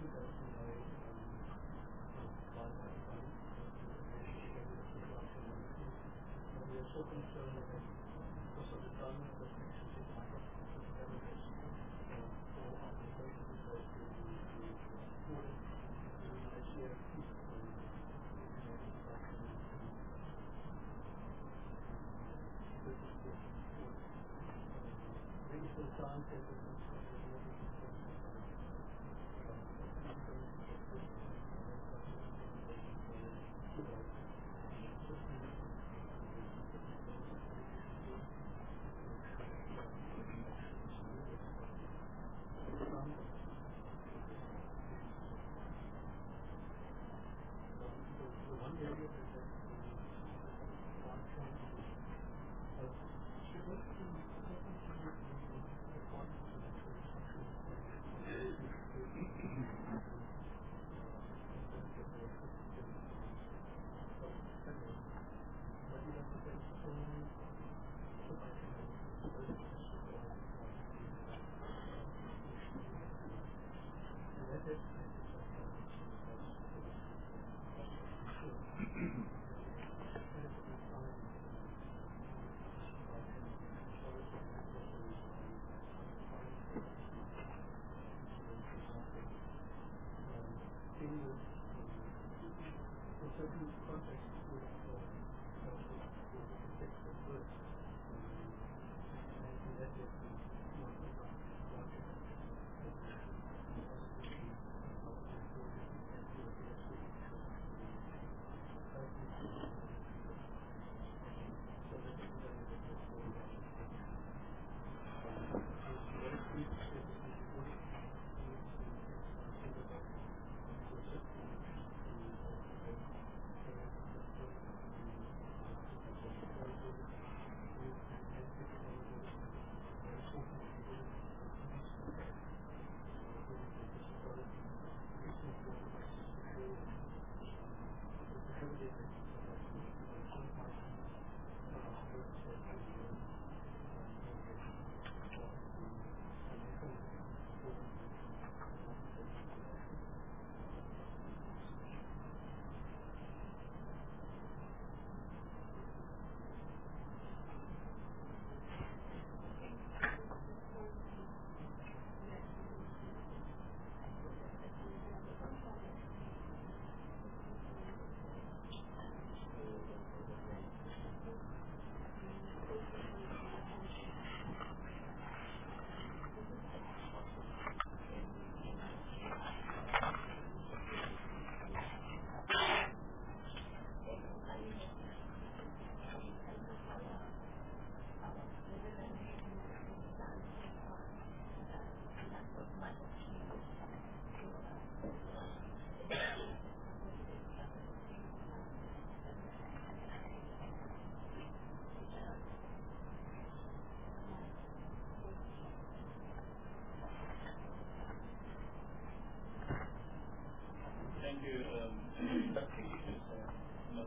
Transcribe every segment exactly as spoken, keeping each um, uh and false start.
Thank you. Um, two issues. Uh,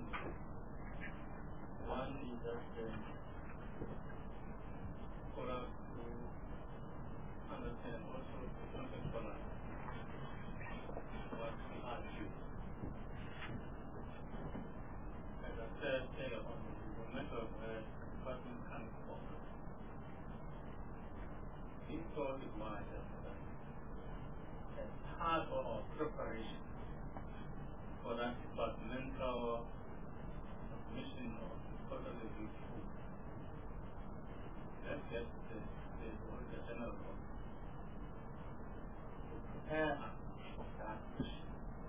one is that uh, for us to understand also to conceptualize what we are doing. As I said earlier on, the method of where the person can focus. This thought is why as part of our preparation for that departmental mission or totally useful. Let's get the, the, the general one. To prepare us for that mission.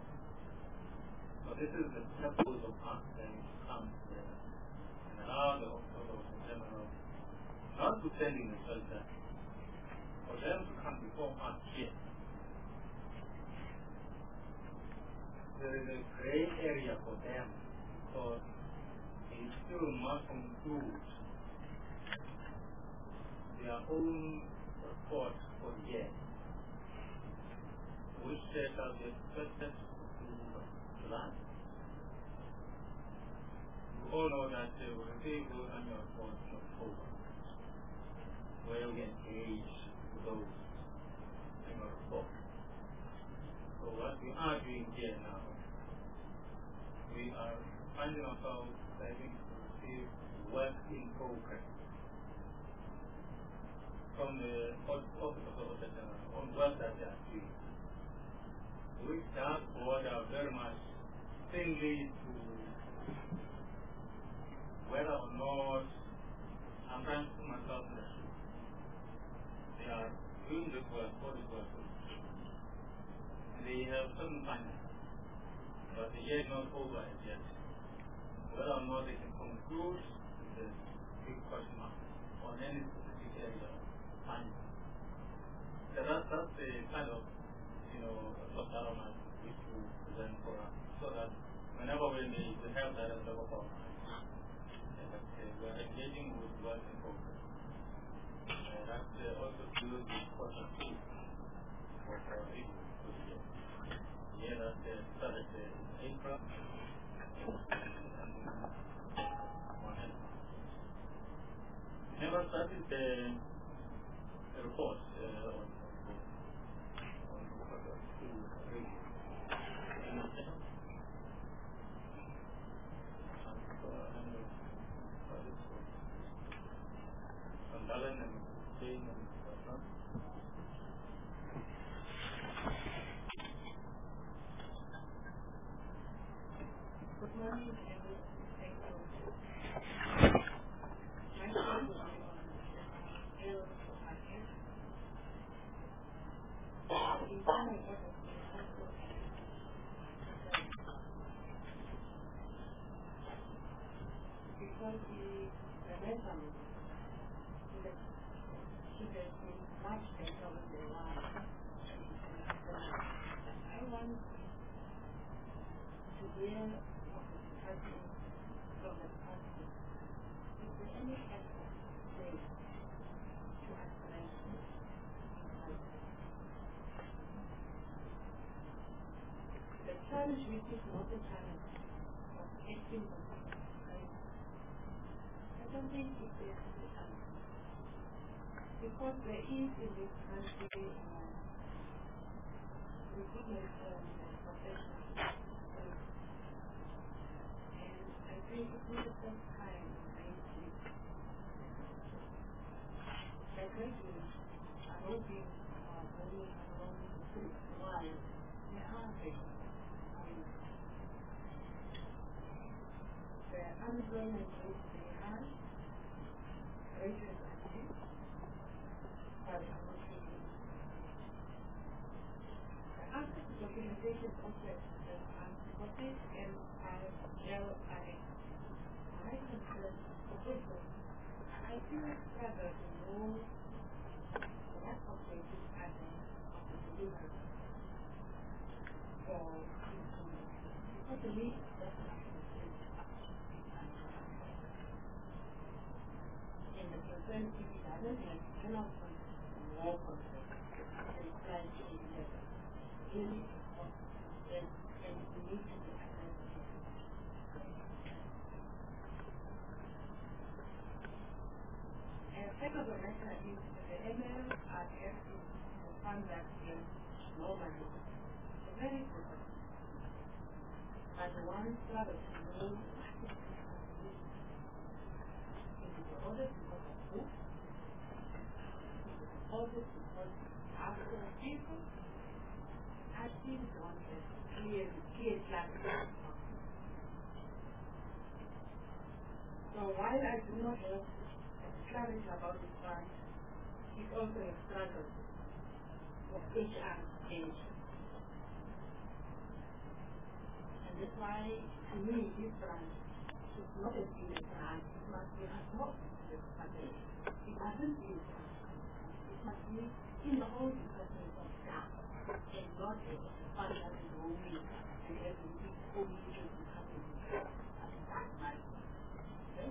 So this is the purpose of us then to come together and allow the officers in general not to send in the shelter, for them to come before us here. There is a gray area for them because they still must conclude their own report for the year, which says that they expected to July. We all know that they will say go annual report in October, where we engage those in a report. So what what we are doing here now, we are finding ourselves having to receive work in progress from the Office of the Auditor General on work that they are doing, which does border very much thinly to whether or not I'm trying to put myself in the shoe. They are doing this work for this work. And they have certain finance, but the year is not over yet. Whether or not they can conclude is a big question mark on any specific area of finance. So that's, that's the kind of, you know, sort of element which to present for us, so that whenever we meet, we have that as level of our mind. We are engaging with work in progress. Uh, that's uh, also to do with quarter two of our April year. Yeah, that uh, started in April. Never started the report uh, on on quarter two review. Alan and Jane and Sam. Good morning, everyone. Thank you. My name is Bill Martin. In time, I was also because the momentum should have been much better when they were. I want to hear what is happening from the party. Is there any effort made to aspiration in culture? The challenge which is not a challenge of acting on I don't think it is the answer. Because there is in this country uh, recruitment um, professional. And I think it's not the first time I see that graduates are hoping uh, moving along the food while they are taking. I mean, the unemployment rate they have, ratios are high, but are not taking. The answer to documentation also is antibiotic and L I. My concern also, I feel rather to know what operating pattern of the delivery for information. Because to me, that's not the same. And the concern if it doesn't have cannot more concern and try to get really and and we need to be addressed. And second of matter is the M L R F is the fund that is normally very good. But the one struggle to know what is the responsibility. It is the order because of who? It is the order because after people actually don't have clear, clear clarity. So while I do not have clarity about this fund, it's also a struggle of H R change. And that's why, to me, this branch should not have been a branch. It must be a small strategy. It hasn't been a branch. It must be in the whole department of staff and not a fund that is roaming and every week only because it's coming. That's my point. Okay?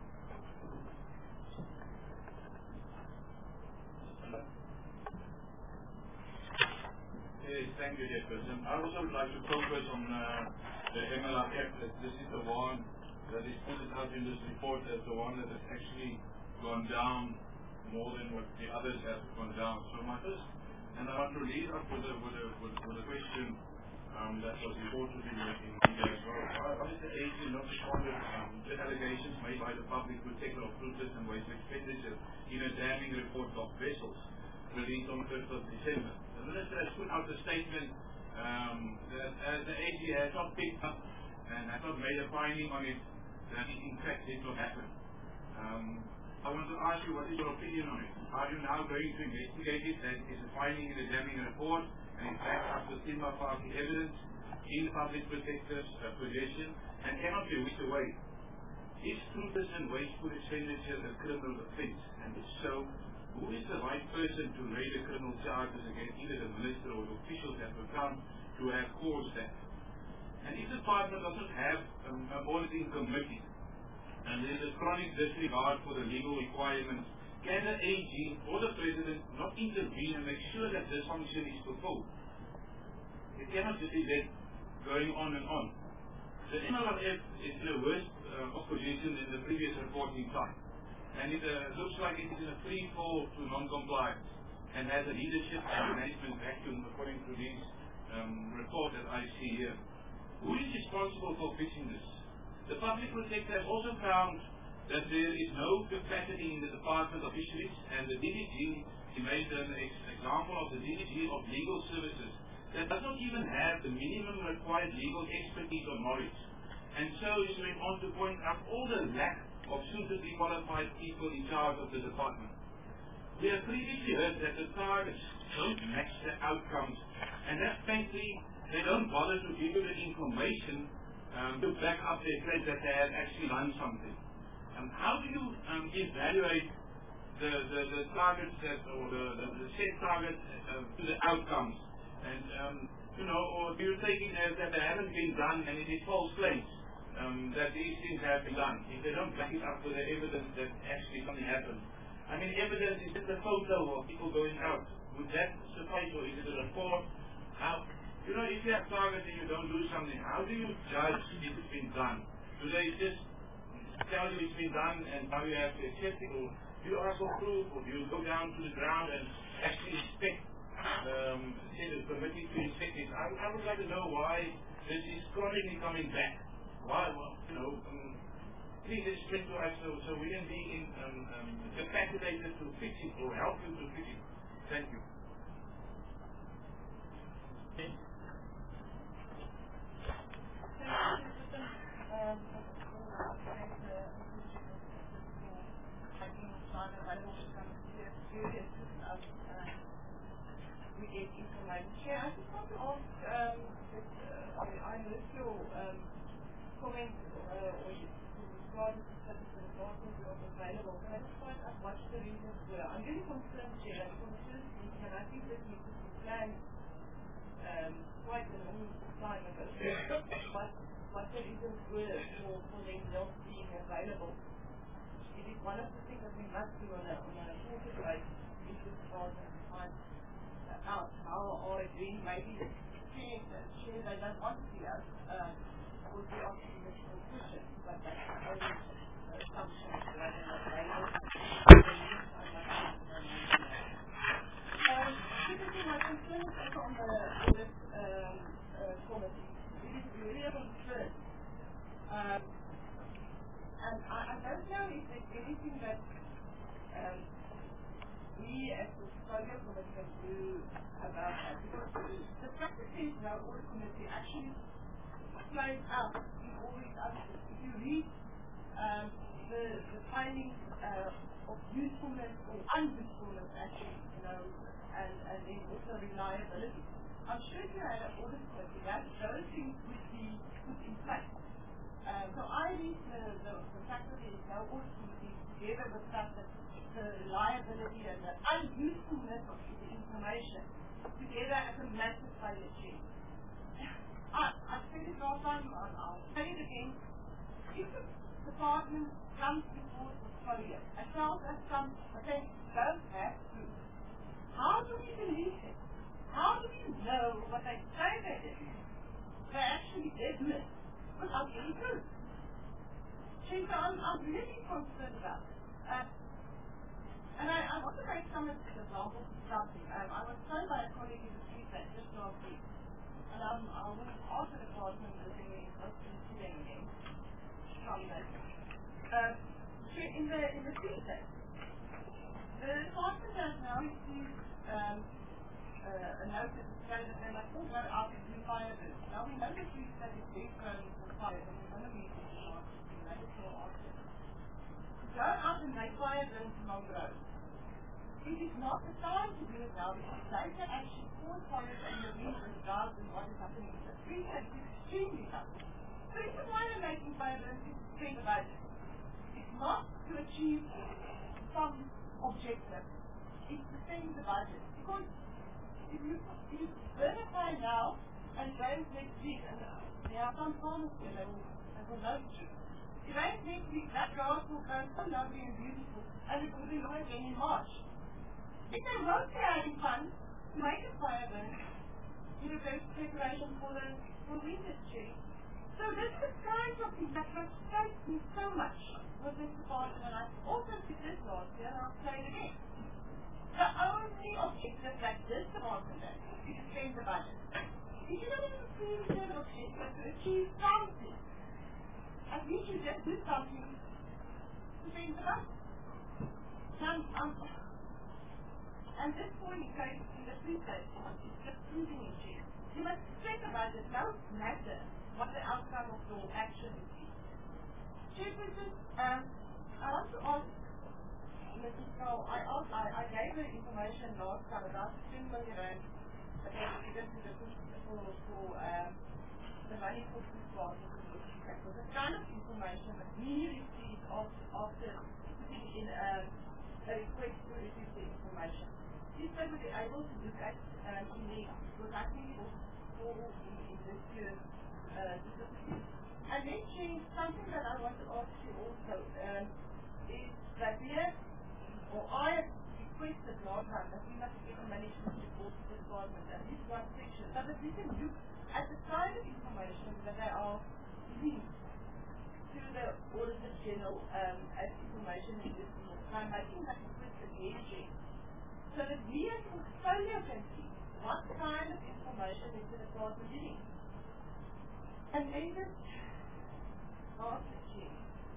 Hey, thank you, Jefferson. I also would like to focus on uh, the M L R F. This is the one that is pointed out in this report as the one that has actually gone down more than what the others have gone down. So my first, and I want to lead up with a, with a, with, with a question Um, that was reported in the in media as well. Why, why is the A G not responded um, to allegations made by the public protector of fruitless and wasteful expenditure in a damning report of vessels released on the first of December? The Minister has put out a statement um, that uh, the A G has not picked up and has not made a finding on it, that it in fact did not happen. Um, I want to ask you, what is your opinion on it? Are you now going to investigate it? That is a finding in the damning report, and in fact, up to Timber Party evidence in public protector's uh, possession, and cannot be whisked away. Is fruitless and wasteful expenditure a criminal offence? And if so, who is the right person to raise the criminal charges against either the minister or the officials that were found to have caused that? And if the department doesn't have um, an auditing committee, and there is a chronic disregard for the legal requirements, can the A G or the President not intervene and make sure that this function is fulfilled? It cannot just be let going on and on. The M L R F is in a worse uh, opposition than the previous reporting time, and it uh, looks like it is in a free fall to non-compliance and has a leadership and management vacuum according to this um, report that I see here. Who is responsible for fixing this? The public protector has also found that there is no capacity in the Department of Fisheries, and the D D G, he made an ex- example of the D D G of Legal Services that does not even have the minimum required legal expertise or knowledge. And so he went on to point out all the lack of suitably qualified people in charge of the department. We have previously heard that the targets don't match the outcomes, and that frankly, they don't bother to give you the information Um, to back up their claim that they have actually done something. Um, how do you um, evaluate the, the, the targets that, or the, the, the set targets uh, to the outcomes? And, um, you know, or do you take it as that they haven't been done and it is false claims um, that these things have been done, if they don't back it up with the evidence that actually something happened? I mean, evidence is just a photo of people going out. Would that suffice, or is it a report? How? You know, if you have targets and you don't do something, how do you judge if it's been done? Do they just tell you it's been done and now you have to accept it, or do you ask for proof, or do you go down to the ground and actually inspect, um, say the committee to inspect it? I, I would like to know why this is chronically coming back. Why, well, you know, um, please explain to us so, so we can be in, um, um, capacitated to fix it or help you to fix it. Thank you. Okay. We get information. Chair, I just want to ask, um, this, uh, I missed your um, comment uh, or you regarding the service and department of available. Can I just find out what the reasons were? I'm really concerned, Chair, that for the first meeting, and I think this meeting was planned um, quite a long time ago. what, what the reasons were for, for them not being available. It is one of the things that we must do on a, on a shorter basis in this department to find out how are they doing. Maybe shares they don't want to see us um, would be on the position, but that's the only assumption that they're not available. Um, typically my concern is also on the audit um, uh, committee. It is really a concern. Um, and I, I don't know if there's anything that um, we as the portfolio committee can do about that. Because the practice is no audit committee actually flows out in all these other things. If you read um, the, the findings uh, of usefulness or unusefulness actually, you know, and, and then also reliability. I'm sure if you had an audit committee, that those things would be put in place. Um, so I read the, the, the fact that there is no audit committee together with that, that the reliability and the unusefulness of the information together as a massive failure chain. I, I said it last time, I'll say it again. If the department comes before the portfolio and tells us some, okay, don't have to, how do we believe it? How do we know what they say they did? They actually did miss without any proof. So I'm, I'm really concerned about it. Uh, and I, I want to make some examples of something. Um, I was told by a colleague in the street that just last week. and um, I will answer the question that they are considering again from that. Uh, in the in the thesis, the department has now received um, uh, a notice to say that they must all go out and do fire burns. Now we know that we said it's big burning for fire, and we're going to be in the last few days or after. Go out and make fire burns along the road. It is not the time to do it now because data actually cause fires and the wind and guards and what is happening in the street is extremely tough. The reason why they're making fire burns is to spend the budget. It's not to achieve some objective. It's to spend the budget. Because if you, if you burn a fire now and it rains next week, and there are some farmers here that will, that will know the truth. If it rains next week, that grass will grow so lovely and beautiful, and it will be low again in March. If they won't be having funds to make a fire burn, you know, there's preparation for the for winter tree. So this is the kind of thing that frustrates me so much with this department, and I also did this last year, and I'll say it again. The only objective that this department has is to spend the budget. If you don't even see the objective to achieve something, at least you just do something to spend the budget. Um, um, And this point is going in the research is just proving it to you. You must think about it. It doesn't matter what the outcome of your action is. Chairperson, um, I want to ask Missus Carl, I, asked, I, I gave her information last time about the two million rand that was given to the for, for um, the money for food gardens. That was the kind of information that we received after, after putting in um, a request to receive the information. If they were able to look at um, in the was actually for in, in this year's uh, discipline. And then change something that I want to ask you also um, is that we have, or I have requested last time that we must get a management report to the department, at least one section, so that we can look at the kind of information that they are linked to the Auditor General um, as information in this time. I think that request again, Jane. So that we as a portfolio can see what kind of information is the department giving. And then just ask the chief.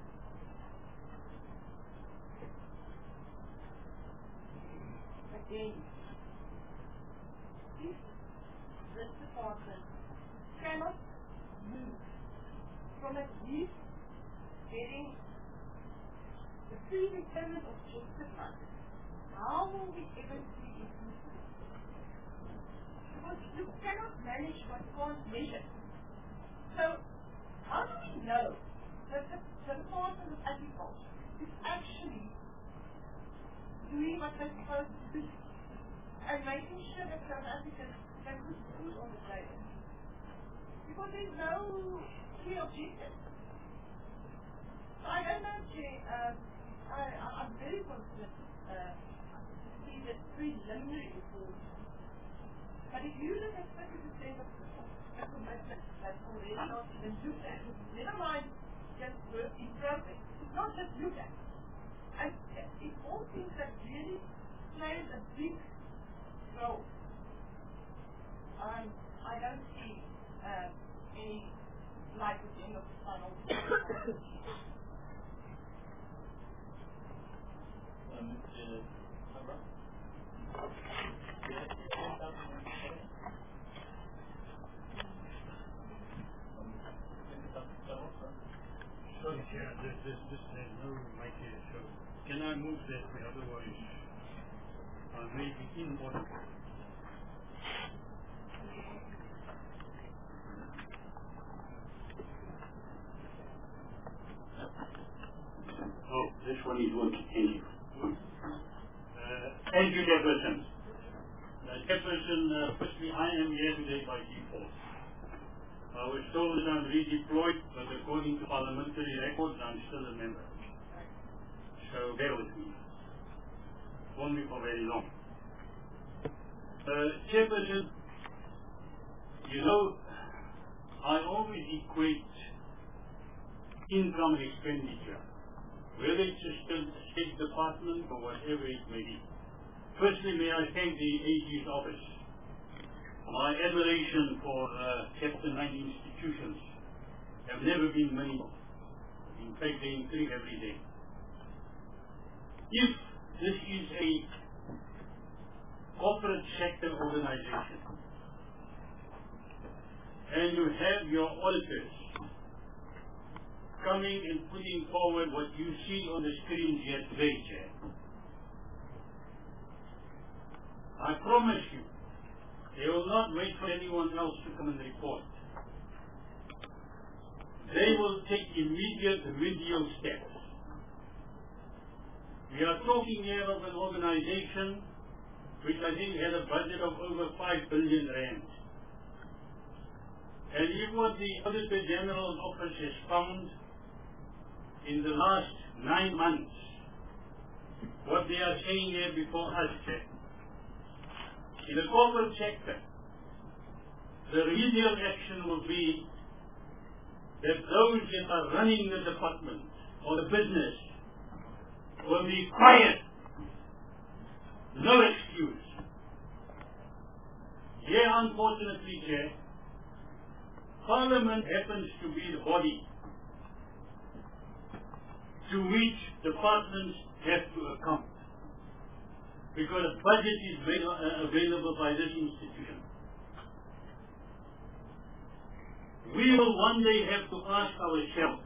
Again, if this department cannot move from at least getting the predetermined objective budget, how will we ever see improvement? Because you cannot manage what you can't measure. So, how do we know that the, the Department of Agriculture is actually doing what they're supposed to do and making sure that South Africans can put food on the table? Because there's no clear objective. So I don't know, Jay, um, I, I'm very concerned uh, to see the preliminary report. But if you look at thirty percent of the commitment that's already not even looked at, never mind just work in progress, it's not just looked at. And it all things that really plays a big role. Um, I don't see uh, any light at the end of the tunnel. Um, uh, Sorry, Chair, this, this, this, there's no mic here, so can I move that way? Otherwise, I may be inaudible. Oh, this one is working. Thank you. Uh, thank you, Chairperson. Uh, Chairperson, uh, firstly, I am here today by default. I was told that I'm redeployed, but according to parliamentary records, I'm still a member. So bear with me. Won't be for very long. Uh, Chairperson, you know, I always equate income and expenditure, whether it's a State Department or whatever it may be. Firstly, may I thank the A G's office my admiration for uh, Chapter nine institutions have never been minimal. In fact, they increase every day. If this is a corporate sector organization and you have your auditors coming and putting forward what you see on the screen here today, Chair, I promise you, they will not wait for anyone else to come and report. They will take immediate remedial steps. We are talking here of an organization which I think had a budget of over five billion rand. And if what the Auditor General's Office has found in the last nine months, what they are saying here before us, in the corporate sector, the remedial action will be that those that are running the department or the business will be quiet. No excuse. Here, unfortunately, Chair, Parliament happens to be the body to which departments have to account, because a budget is made, uh, available by this institution. We will one day have to ask ourselves.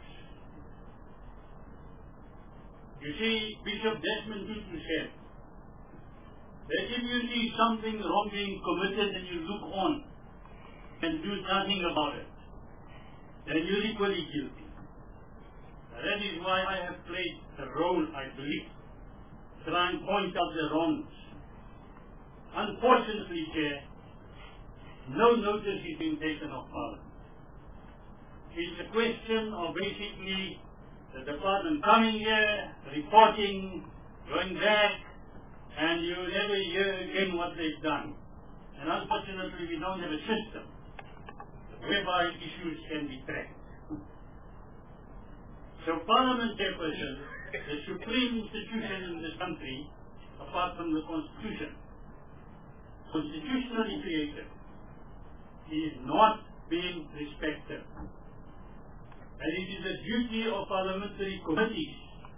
You see, Bishop Desmond Tutu said that if you see something wrong being committed and you look on and do nothing about it, then you're equally guilty. That is why I have played a role, I believe, to try and point out the wrongs. Unfortunately, Chair, no notice is being taken of Parliament. It's a question of basically the department coming here, reporting, going back, and you never hear again what they've done. And unfortunately, we don't have a system whereby issues can be tracked. So Parliament, Chairperson, the supreme institution in this country, apart from the Constitution, constitutionally created, is not being respected. And it is the duty of parliamentary committees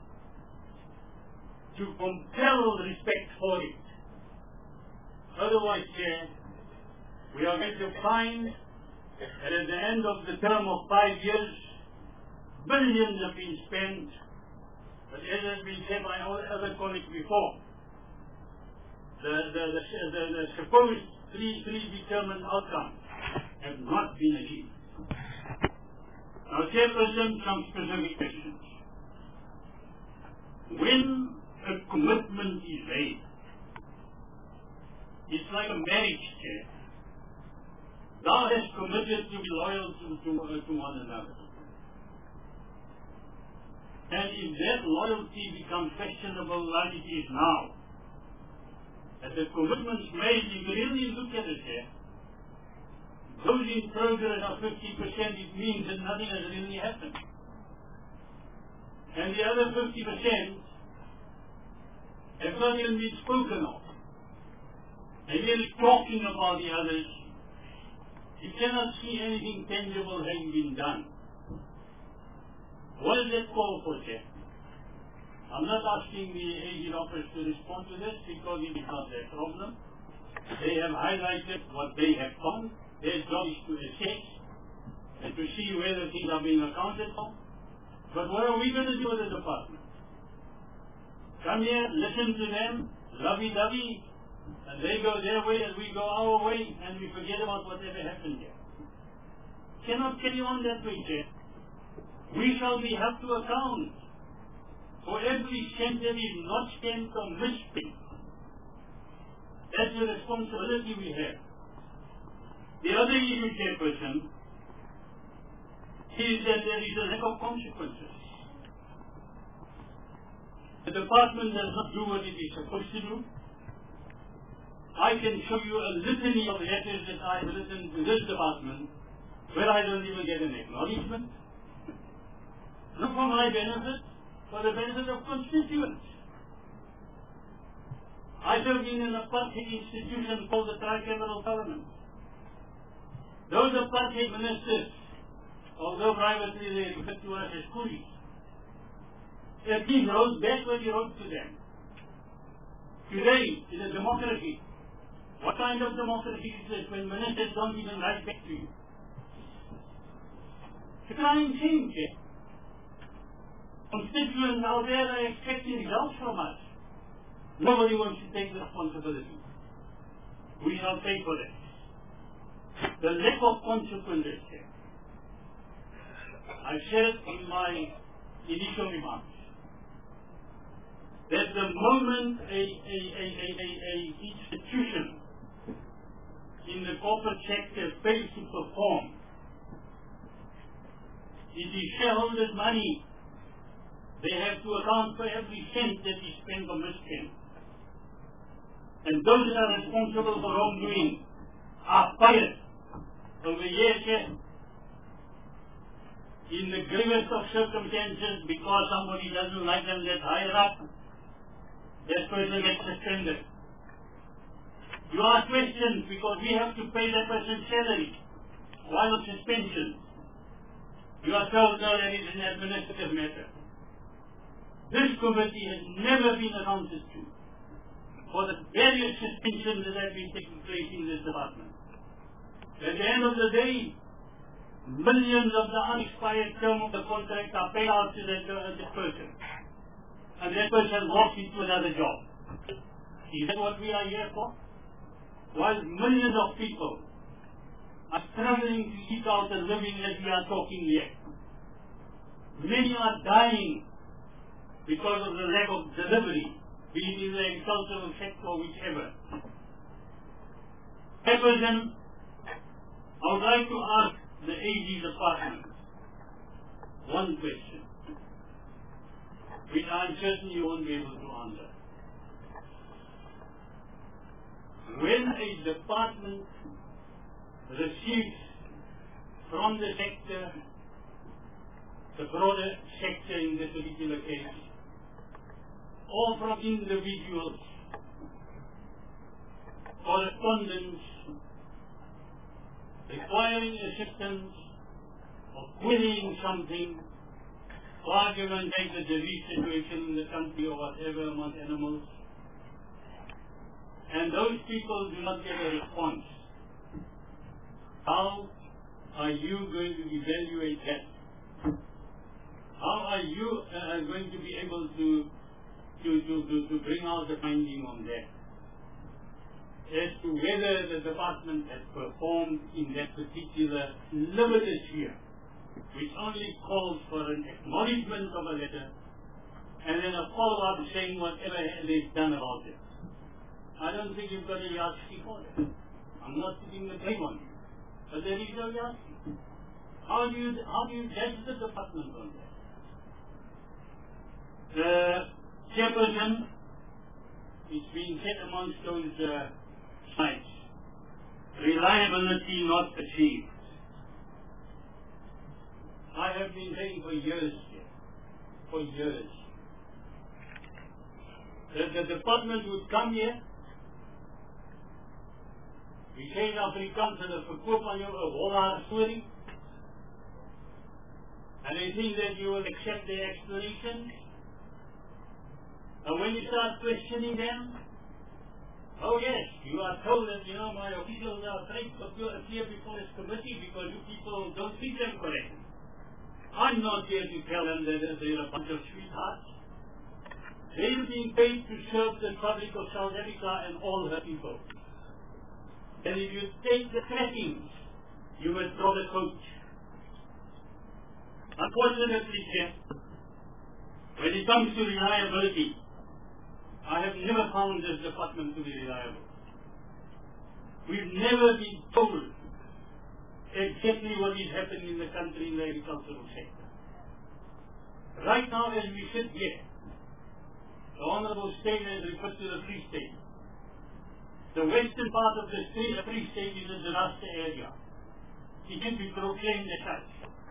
to compel respect for it. Otherwise, Chair, we are going to find that at the end of the term of five years, billions have been spent, but as has been said by all other colleagues before, the, the, the, the, the supposed three, three determined outcomes have not been achieved. Now, Chairperson, some specific questions. When a commitment is made, it's like a marriage, Chair. Thou hast committed to be loyal to, to, uh, to one another. And if that loyalty becomes questionable like it is now, and the commitments made, if you really look at it here, those in progress are fifty percent, it means that nothing has really happened. And the other fifty percent have not even been spoken of. And really talking about the others, you cannot see anything tangible having been done. What does that call for, Chair? I'm not asking the A G office to respond to this because it is not their problem. They have highlighted what they have found. Their job is to assess and to see whether things are being accounted for. But what are we going to do with the department? Come here, listen to them, lovey-dovey, and they go their way and we go our way and we forget about whatever happened here. Cannot carry on that way, Chair. We shall be held to account for every cent that is not spent or misspent. That's the responsibility we have. The other issue, Chairperson, is that there is a lack of consequences. The department does not do what it is supposed to do. I can show you a litany of letters that I have written to this department where I don't even get an acknowledgement. Not for my benefit, for the benefit of constituents. I served in an apartheid institution called the Tricameral Parliament. Those apartheid ministers, although privately they refer to us as coolies, at least wrote back what he wrote to them. Today, in a democracy, what kind of democracy is this when ministers don't even write back to you? To try and change it. Constituents out there are expecting results from us. Nobody wants to take the responsibility. We shall pay for it. The lack of consequences here. I said in my initial remarks that the moment a, a, a, a, a, a institution in the corporate sector fails to perform, it is shareholders' money. They have to account for every cent that is spent or misspent. And those that are responsible for wrongdoing are fired over years here in the gravest of circumstances because somebody doesn't like them that higher up. That person gets suspended. You ask questions because we have to pay that person's salary while of suspension. You are told now that it is an administrative matter. This committee has never been accounted to for the various suspensions that have been taking place in this department. At the end of the day, millions of the unexpired term of the contract are paid out to that, uh, that person. And that person walks into another job. Is that what we are here for? While millions of people are struggling to eat out a living as we are talking here. Many are dying because of the lack of delivery, be it in the agricultural sector or whichever. Jefferson, I would like to ask the A G department one question, which I'm certain you won't be able to answer. When a department receives from the sector, the broader sector in this particular case, or from individuals, correspondence, requiring assistance, or querying something, for argument like the disease situation in the country or whatever among animals, and those people do not get a response. How are you going to evaluate that? How are you uh, going to be able to to, to, to, to bring out the finding on that? As to whether the department has performed in that particular limited sphere, which only calls for an acknowledgement of a letter and then a follow-up saying whatever they've done about it. I don't think you've got a yardstick for it. I'm not putting the blame on you, but there is no yardstick. How do you how do you judge the department on that? The chairperson is being said amongst those uh, sites. Reliability not achieved. I have been saying for years here, for years, that the department would come here. We say in Afrikaans dat het verkoop aan jou een hollare story. And they think that you will accept their explanation. And when you start questioning them, oh yes, you are told that, you know, my officials are trying to appear before this committee because you people don't treat them correctly. I'm not here to tell them that they're a bunch of sweethearts. They're being paid to serve the Republic of South Africa and all her people. And if you take the trappings, you withdraw the coach. Unfortunately, when it comes to reliability, I have never found this department to be reliable. We've never been told exactly what is happening in the country in the agricultural sector. Right now, as we sit here, the Honorable State has referred to the Free State. The western part of the state, the Free State, is a disaster area. It can be proclaimed as such.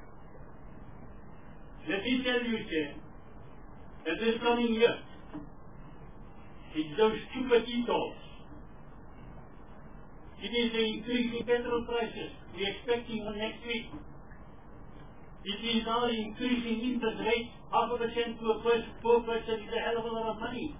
Let me tell you, sir, that this coming year, it's those stupid ethos. It is the increase in petrol prices. We're expecting one next week. It is now increasing interest rates. Half a percent to a first poor person is a hell of a lot of money.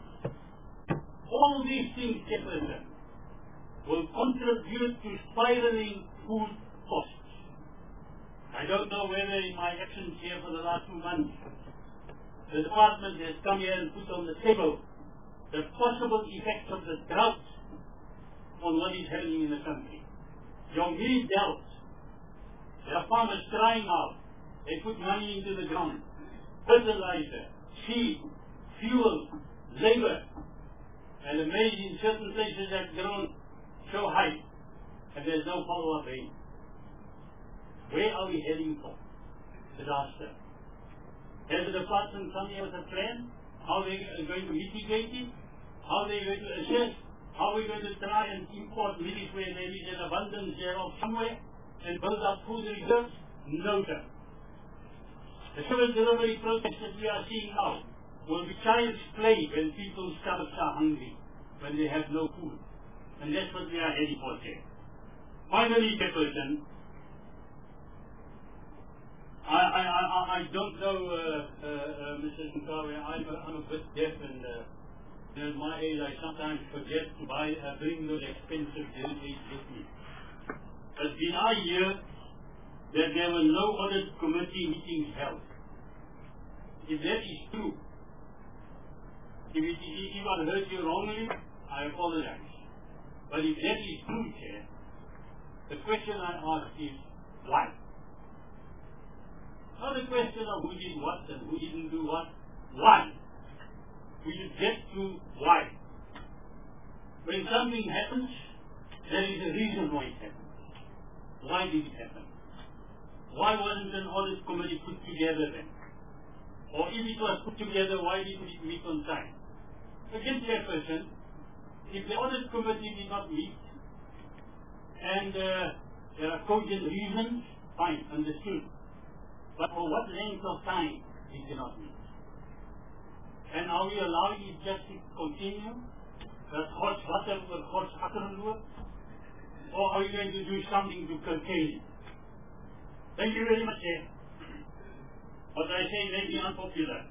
All these things, Jefferson, will contribute to spiraling food costs. I don't know whether in my actions here for the last two months, the department has come here and put on the table the possible effects of the drought on what is happening in the country. Yonghi dealt. There are farmers crying out. They put money into the ground. Fertilizer, seed, fuel, labor. And the maize in certain places have grown so high. And there's no follow-up rain. Where are we heading for? Disaster. Has the department come here with a plan? How they are going to mitigate it? How they are going to assess? How are we going to try and import millet where there is an abundance thereof somewhere and build up food reserves? No, sir. The civil delivery protest that we are seeing now will be child's play when people's stomachs are hungry, when they have no food. And that's what we are heading for here. Finally, Jefferson, I, I, I, I don't know, uh, uh, uh, Mister Nkawe, I'm, I'm a bit deaf and uh, at my age I sometimes forget to buy, uh, bring those expensive hearing aids with me. But did I hear that there were no audit committee meetings held? If that is true, if, it, if I heard you wrongly, I apologize. But if that is true, Chair, the question I ask is, why? Not a question of who did what and who didn't do what. Why? We should get to why. When something happens, there is a reason why it happens. Why did it happen? Why wasn't an audit committee put together then? Or if it was put together, why didn't it meet on time? Again, Chairperson, if the audit committee did not meet, and uh, there are cogent reasons, fine, understood. But for what length of time it cannot meet? And are we allowing it just to continue? Dat God water oor God's achterloop? Or are we going to do something to curtail it? Thank you very much, sir. What I say may be unpopular.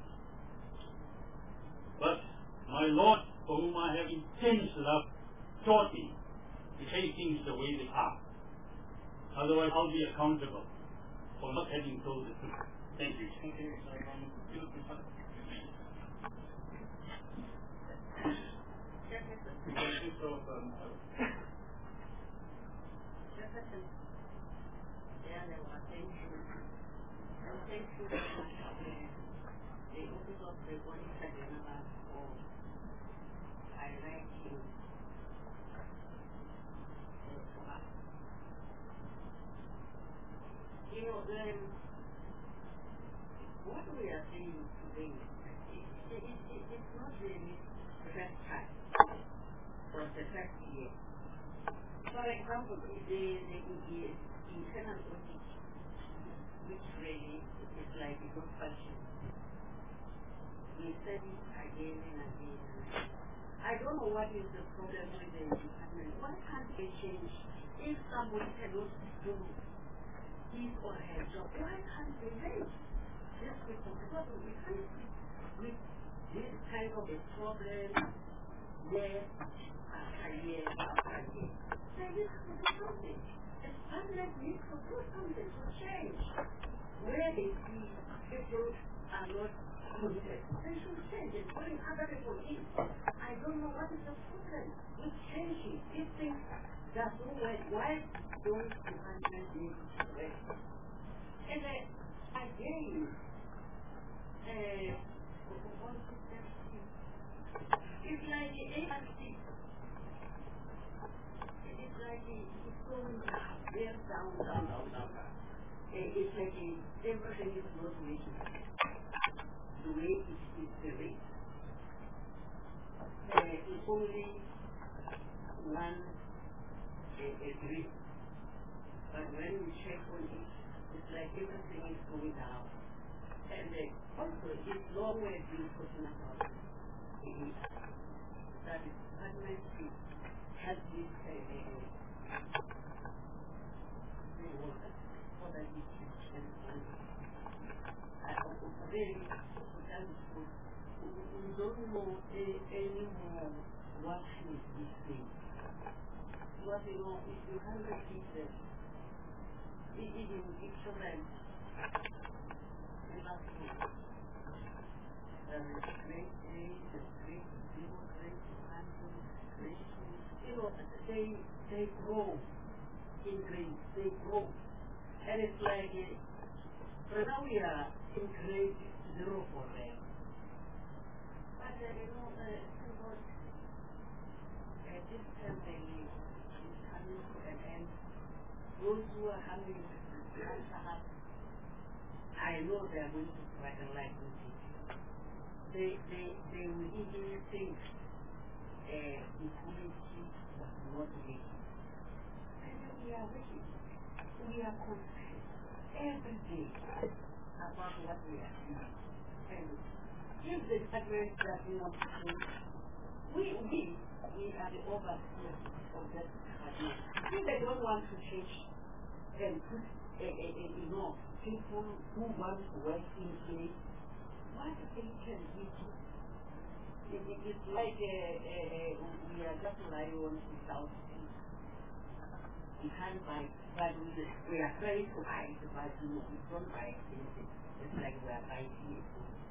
But my Lord, for whom I have intense love, taught me to say things the way they are. Otherwise I'll be accountable for not having told the truth. Thank you. Thank you. You know, um, what we are seeing today, it, it, it, it's not really the first time or the first year. For example, the, the, the internal audit, which really is like a good function. We study again and again and again. I don't know what is the problem with the department. Why can't they change? If somebody cannot do his or her job, why can't they wait? Just because we can't sit with this kind of a problem year after year after year. They need to do something. The department needs to do something to change. Where they see people are not committed, they should change it. Putting other people in. I don't know what is the problem with changing. These things that don't work. Why don't departments need to work? And uh, again, uh, it's like the A R C. It's like it's going down, there, down, down, down, down, down. Uh, it's like a, everything is not making the way it is the rate. Uh, it's only one uh, agree. But when we check on it, it's like everything is going down. And uh, also, it's long way being talking about it. That is department to have this uh, They want that. For that we can I really, we don't know anymore what should we say. But you know, if you have a teacher, even if children, we must know. There is great age, great people, great family, great, you know, they, they grow in grace, they grow. And it's like, for now we are in grade zero for them. But uh, you know, uh, uh, this family is coming to an end. Those who are having cancer, I know they are going to struggle like this. They, they, they will even think uh, equality was not making. And then we are waiting. We are concerned every day about what we are doing. And if the government does not change, we, we, we are the overseers of that government. If they don't want to change and put a, a, a, you know, people who want to work in place, what they can we do? It, it, it's like uh, uh, uh, we are just lions without feet. We can't buy, but we, we are trying to hide, but you know, we don't buy anything. It's like we are buying it.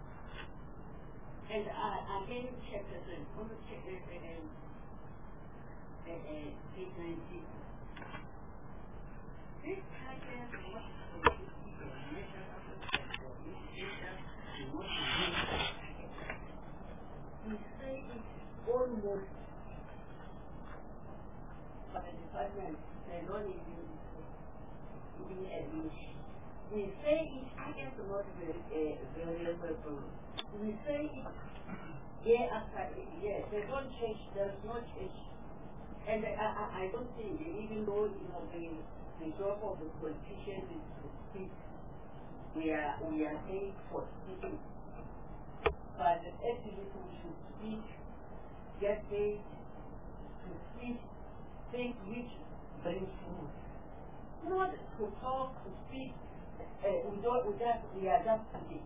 And uh, again, chapter three, on the chapter uh, uh, uh, page nineteen. This kind of what the measure of the temple is just what we say it's almost, but the department, they don't even even admit. We say it against not very uh, variable. We say it year after year. They don't change. There's no change. And I, I, I don't think, even though you know the the job of the politicians is to speak, we are we are paid for speaking. But actually, we should speak, get paid to speak, things which bring fruit. Not to talk, to speak. Uh, we don't. We just. We are just speaking.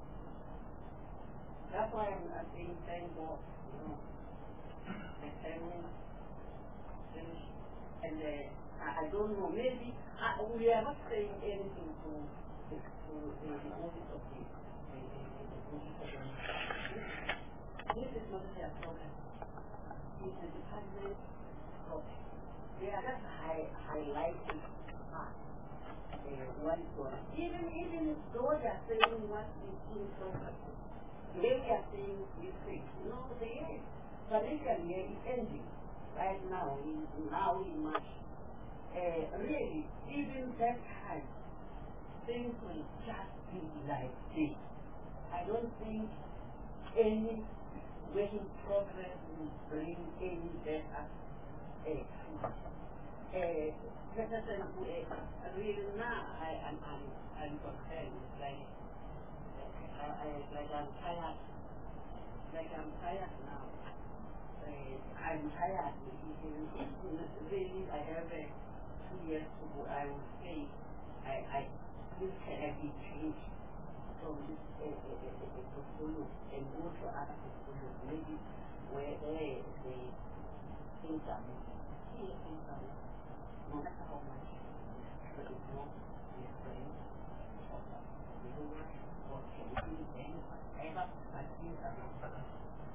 That's why I'm, I'm saying thank God. You know, the family finish, and uh, I, I don't know. Maybe uh, we are not saying anything to to, to the, the office of the the, the, the office of the. This is not their problem. It's the department problem. They are just high, highlighting part. Uh, one one. Even even though they are saying what is improper, they are saying these things. You know, they are. But this year is ending right now. In, now in March. Uh, really, even that time, things will just be like this. I don't think any work in progress will bring any better uh, uh, Professor, uh, really now I, I'm, I'm, I'm concerned. It's like, uh, I, like I'm tired. Like I'm tired now. Uh, I'm tired. Really, I have uh, two years ago, I would say, I, I this can be changed from this uh, uh, uh, uh, portfolio and go to other portfolios, maybe where they, they things are moving. Here things are moving. No matter how much, but it's not the experience of the lower or anything ever, but things are not better.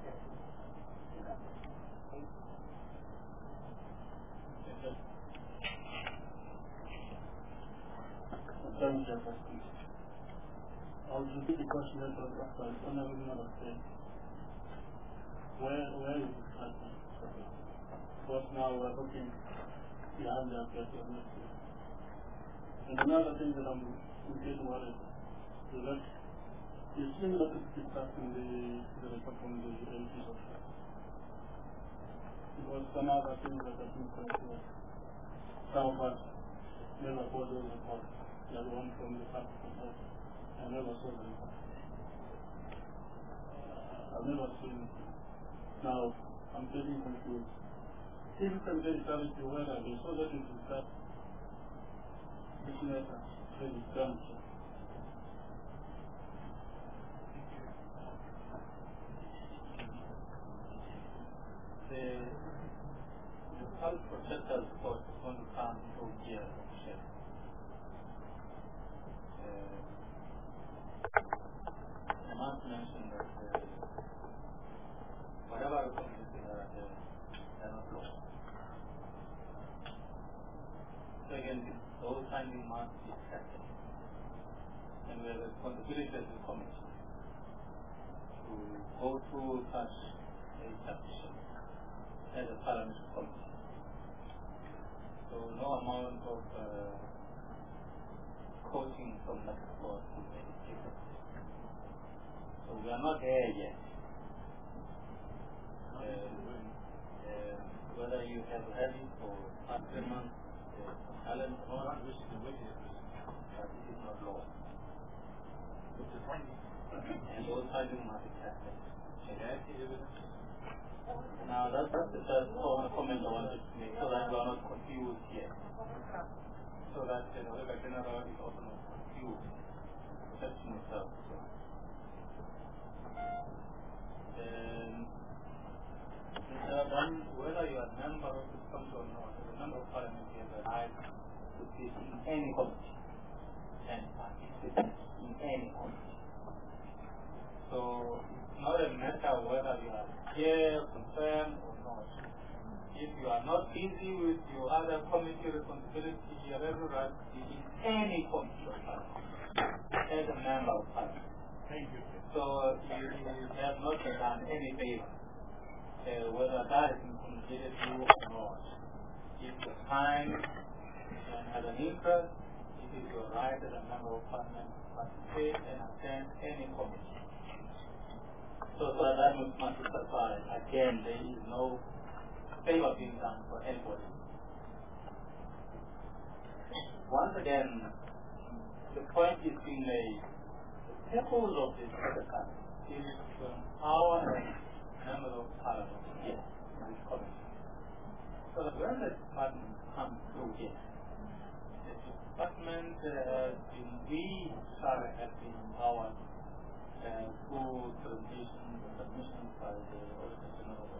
Thank you, Justice. I'll repeat the question that was asked by Honorable Member State. Where, where is the starting? Because now we're looking behind the affairs of next year. And another thing that I'm getting worried is that you're seeing a lot of discussing the, the report from the M Ps of that. Because some other things that have been considered, some of us never saw those reports. The other one from the past report, I never saw the report. I've never seen it. Now, I'm getting confused. Civil Secretary Service to where I so that it is that business and done. The the health protectors course is going to come to here. I must mention that uh, whatever community are there, they are not law. So again, those findings must be accepted. And we have a responsibility as a committee to go through such a submission as a parliamentary committee. So no amount of uh, coaching from that course will make a difference. So we are not there yet. Uh, uh, whether you have ready for agreement, uh, talent or not, which is but it is not law. And those findings must be tested. Now that's, that's the first comment I wanted to make, so that we are not confused here. So that the Auditor General is also not confused. Perception itself. Um, one, whether you are a member of this council or not, as a member of parliament, you have a right to sit in any committee and participate in any committee. So it's not a matter whether you are here, concerned or not. If you are not busy with your other committee responsibility, you have every right to be in any committee of parliament as a member of parliament. Thank you. So you, you have not done any favor, uh, whether that is communicated to you or not. If you find and have an interest, it is your right as a member of parliament to participate and attend any committee. So, so that must be clarified. Again, there is no favor being done for anybody. Once again, the point is being made. The purpose of this podcast is to empower members of parliament here in this committee. So that when the department comes through here, the department uh, has been, we sorry, have been empowered uh, through presentations and submissions by the Auditor General.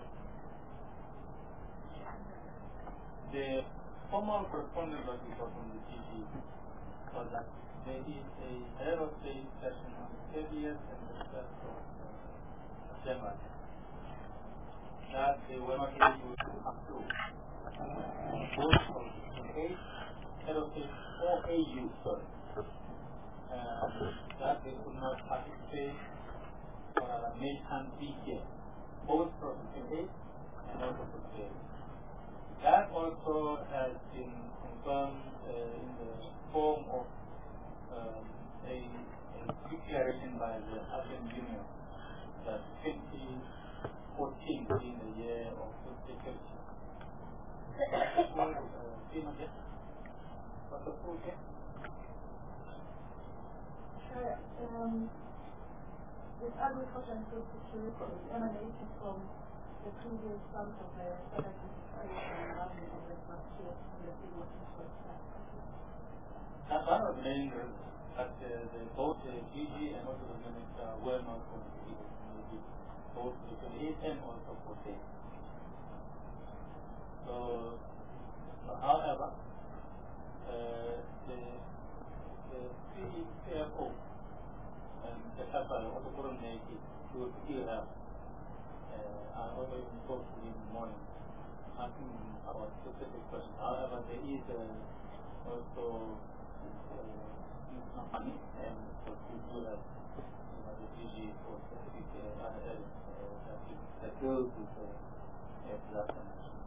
The formal correspondence that we got from the G G was that there is a aerospace session on the thirtieth and the first of uh, January that they were not able to come through. Both from twenty-eight aerospace or A U, sorry, uh, that they could not participate or uh, may can't be here, both from twenty-eight and also from twenty-eight. That also has been confirmed uh, in the form of um, a, a declaration by the African Union that twenty fourteen being the year of food security. uh, What's the food here? Sure. Um, this agriculture and food security emanating from the previous month of the Federal Administration and the last year in the city of Israel. That's one of the main reasons that uh, the, both the G G and also the minister were not going to be able to make it, both the twenty-eight and also fourteen. So, so however, uh, the the C F O and the Secretary also couldn't make it to still have. Uh, I always spoke to him in the morning, asking him about specific questions. However, there is uh, also uh, money, and so we do have, you know, the G G for specific uh, other areas uh, that goes with the uh, production.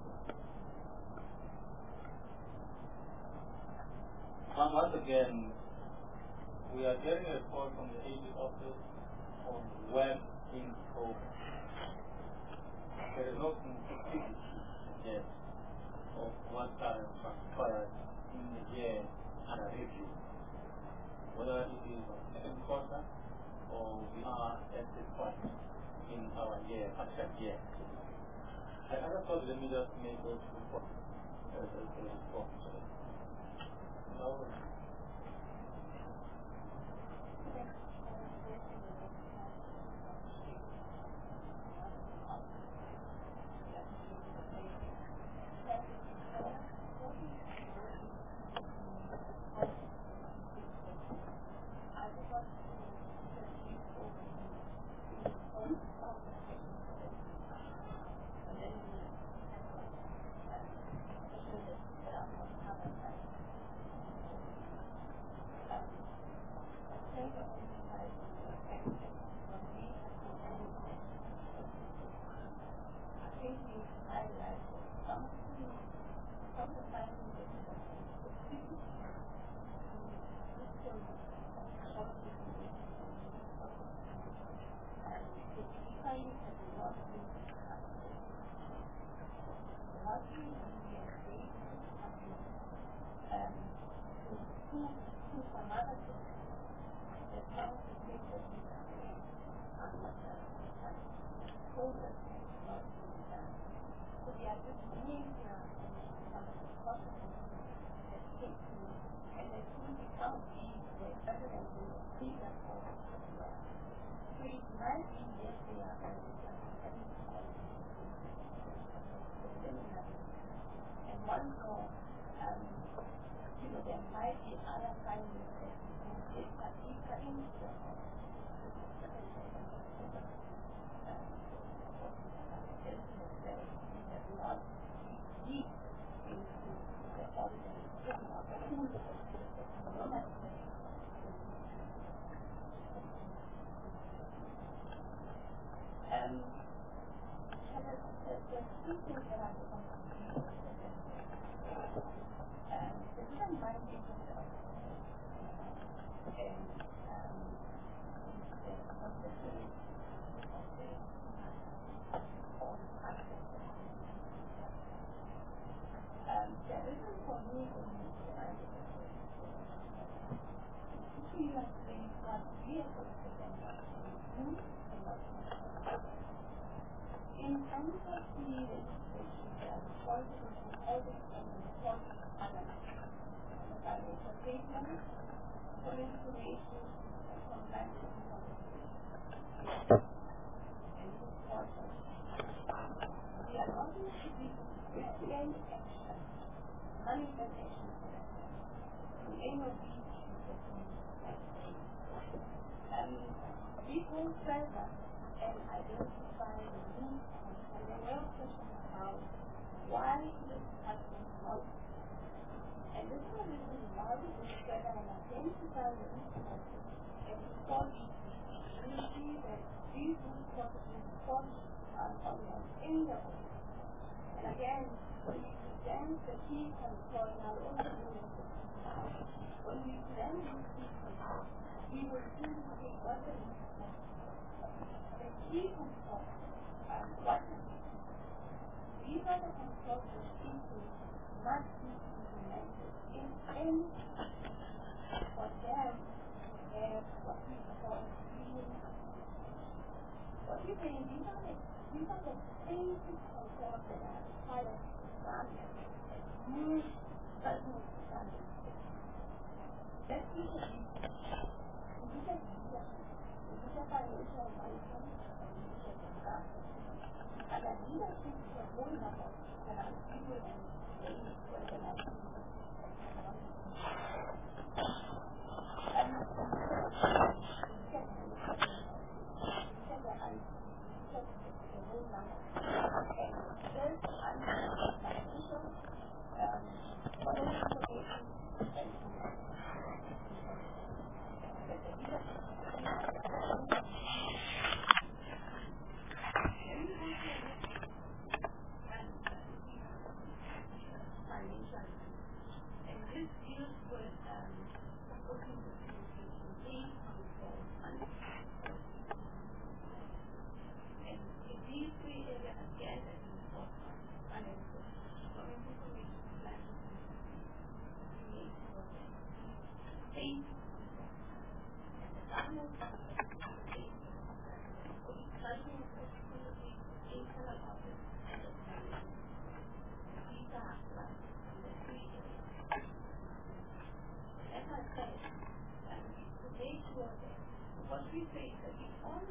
Once again, we are getting a report from the A G office on web in program. There is no consistency yet of what has transpired in the year under review, whether it is on the second quarter or we are at this point in our year, actual year. I also thought let me just make those reports as, as the report. So, no.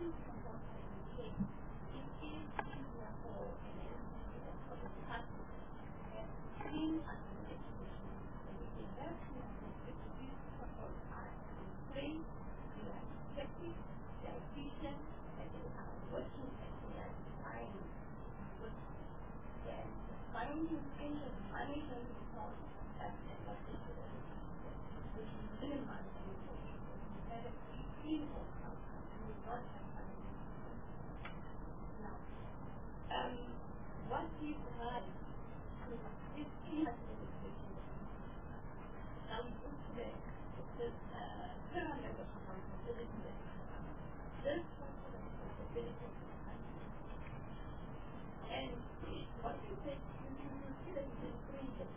things from what I can take, it is easier for an entity for the department to have clean administration. And if they have clean administration, these protocols are in place, they are effective, they are efficient, and they are working as they are designed. And finding changes, managing resource, and efficiency, which is minimize the impact. That is the clinical outcome. We will not have finding. Now, um, what is right to this key administration? Now, we look today, this uh, pyramid of responsibility. This person of responsibility of the country. And what you say, you can consider it in three ways.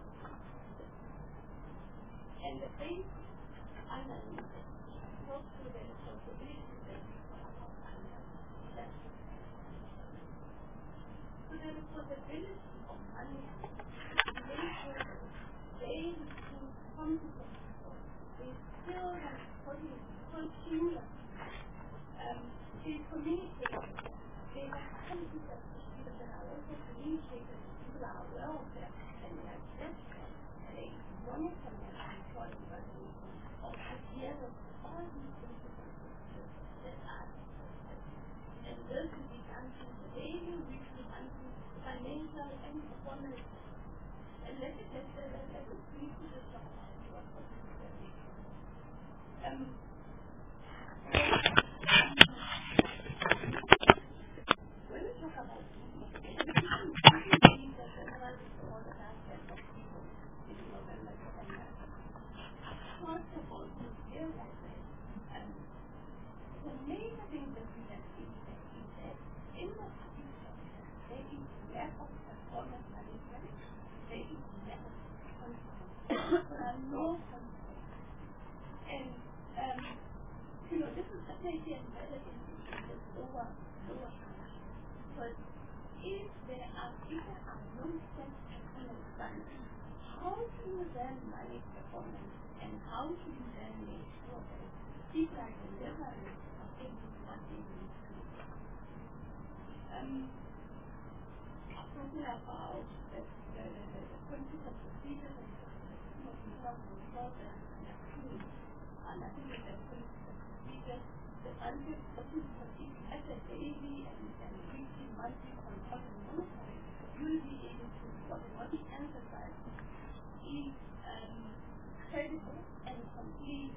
And the thing underneath it, talk to the responsibility that we have under that. So the responsibility of money to make sure that they receive competent people, they still have continue um, to communicate. They have competent people that are also communicating with people are well aware and they are desperate and they monitor their controlling resolution of ideas of all these things that are and this will be done through the daily, weekly, monthly, financial and performance. And let it let it let it briefly just talk about what what is the um when we talk about first of all, to realize that um, the major thing that we have seen is that in the public sector, there is lack of performance management, there is lack of control. There are no control. And, um, you know, this is definitely embedded in the lower, lower class. But if there are, if there are no steps performance management, how do you then manage performance? And how do you then make sure that people are delivering what they need to do? Um, talking about the, the, the, the principal procedures and the control that are clean, and I think that the principal procedures, the budget, at the daily and, and weekly, monthly control and monitoring, you'll be able to, what, what we emphasize is um, credible and complete.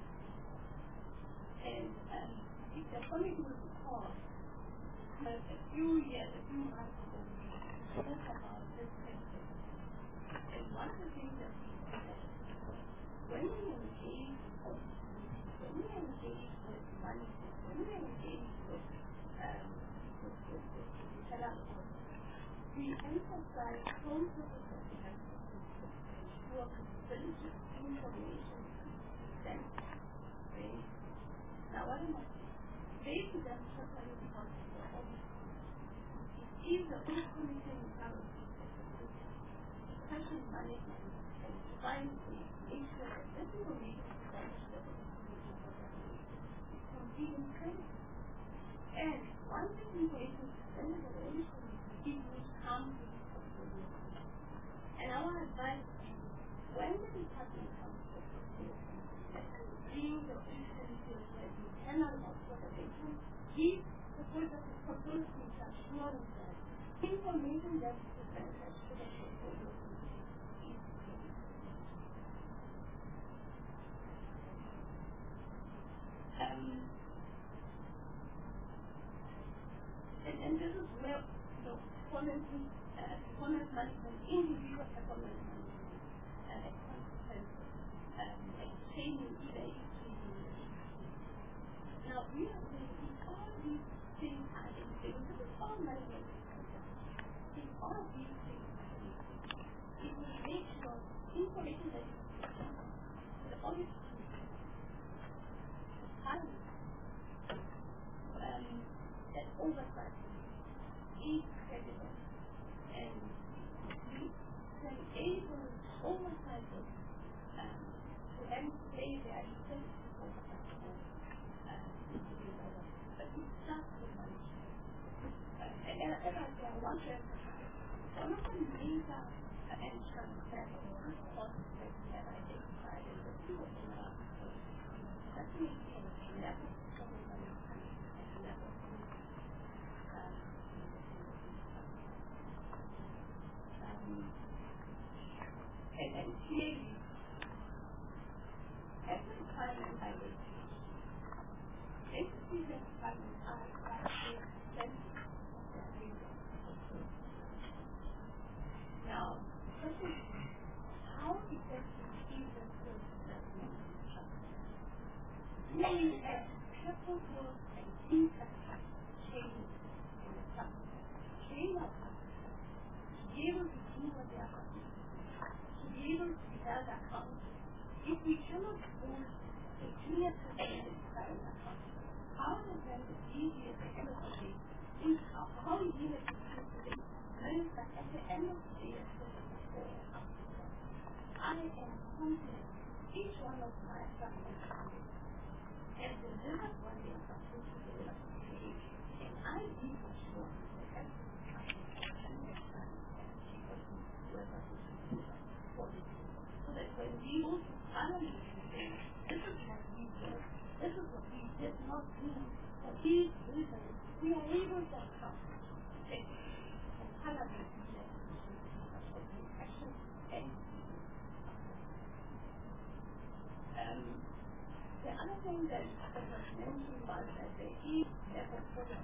And um, if the committee will recall, uh, a few years, a few months ago, we spoke about this question. And one of the things that we said that when we engage with when we engage with money, when we engage with um, with, with, with, with seller, we emphasize processes that we have to ensure credibility of information. Then, right? Now, what am I saying? They to them totally responsible for all this. If the whole committee in Paris discussion management and find a make sure that this information is established that the information for that is completely credible. And once this information is presented to the committee, it will come to the committee. And our advice is when the department comes to the committee, being the opportunity that you cannot afford the patient, give the point of the proposal to assure that information that is presented to the portfolio is um, and, and this is where the performance, uh, performance management, individual performance management, uh, consequences, um, exchanging either now, we are saying if all these things are in place, this is all management if all these things are in place, it will make sure information that is presented to the audit committee and um, that oversight is credible and we can able oversight it um, to then say they are effective oversight. But starts with money. Uh, and as I say, I want to emphasize, one of the major uh, and transferable costs that we have identified in the field in our approach, certainly in a level of money and a level of um, um, and, and clearly, every requirement I would teach, basically the requirements are actually expensive. Now, secondly, how effective is the process of we have capital and infrastructure changes in the substance, train our customers to be able to do what they are doing, to be able to be held accountable. If we cannot hold a clear system held accountable, how is then the easiest at the end of the day is how, how easy it is to do means that at the end of the day, as I said before, I am confident each one of my assignments and deliver what they are supposed to deliver today. And I be for sure that every assignment and people whoever is what we do. So that when we go to finally say, this is what we did, this is what we did not do, for these reasons, we are able to accomplish things. And finally, we can action and um, the other thing that was mentioned was that the E has a portfolio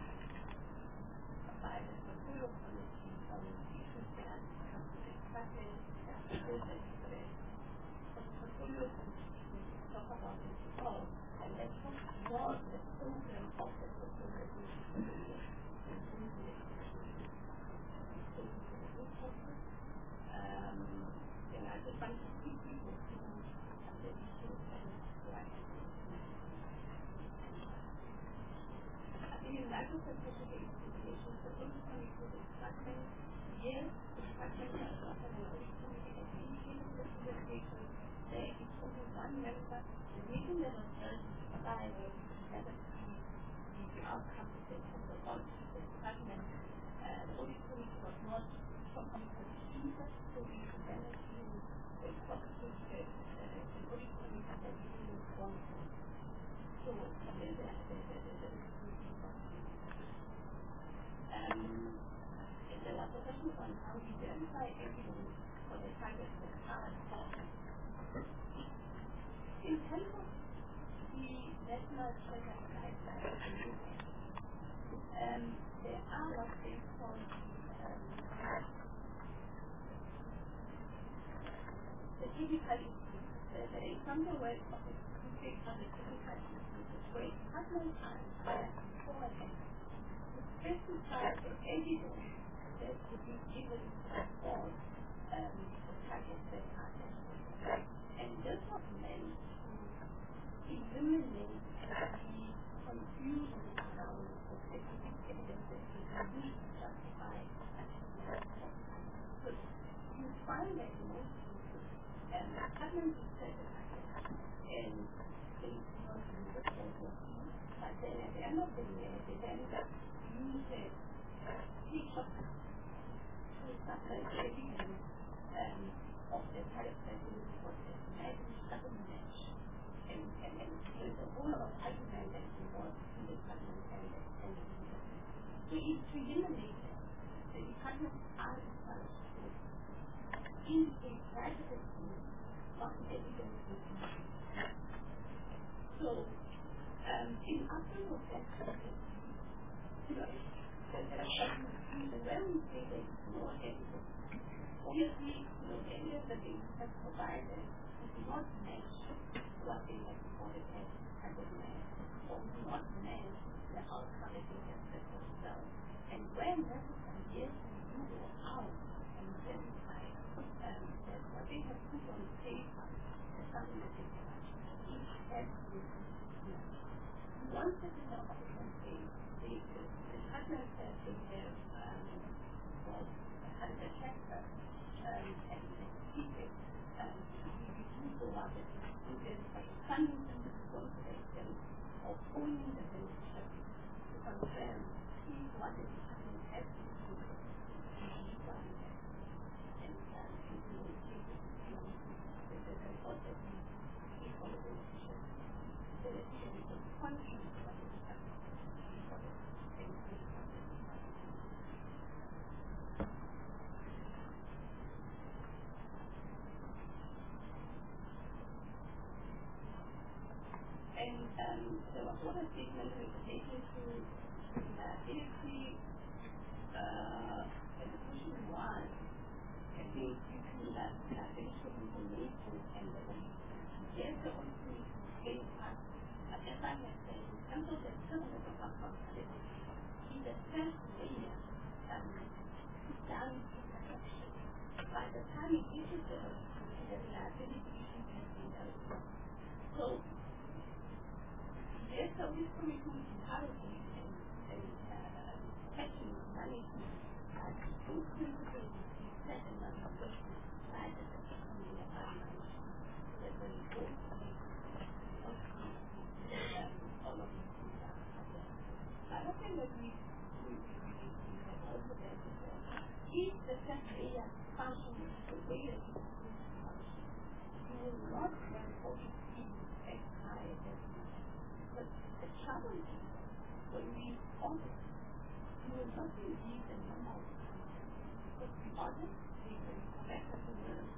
by the portfolio committee on issues that have to be discussed and business today. So the portfolio committee will talk about this all, and then talk about the program of the portfolio committee. Um, and I just want to see people who have the issues and right. In light of the specific implications, the audit committee was discussing, yes, discussing the audit committee has indicated the investigation. There is only one member, the meeting that was held by the the outcome of the audit department. Uh, the audit committee was not completely either, so we presented to the positive uh, the audit committee that we didn't want to. So, the Um, there was a question on how we verify evidence for the fact that the car is false. In terms of the national treasure guidelines, um, there are what they call um, the typical issues. There is some way of the specific on the typical issues where partners are inspired beforehand. Specify the evidence that would be given for um, the target that are necessary. And this was meant to eliminate the confusion around the specific evidence that you can use to justify an evidence. So you find that in most cases, um, partners will set the target and things not in the process. But then at the end of the day, they then use it teach us to supplement the evidence um, of the type that is what is made which doesn't match. And, and, and there's a whole lot of argument that involves in the department and the and the university. So if to eliminate it, the departments are encouraged to indicate right at the school what the evidence is. So um, in absence of that, you know, when we say there is no evidence, obviously, you know, the evidence that they have provided does not match what they have reported as academic, or do not match the outcome that they have set for themselves. And when necessary, yes, we do go out and verify um, that what they have put on paper is something that they can actually each have to do. Once the occupancy, the department says they have um, well, had a checker um, and keep it. Um, we do go out and do this, but funding them to go to them or owning the beneficiary. Um, there was one statement related to uh, industry uh, education was, I think, between that additional information and the there's the only game part. But as I have said, in terms of the terminal of our concept, in the first layer, um, down to perfection. By the time it reaches the the reliability issue has been done. So there's always coming to municipality and, and uh, catching money as two principles set in the which side of the economy of our life. That when you go to the all of these things are there. I don't think that we we we have also there before. If the first layer functions the way that it function, you will not have all these people as high as that. But the challenge is when we audit, you will not believe the number of times. But we audit, we can back up the learn.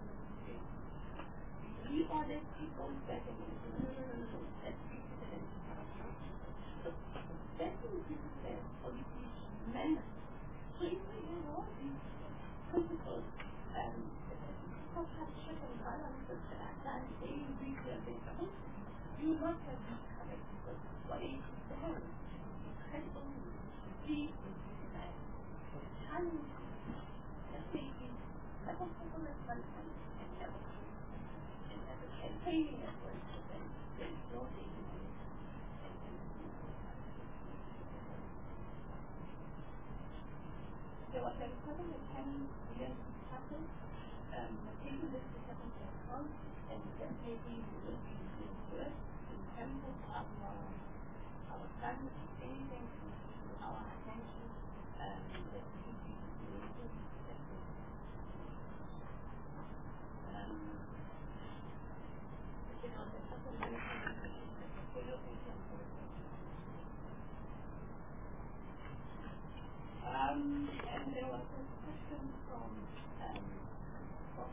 We audit, it goes back and we say, no, no, no, no, that's fifty percent. So that's what people say, all these measures. So if we have all these principles, um, compassion and balances that are done daily, weekly, and daily, you will not have these correct because what is there is incredible deep that challenge the thinking, level performance management, and level and level campaigning as well. So then there is no daily there was a seven and ten years happen. Um, taking this to seven to account, and then maybe we will be doing good in terms of our our funds, anything to our attention, um, that we should be doing good. Um, you know, the couple of Um, and there was a question from, um, from,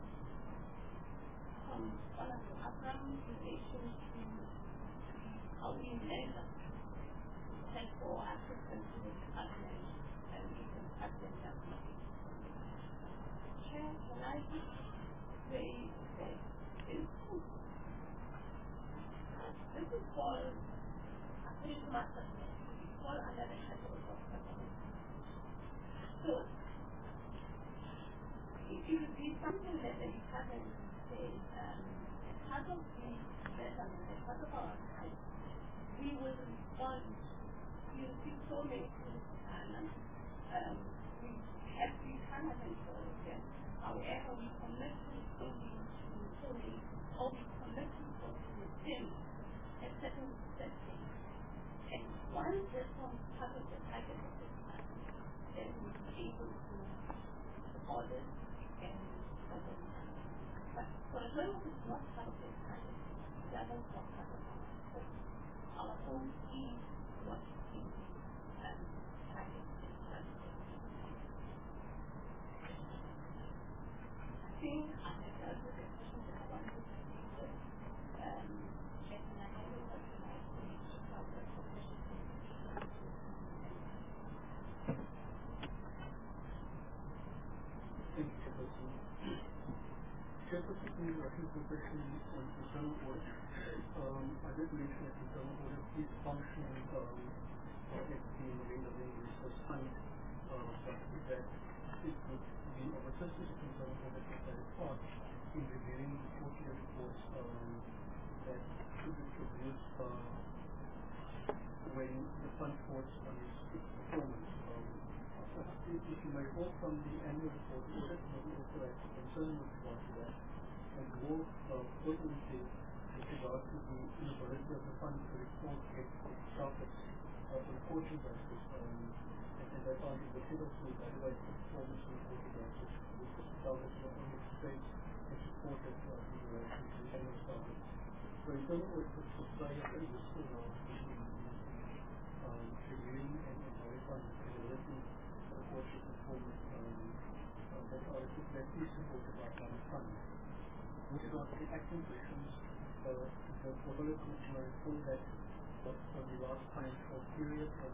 from one of the Abraham in relation to how we measure and for assistance to the department and we can have them done. Chair, can I just say that this is, this is called, this is master, it's called under the category of government. So, if you read something that the department says, um, as part of the measurement, as part of our time, we will respond. You see so many things, and um, we have to kind of control them. However, we commit to only to so many, or we commit to within a certain setting. And once that's part of the target of the department, then we'll be able to audit and audit. But for as long as it's not part of the target, it doesn't form part of our own. Our own key what is um, target and target. I think I have dealt with the questions that I wanted to answer. Um, and I have a question I think about the questions. Thank you, Chairperson. Chairperson, in reference to the question on internal audit, um, I did mention that internal audit is functioning um, as the Marine Resource Fund, uh, but that it would be of assistance to internal audit to play a part in reviewing the quarterly reports um, that should be produced uh, when the fund reports on its performance. Um, If you may recall from the annual report, the audit committee also had concern with regard to that, and more uh, pertinently with regard to the inability of the fund to report its targets uh, on a quarterly basis, um, and, and they found it difficult to evaluate the performance on a quarterly basis because the targets were only expressed and supported uh, in relation to the annual targets. So internal audit could play a very useful role in, in, in um, reviewing and, and verifying the credibility quarterly performance um, uh, that are that is supported by Climate Fund. With regard to the acting questions, uh, the Global Commission may recall that for, for the last financial period, uh,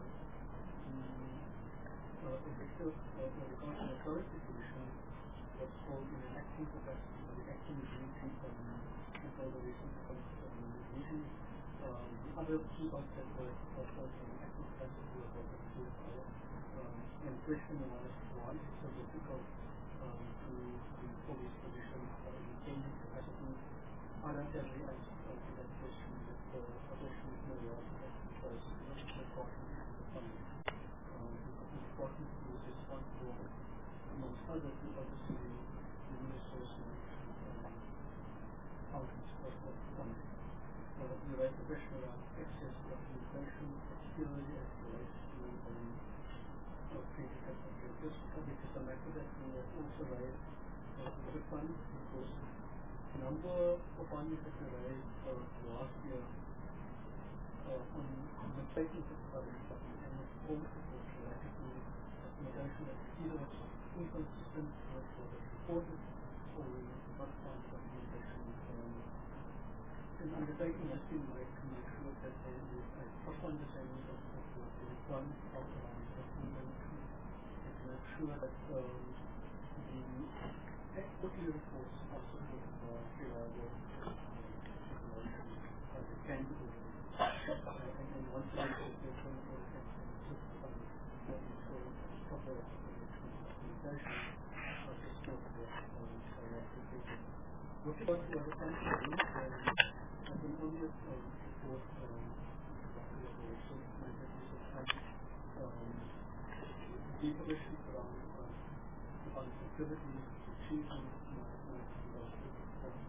the uh, effective uh, the accounting authority position was called in an acting capacity or the acting duty um, until the recent revision. Um, the other two concepts were also in an acting capacity was also C F O. Um, and the question was, why is it so difficult um, to, to fill these positions uh, in any capacity? I don't have the answer uh, to that question, but the position is more relevant because it's not just important to the funding. Um, it's important to be responsible, amongst others, to oversee the resource management um, functions of the funding. Uh, you raised the question around access to documentation, particularly as it relates to um, critical objectives. Probably to come back to that, we have also raised uh, the fund because the number of funding that we raised uh, last year uh, on the statements of the public funding and the performance report related to documentation that either was inconsistent with what was reported or we did not find documentation. Um, an undertaking has been made to make sure that there is a proper understanding of what the requirements outlined documentation and to make sure that um, the quarterly reports are supported by reliable information uh, that can be delivered. Uh, and, and once again, there's one more thing to insist on making sure proper documentation uh, to support what um, they are completed. With regard to other countries, I can only um, report um, exactly what they also make that use of funds. Um, the publishing around uh, on activities, achievements, milestones, and those things.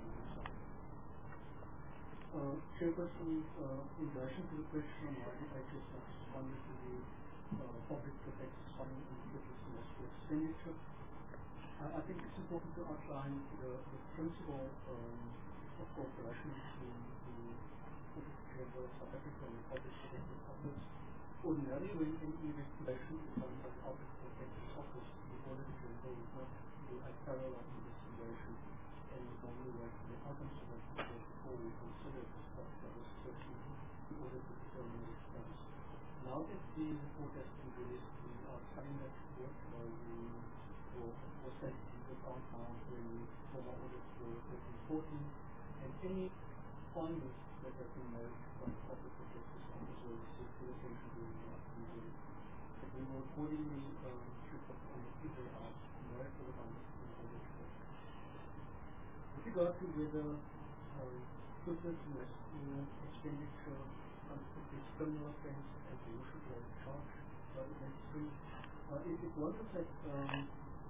Uh, Chairperson, uh, in relation to the question on why the H S not responded to the uh, public protective funding and individual semester expenditure, I, I think it's important to outline the, the principle um, of cooperation between the Office of General of South Africa and the Public Protective Office. Ordinarily, when any investigation is done by the Public Protective Office, the Auditor General would not do a parallel investigation and would normally wait for the outcomes of that report before we consider the stuff that was certain in order to determine the response. Now that the report has been released, we are studying that report. Uh, we will, will take into account now when we form our audits for reporting and any findings that have been made by the Public Protective Office will receive full attention during the review. But we will accordingly um, report on it if they are no further findings in order to work. With regard to whether uh, purpose and expenditure constitutes criminal offense and the usual charge by the necessary, uh, if it was that um,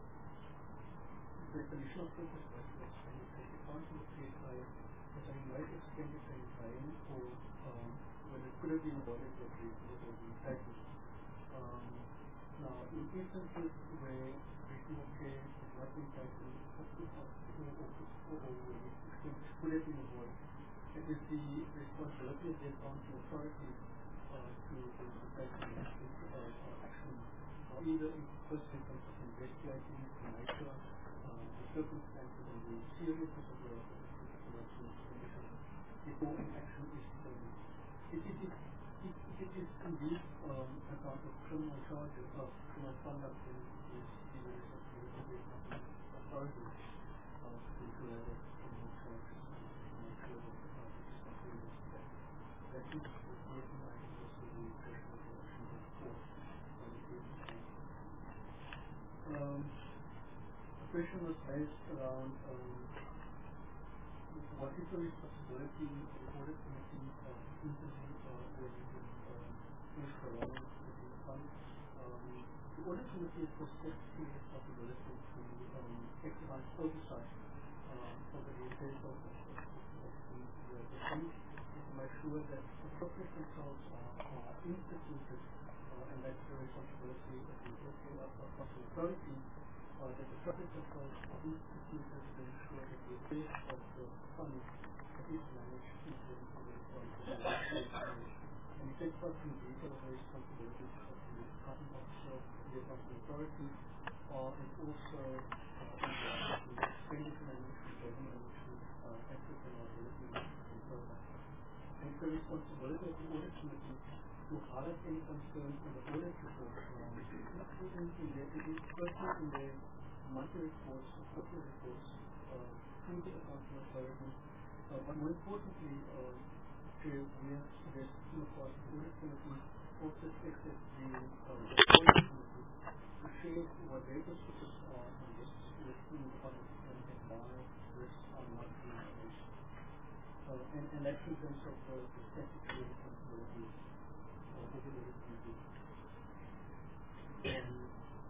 the definition of purpose was expenditure, it can't be treated by as a right expenditure in vain or um, when it could have been avoided or reasonable or being taken. Um, now, in instances where reasonable care has not been taken or, or, or, or, or where the expenditure could have been avoided, it is the responsibility of the accounting authority uh, to, to, to take an action, uh, action uh, either in first instance of investigating the nature, uh, the circumstances and the seriousness of the expenditure before an action is determined. If it is, if, if it is indeed um, a part of criminal charges of criminal conduct, then it is the responsibility of the accounting authority uh, to declare those criminal charges and to make sure that the parties is not being investigated. That is the reason I think also the question of relation to the court on the previous time. Um, the question was raised around um, what is the responsibility of the audit committee of interview uh, when um, things go wrong within the fund? Um, the audit committee is specifically responsibility to um, exercise oversight uh, over the affairs of, of, of, of the, the, the fund and to make sure that appropriate controls are, are instituted uh, and that's the responsibility of the accounting authority. Uh, that the public controls are instituted to ensure that the affairs of the fund is managed in accordance with the responsibilities. And it takes up in detail the responsibilities of the accounting officer, the accounting authority, uh, and also uh, in relation to expenditure management, revenue management, uh, asset and liability management, and so on. And so the responsibility of the audit committee to highlight any concerns in the audit report, um, not in, in their, in, personally in their monthly reports or quarterly reports, uh, through the accounting authority, uh, but more importantly, uh, to, we have suggested in the past, the audit committee also expected the uh, audit committee to share what their perspectives are on risks within the audit and, and why risks are not being managed. Uh, and, and that's in terms of the, the statutory responsibility uh, of the audit committee. And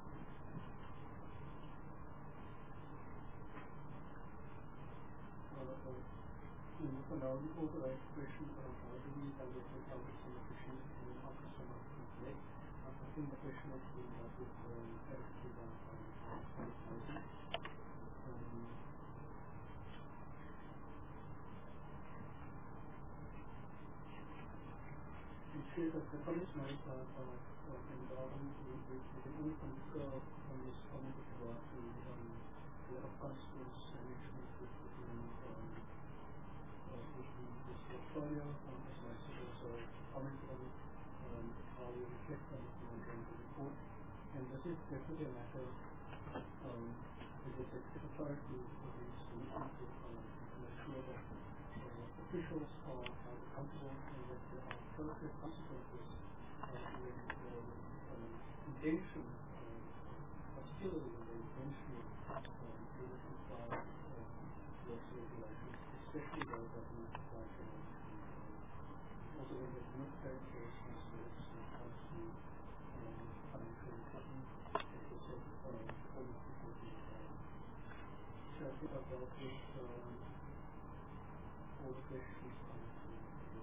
uh, uh, in the finale, authorized question of how do we evaluate the outcome of efficiency and outcome of neglect. I think the question has been dealt with adequately by Thomas Housen. It says that the comments made by and Darwin, we can only concur on this comment with regard to the consequence management within this portfolio, as I said also comment on how we reflect on it in the report. And this is definitely a matter um, that is a authority for the solution to make sure that uh, officials are held accountable and that there are appropriate consequences uh, when the um, intention, uh, particularly when the intention um, is implied uh, towards regulations, especially those that do not apply to also when they do not take the responsibilities when it comes to um, financial reporting, as we said, uh, performance reporting. So I think I've dealt with um, all the questions coming through.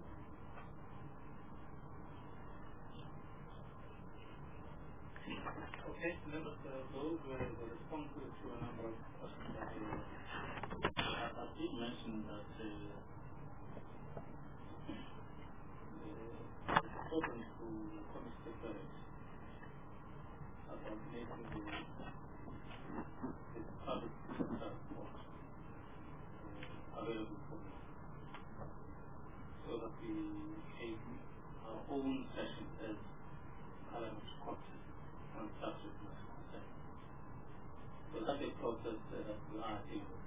Okay, members, uh, those were the responses to a number of questions that they I, I did mention that uh, the spoken to the Committee Secretary about making the, the public sector report uh, available for me so that we take our own session as Parliament copies on subject matter concern. So that's a process uh, that we are dealing with.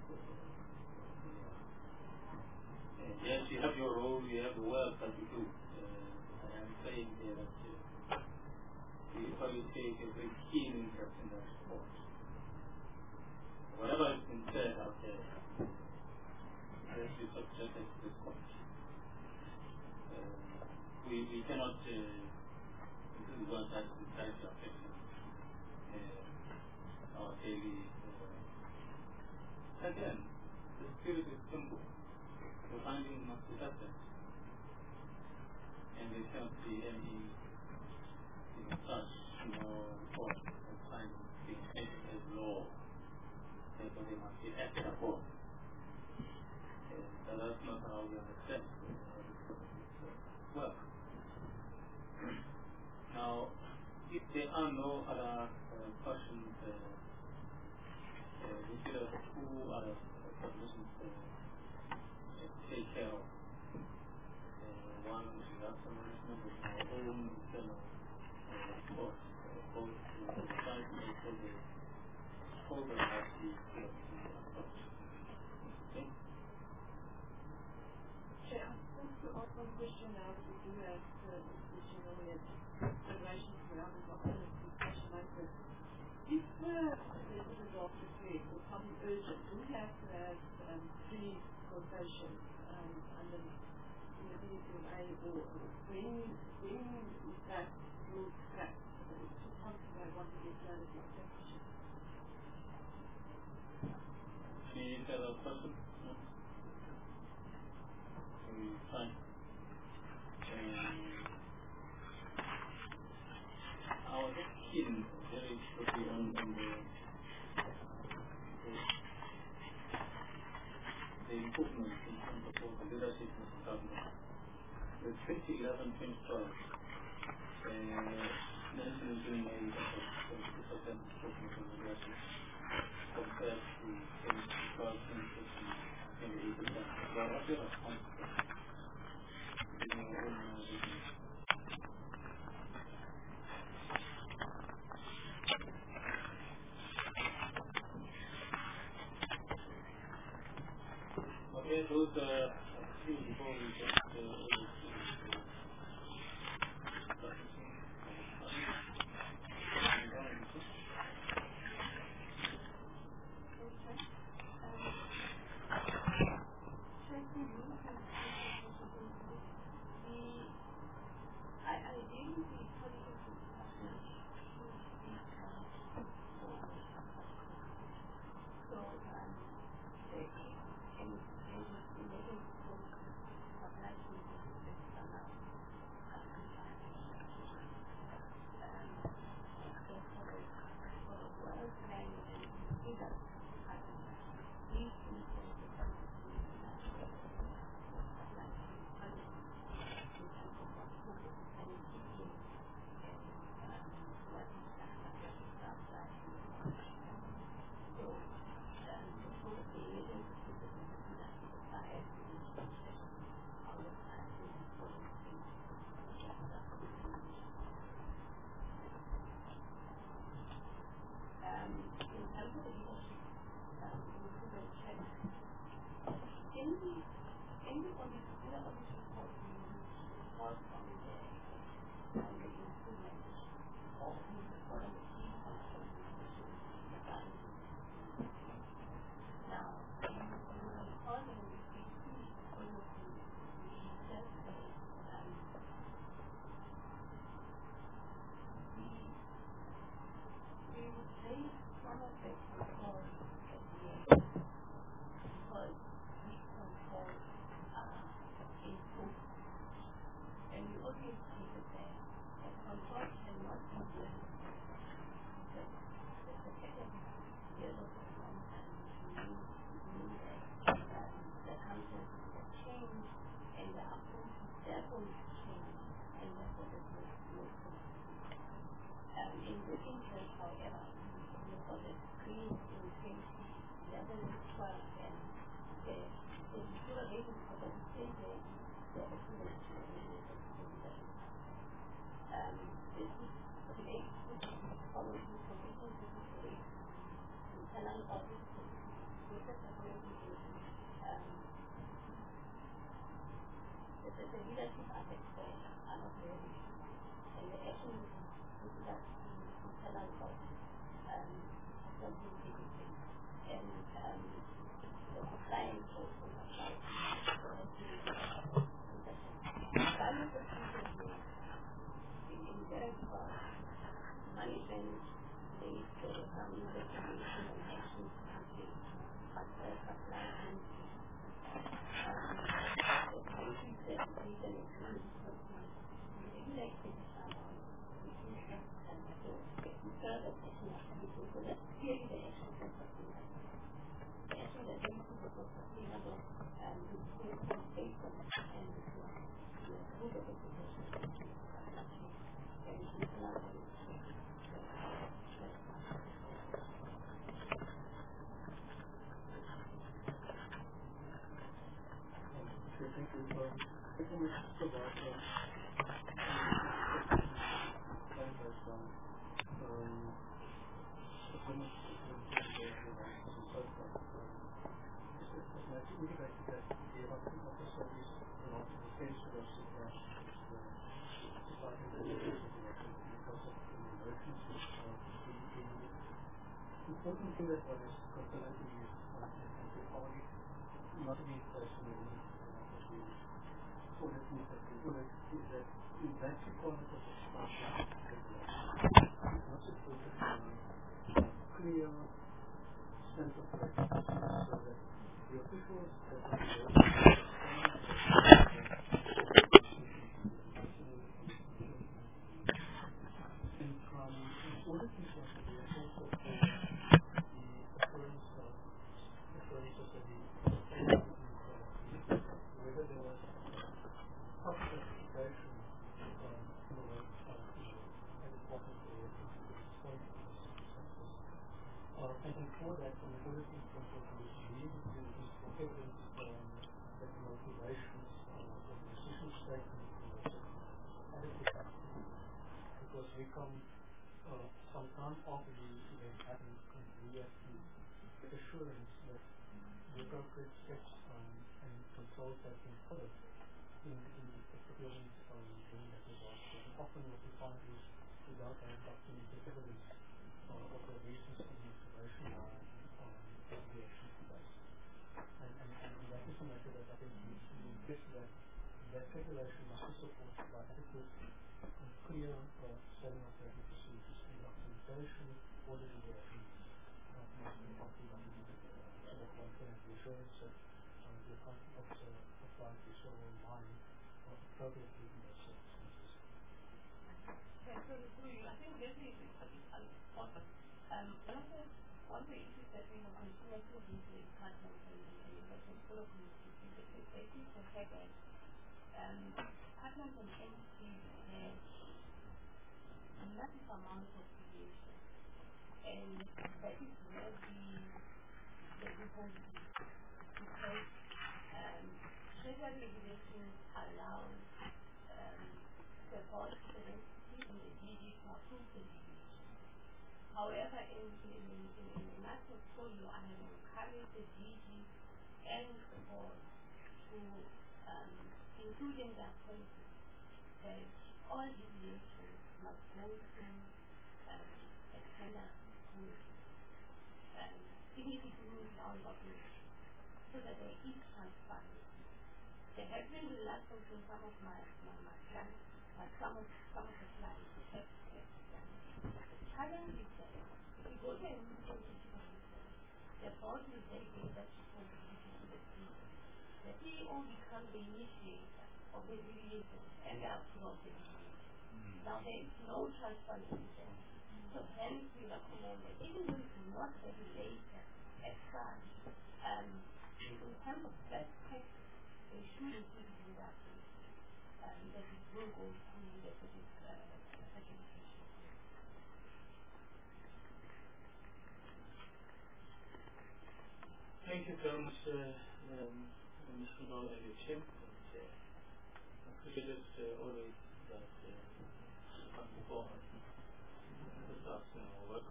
Uh, yes, you have your role, you have the work that you do. Uh, and I'm saying here that uh, we probably take a very keen interest in that report. Whatever has been said out there, has been subjected to this committee. Uh, we, we cannot, uh, this is one that decides to affect uh, our daily. Uh, again, the spirit is simple. The finding must be evident. And there cannot be any you know, such you know, report or finding being taken as law. Therefore, they must be acted upon. And that's not how we understand uh, work. Now, if there are no other uh, questions, uh, uh, we should have two other submissions uh, to take care of. Uh, one is disaster management with our own internal uh, report, uh, both to the site and also the program that we put up to approach. Okay? Chair, I want to ask one question now that we do have uh, discussion earlier in relation to the other document discussion like this. If the letter is draft request or something urgent, do we have to have um, three conversations um, under the D C M A or when, when is that rule scrapped? It's just something I want to get done as well. Any further questions? No? Okay, fine. Um, I was just keen very quickly on, on the, the, the improvements in terms of all the leadership of the government. The twenty eleven to twenty twelve uh, mention is being made of twenty percent improvement in leadership compared to twenty twelve, twenty fifteen, twenty-eight percent. So what's your response to that? Giving Okay, those uh, few before we get uh, important thing that one is constantly is anthropology, not to be personally so that means that the bullet is that in that requirement of the structure is not supposed to be a clear sense of direction so that the officials that are and from order people to be also whether there was public expression um, in a way of you know, as important for responding to those circumstances. Uh, and then for that, from the auditing point of view, we needed to use for evidence um, that the motivations uh, of the decision statement was adequate because we come uh, some time after the event happened and we have to get assurance that the appropriate steps um, controls have been followed in, in the procurement um, during that regard. So often what we find is we don't have documented evidence uh, of the reasons of the observation um, of the action place. And, and, and that is a matter that I think we, we get that that regulation must be supported by adequate and clear uh, setting of certain procedures and documentation, order the actions uh, must be properly documented so that one can have the assurance that uh, the accounting officer applies this overall line uh, appropriately in those circumstances. Okay, so through you, I think this is important. Um, one of the one of the issues that we have on collective usually partners and investment full of communities is basically the fact that um, partners and entities have a massive amount of deviation, and that is where the the difference is because um, treasury regulations allow um, the board, the entity, and the D G to approve the deviation. However, in in in, in my portfolio, I have encouraged the D G and the board to um, include in their policy that all deviations must go through um, external committee, um, significantly down documents, so that there is transparency. There has been reluctance in some of my my, my clients, but some of some of the clients have kept them. The challenge is that if you go to a new entity committee, the board will dedicate that responsibility to the C E O. The C E O becomes the initiator of the deviation and the approval of the deviation. Now there is no transparency there. So hence we recommend that even though it's not regulated as such, um, in terms of best practice, they should include in that um, that it will go through the certification. Thank you very much, uh, um, Mister Ndolo and your team. And, uh, I appreciate it uh, always that uh, you come before us with us in our work.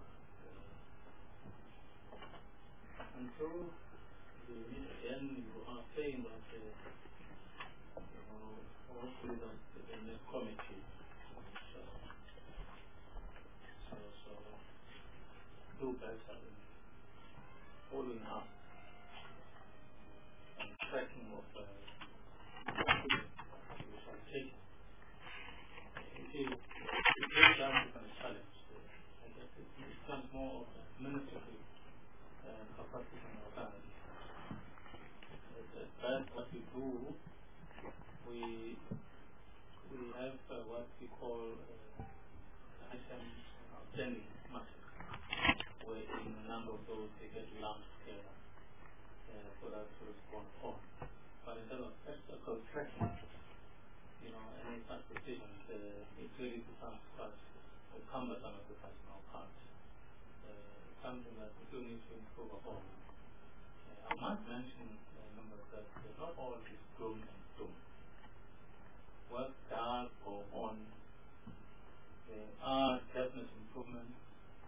Uh, and so, we meet again, you are saying that uh, you know, hopefully that the next committee. So, so, so do better in following up and tracking of uh, we shall take. It is it is down to a challenge. Uh, I guess it becomes more of a military uh, capacity in our country. That's what we do. We we have uh, what we call uh, items outstanding matters, where in a number of those they get lumped together uh, for us to respond on. But in terms of practical tracking, you know, any such decisions, uh, it really becomes quite a cumbersome exercise on our part. Uh, something that we still need to improve upon. Uh, I must mention, uh, members, that uh, not all is gloom and doom. Work does go on. There are definite improvements.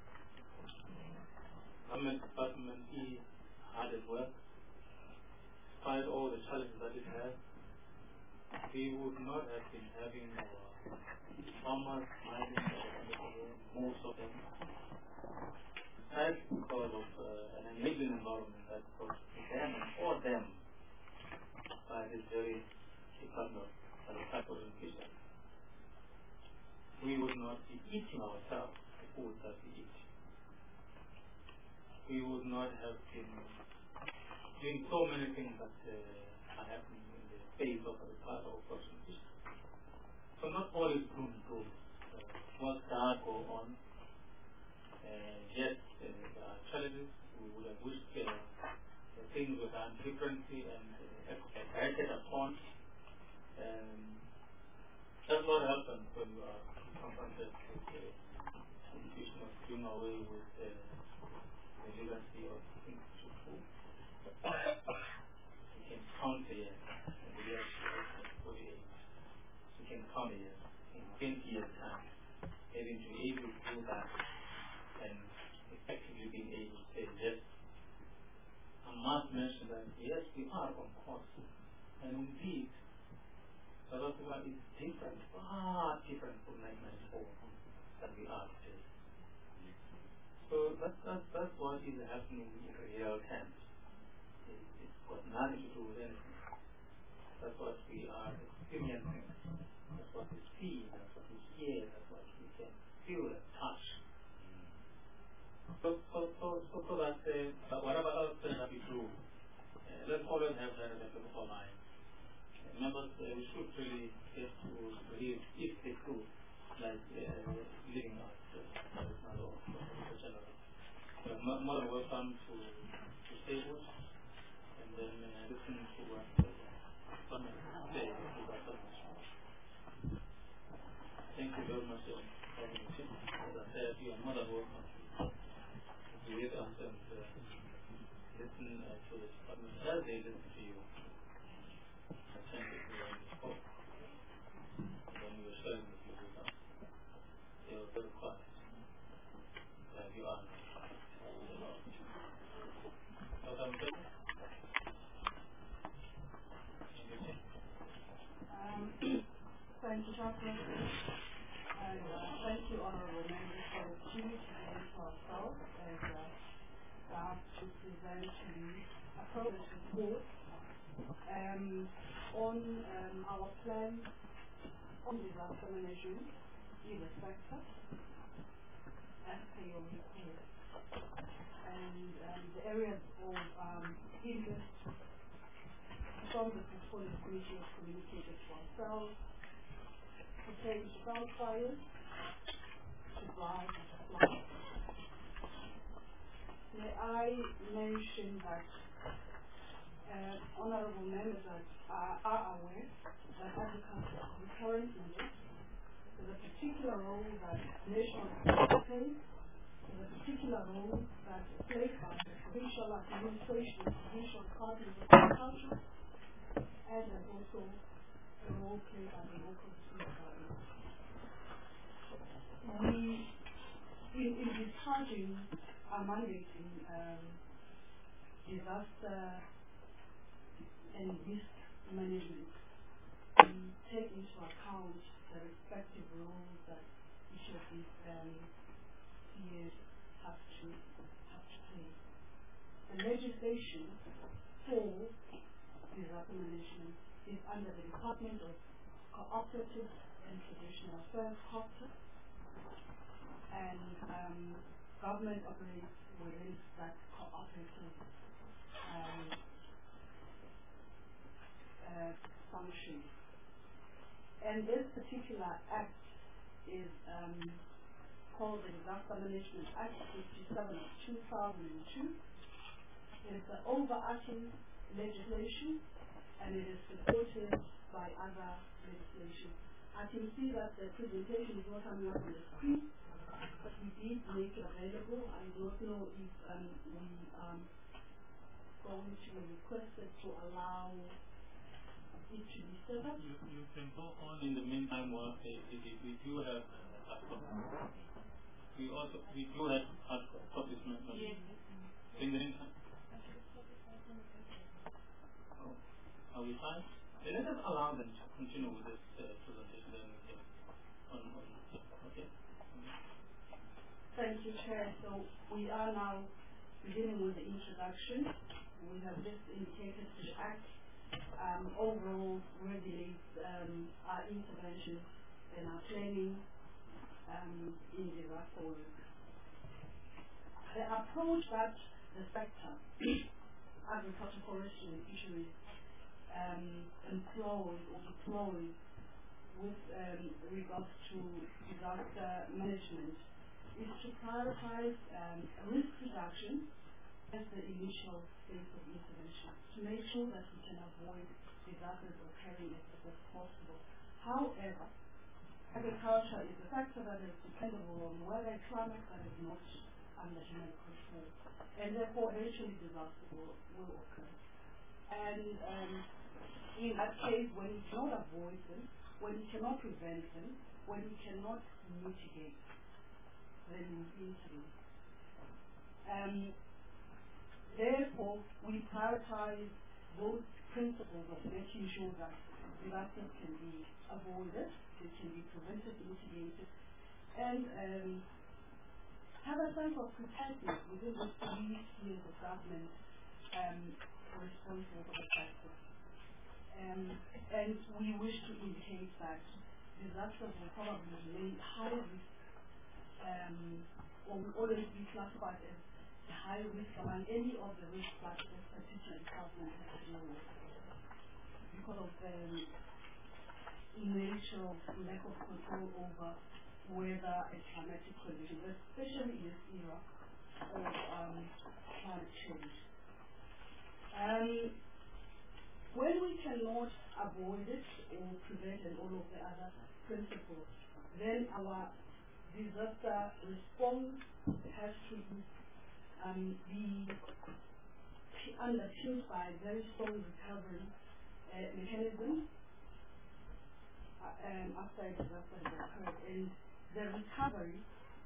Government department is hard at work. Despite all the challenges that it has, we would not have been having our farmers mining most of them. That's because of uh, an enabling environment that goes to them and for them by this very department of type of education. We would not be eating ourselves the food that we eat. We would not have been doing so many things that uh, are happening in the face of the class of opportunities. So not all is doom and gloom. Uh, work does go on. Uh, yes, uh, there are challenges. We would have wished uh, the things were done differently and uh, acted upon. Um, that's what happens when you are confronted with the institution of doing away with uh, the legacy of things to do. You can count the years, and the years forty-eight. You can count the years in twenty years' time, having to be able to do that and effectively being able to say yes. I must mention that yes, we are on course And indeed, South Africa is different, far different from nineteen ninety-four that we are today. So that's, that's, that's what is happening in real terms. It, it's got nothing to do with anything. That's what we are experiencing. That's what we see. That's what we hear. That's what we can feel and touch. So, so, so, so, so that uh, whatever else that we do, uh, let's always have that in the back of our mind. Uh, members, uh, we should really get to live, if they could, like uh, living out uh, traditional or general. So more, more than welcome to, to stay with and then uh, listen to what the government says about the mission. Thank you very much uh, for the meeting. As I said, you are more than welcome to read us and uh, listen uh, to the department as they listen to you. Thank you for your support. When you were sharing with you with us, they were very quiet. Like you are now. Um, thank you, Chaplain, and uh, thank you, Honourable Members, for the opportunity to present to ourselves and uh, staff to present the appropriate report um, on um, our plan on disaster management in the sector as per your report. And um, the areas of um, interest from the portfolio committee was communicated to ourselves pertain to ground fires, to drought and to flood. May I mention that uh, honourable members that are, are aware that agriculture is recurrent in this. There's a particular role that national plays. There's a particular role that is played by the provincial administration and provincial departments of agriculture, and there's also a role played by the local state government. We, in, in discharging our mandate in um, disaster and risk management, we take into account the respective roles that each of these um, spheres have to, have to play. The legislation for disaster management is under the Department of Cooperative and Traditional Affairs, COPTA, and um, government operates within that cooperative um, uh, function. And this particular act is um, called the Disaster Management Act fifty-seven of two thousand two. It is the overarching legislation, and it is supported by other legislation. I can see that the presentation is not coming up on the screen, but we did make it available. I don't know if um, we are um, going to request it to allow it to be set up. You, you can go on in the meantime while we, we do have uh, hard copies. We also we do have hard copies. Yes. In the meantime. Oh, are we fine? Let us allow them to continue with this uh, presentation. Then we can on, on okay. Thank you, Chair. So we are now beginning with the introduction. We have just indicated to the Act um, overall regulates um, our intervention and our planning um, in disaster work. The approach that the sector, agriculture, forestry, and fisheries um, employs or deploys with um, regards to disaster management is to prioritize um, risk reduction as the initial phase of intervention, to make sure that we can avoid disasters occurring as much as possible. However, agriculture is a sector that is dependable on weather and climate that is not under human control, and therefore eventually disasters will, will occur. And um, in that case, when we cannot avoid them, when we cannot prevent them, when we cannot mitigate, then we intervene. Um, therefore, we prioritize those principles of making sure that disasters can be avoided, they can be prevented, mitigated, and um, have a sense of preparedness within the three spheres of government um, responsible for the crisis. Um, and we wish to indicate that disasters will probably remain high risk, um, or will always be classified as a high risk among any of the risk factors, particularly government has to deal with, because of the nature of lack of control over weather and climatic conditions, especially in this era of um, climate change. Um, when we cannot avoid it or prevent and all of the other principles, then our disaster response has to um, be underpinned by very strong recovery uh, mechanisms uh, um, after a disaster has occurred. And the recovery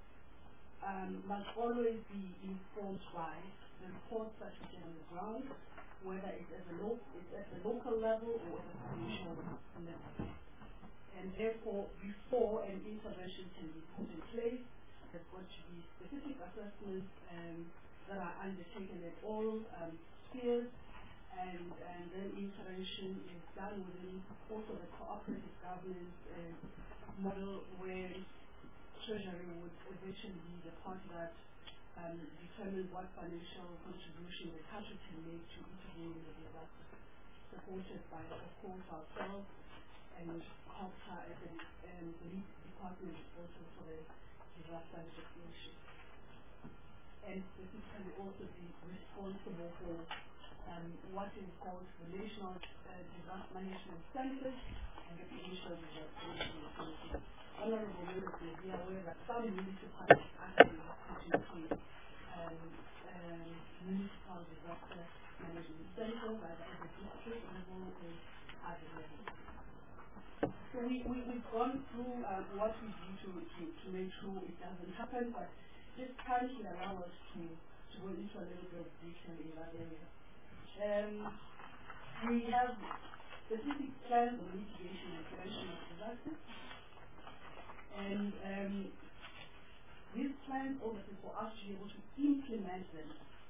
um, must always be informed by the reports that we get on the ground, whether it's at the, lo it's at the local level or at the provincial level. And therefore, before an intervention can be put in place, there's got to be specific assessments um, that are undertaken at all um, spheres, and, and then intervention is done within also the cooperative governance uh, model, where Treasury would eventually be the party that um, determines what financial contribution the country can make to mitigating the disaster, supported by, of course, ourselves and COPTA as the um, lead department responsible for the disaster mitigation, and specifically also be responsible for um, what is called the National uh, Disaster Management Centers and the Provincial Disaster Management Centers. Honorable members may be aware that some municipalities actually have put in place um, um, municipal disaster management centers, either at the district level or at the level. So we, we, we've gone through uh, what we do to, to, to make sure it doesn't happen, but this kindly allow us to, to go into a little bit of detail in that area. Um, we have specific plans on mitigation and prevention of disasters, and um, these plans, obviously, for us to be able to implement them,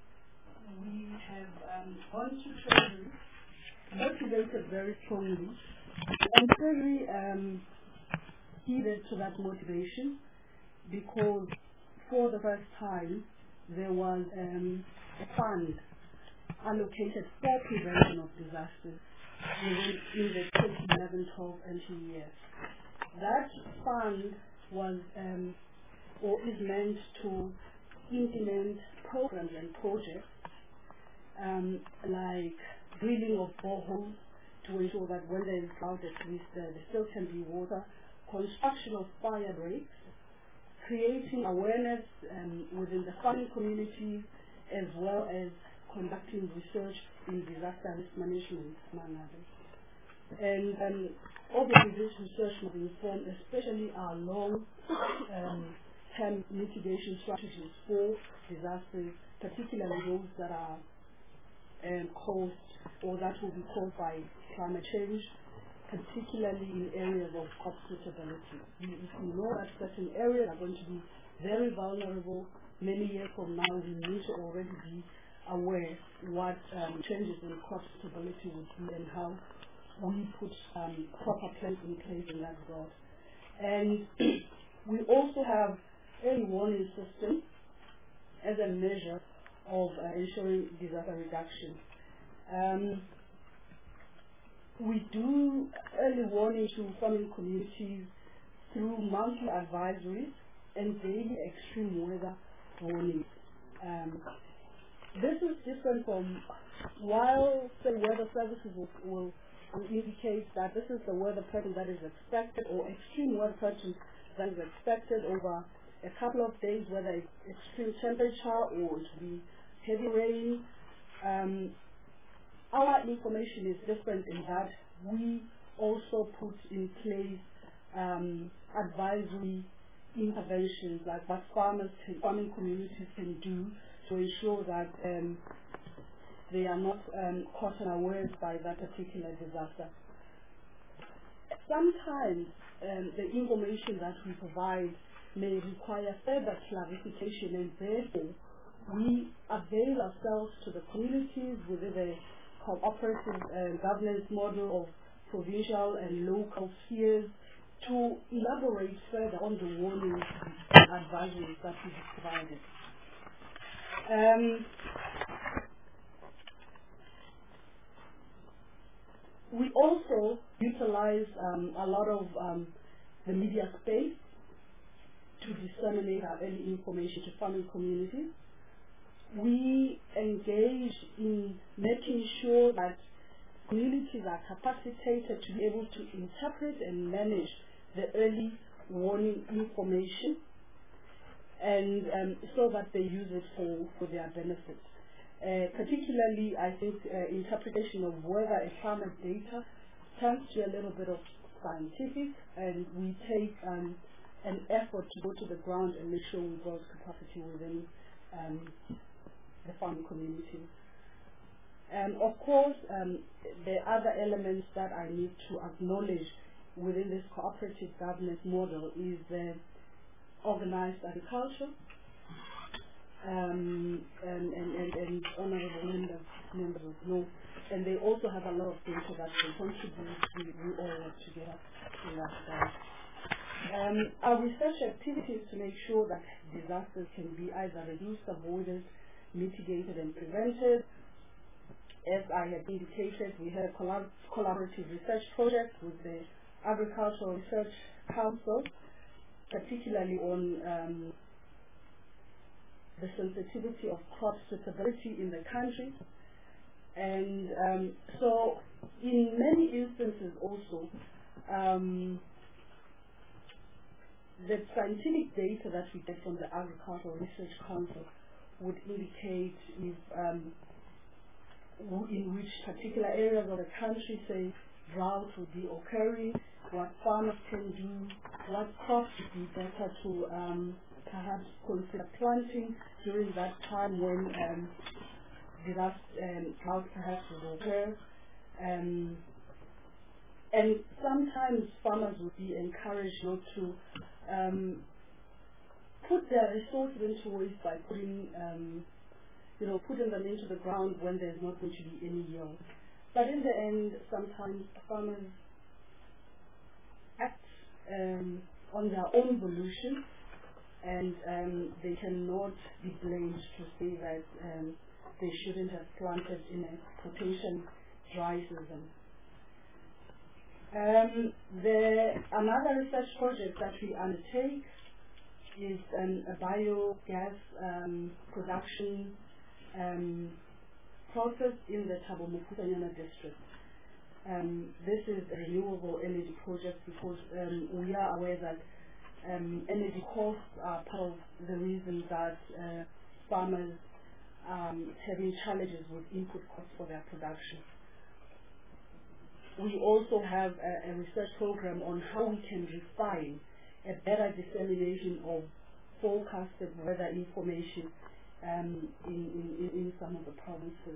we have um, gone to Treasury, motivated very strongly, and Treasury um, heeded to that motivation, because for the first time there was um, a fund allocated for prevention of disasters within in the twenty eleven twelve entry year. That fund was um, or is meant to implement programs and projects um, like drilling of boreholes to ensure that when there is drought, at least uh, there still can be water, construction of fire breaks, creating awareness um, within the farming community, as well as conducting research in disaster risk management, among others. And um, obviously this research will inform especially our long um, term mitigation strategies for disasters, particularly those that are um, caused or that will be caused by climate change, particularly in areas of crop suitability. If we know that certain areas are going to be very vulnerable many years from now, we need to already be aware what um, changes in crop suitability would be and how we put um, proper plans in place in that regard. And we also have early warning system as a measure of uh, ensuring disaster reduction. Um, we do early warning to farming communities through monthly advisories and daily extreme weather warnings. Um, this is different from, while the weather services will, will, will indicate that this is the weather pattern that is expected, or extreme weather pattern that is expected over a couple of days, whether it's extreme temperature or it will be heavy rain. Um, our information is different in that we also put in place um, advisory interventions, like what farmers, farming communities can do to ensure that um, they are not um, caught unawares by that particular disaster. Sometimes um, the information that we provide may require further clarification, and therefore we avail ourselves to the communities within the cooperative uh, governance model of provincial and local spheres to elaborate further on the warnings and advisories that we have provided. Um, we also utilize um, a lot of um, the media space to disseminate our early information to farming communities. We engage in making sure that communities are capacitated to be able to interpret and manage the early warning information, and um, so that they use it for, for their benefit. Uh, particularly, I think uh, interpretation of weather and climate data turns to a little bit of scientific, and we take um, an effort to go to the ground and make sure we build capacity within um, the farming community. And of course, um, the other elements that I need to acknowledge within this cooperative governance model is the organized agriculture, um, and, and, and, and honorable members, members know, and they also have a lot of data that can contribute. We, we all work together in that space. Um, our research activities to make sure that disasters can be either reduced, avoided, mitigated, and prevented. As I have indicated, we have a collab collaborative research project with the Agricultural Research Council, particularly on um, the sensitivity of crop suitability in the country. And um, so in many instances also, um, the scientific data that we get from the Agricultural Research Council would indicate if um, in which particular areas of the country, say, drought would be occurring, what farmers can do, what crops would be better to um, perhaps consider planting during that time when um, disaster, um, drought perhaps would occur. Um, and sometimes farmers would be encouraged not to um, put their resources into waste by putting um, you know, putting them into the ground when there's not going to be any yield. But in the end, sometimes farmers act um, on their own volition, and um, they cannot be blamed to say that um, they shouldn't have planted in a potential dry season. Um, the, another research project that we undertake is um, a biogas um, production Um, process in the Thabo Mofokeng district. Um, this is a renewable energy project because um, we are aware that um, energy costs are part of the reason that uh, farmers um, having challenges with input costs for their production. We also have a, a research program on how we can refine a better dissemination of forecasted weather information Um, in, in, in some of the provinces.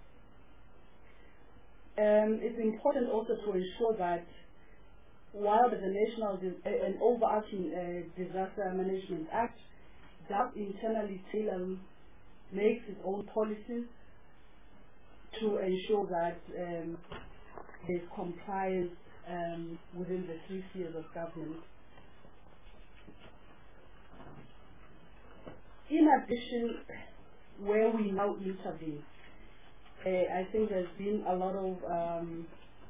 Um, it's important also to ensure that while the National Dis uh, an overarching uh, Disaster Management Act does internally tailor makes its own policies to ensure that um, there's compliance um, within the three spheres of government. In addition, where we now intervene, uh, I think there's been a lot of um,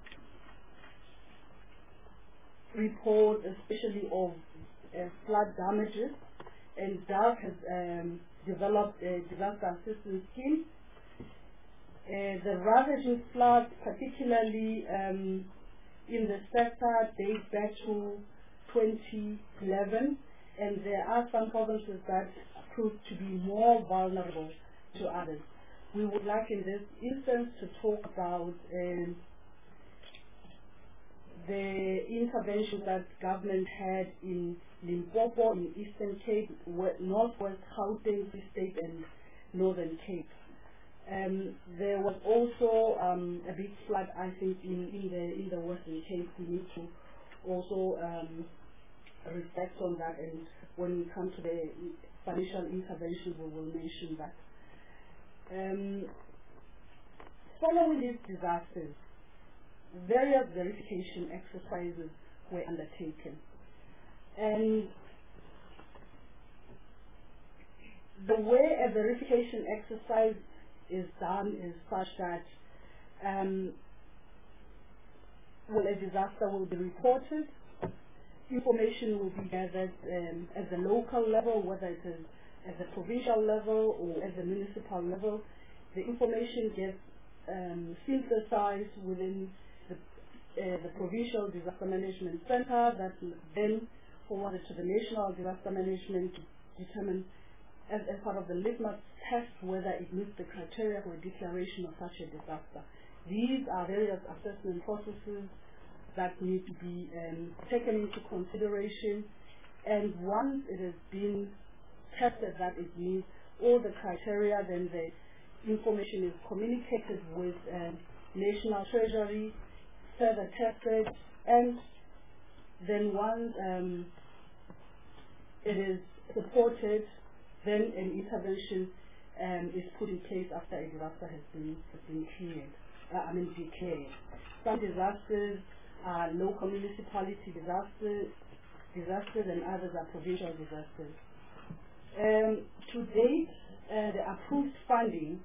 reports, especially of uh, flood damages, and D A C has um, developed a disaster assistance scheme. Uh, the ravaging floods, particularly um, in the sector, date back to twenty eleven, and there are some provinces that proved to be more vulnerable to others. We would like in this instance to talk about um, the intervention that government had in Limpopo, in Eastern Cape, Northwest Gauteng, Free State, and Northern Cape. Um, there was also um, a big flood, I think, in, in the in the Western Cape. We need to also um, reflect on that, and when we come to the financial intervention, we will mention that. Um, following these disasters, various verification exercises were undertaken, and the way a verification exercise is done is such that um, well, a disaster will be reported, information will be gathered um, at the local level, whether it is at the provincial level or at the municipal level. The information gets um, synthesized within the, uh, the Provincial Disaster Management Center, that then forwarded to the National Disaster Management to determine, as, as part of the litmus test, whether it meets the criteria for a declaration of such a disaster. These are various assessment processes that need to be um, taken into consideration, and once it has been tested that it meets all the criteria, then the information is communicated with um, National Treasury, further tested, and then once um, it is supported, then an intervention um, is put in place after a disaster has been, has been cleared, uh, I mean declared. Some disasters are local municipality disasters, disasters and others are provincial disasters. Um, to date, uh, the approved funding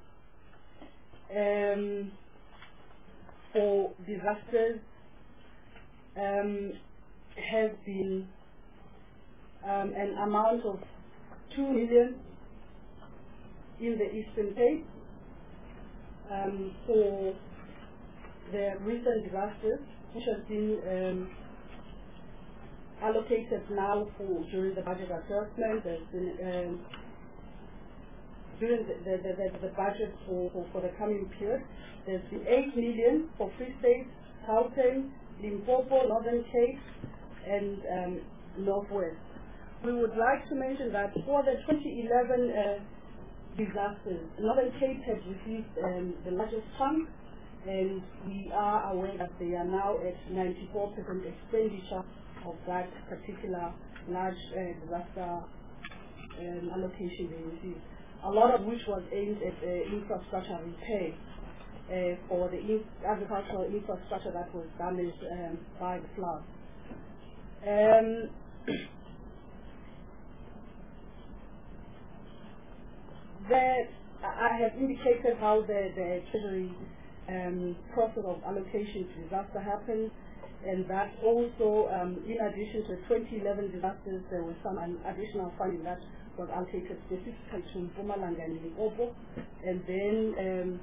um, for disasters um, has been um, an amount of two million in the Eastern Cape um, for the recent disasters, which has been um, allocated now for during the budget adjustment. There's been um, during the, the, the, the budget for, for, for the coming period, there's been eight million for Free State, Gauteng, Limpopo, Northern Cape, and um, Northwest. We would like to mention that for the twenty eleven uh, disasters, Northern Cape has received um, the largest chunk, and we are aware that they are now at ninety-four percent expenditure of that particular large uh, disaster um, allocation they received. A lot of which was aimed at uh, infrastructure repair uh, for the in agricultural infrastructure that was damaged um, by the flood. Um, the, I have indicated how the, the Treasury um, process of allocation to disaster happened, and that also, um, in addition to twenty eleven disasters, there was some um, additional funding that was allocated specifically to Mpumalanga and Limpopo, and then um,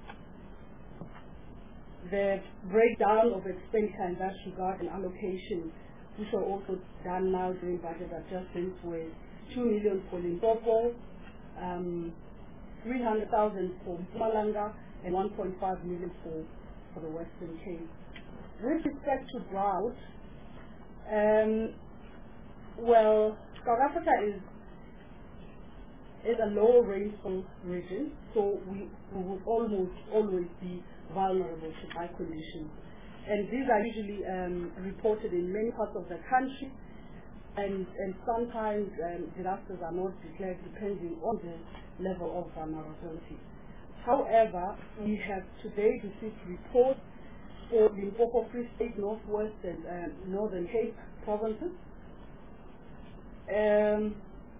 the breakdown of expenditure in that regard and allocation, which were also done now during budget adjustments, were two million for Limpopo, um, three hundred thousand for Mpumalanga, and one point five million for, for the Western Cape. With respect to drought, um, well, South Africa is is a low rainfall region, so we, we would almost always be vulnerable to dry conditions. And these are usually um, reported in many parts of the country, and, and sometimes um, disasters are not declared depending on the level of vulnerability. However, we have today received reports for Limpopo, Free State, Northwest, and um, Northern Cape provinces. Um,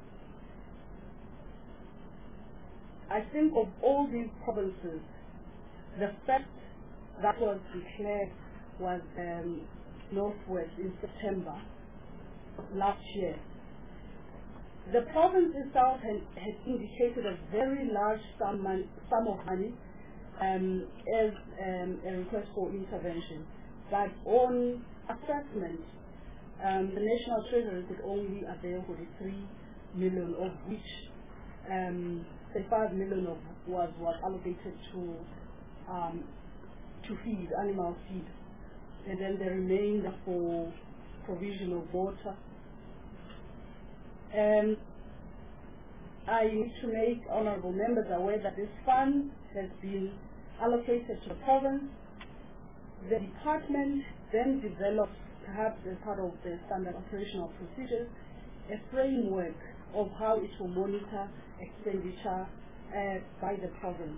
I think of all these provinces, the first that was declared was um, Northwest in September last year. The province itself has, has indicated a very large sum, money, sum of money um, as um, a request for intervention. But on assessment, um, the National Treasury could only avail forty-three million, of which um, thirty-five million of was was allocated to um, to feed, animal feed, and then the remainder for provision of water. And I need to make honorable members aware that this fund has been allocated to the province. The department then develops, perhaps as part of the standard operational procedures, a framework of how it will monitor expenditure uh, by the province.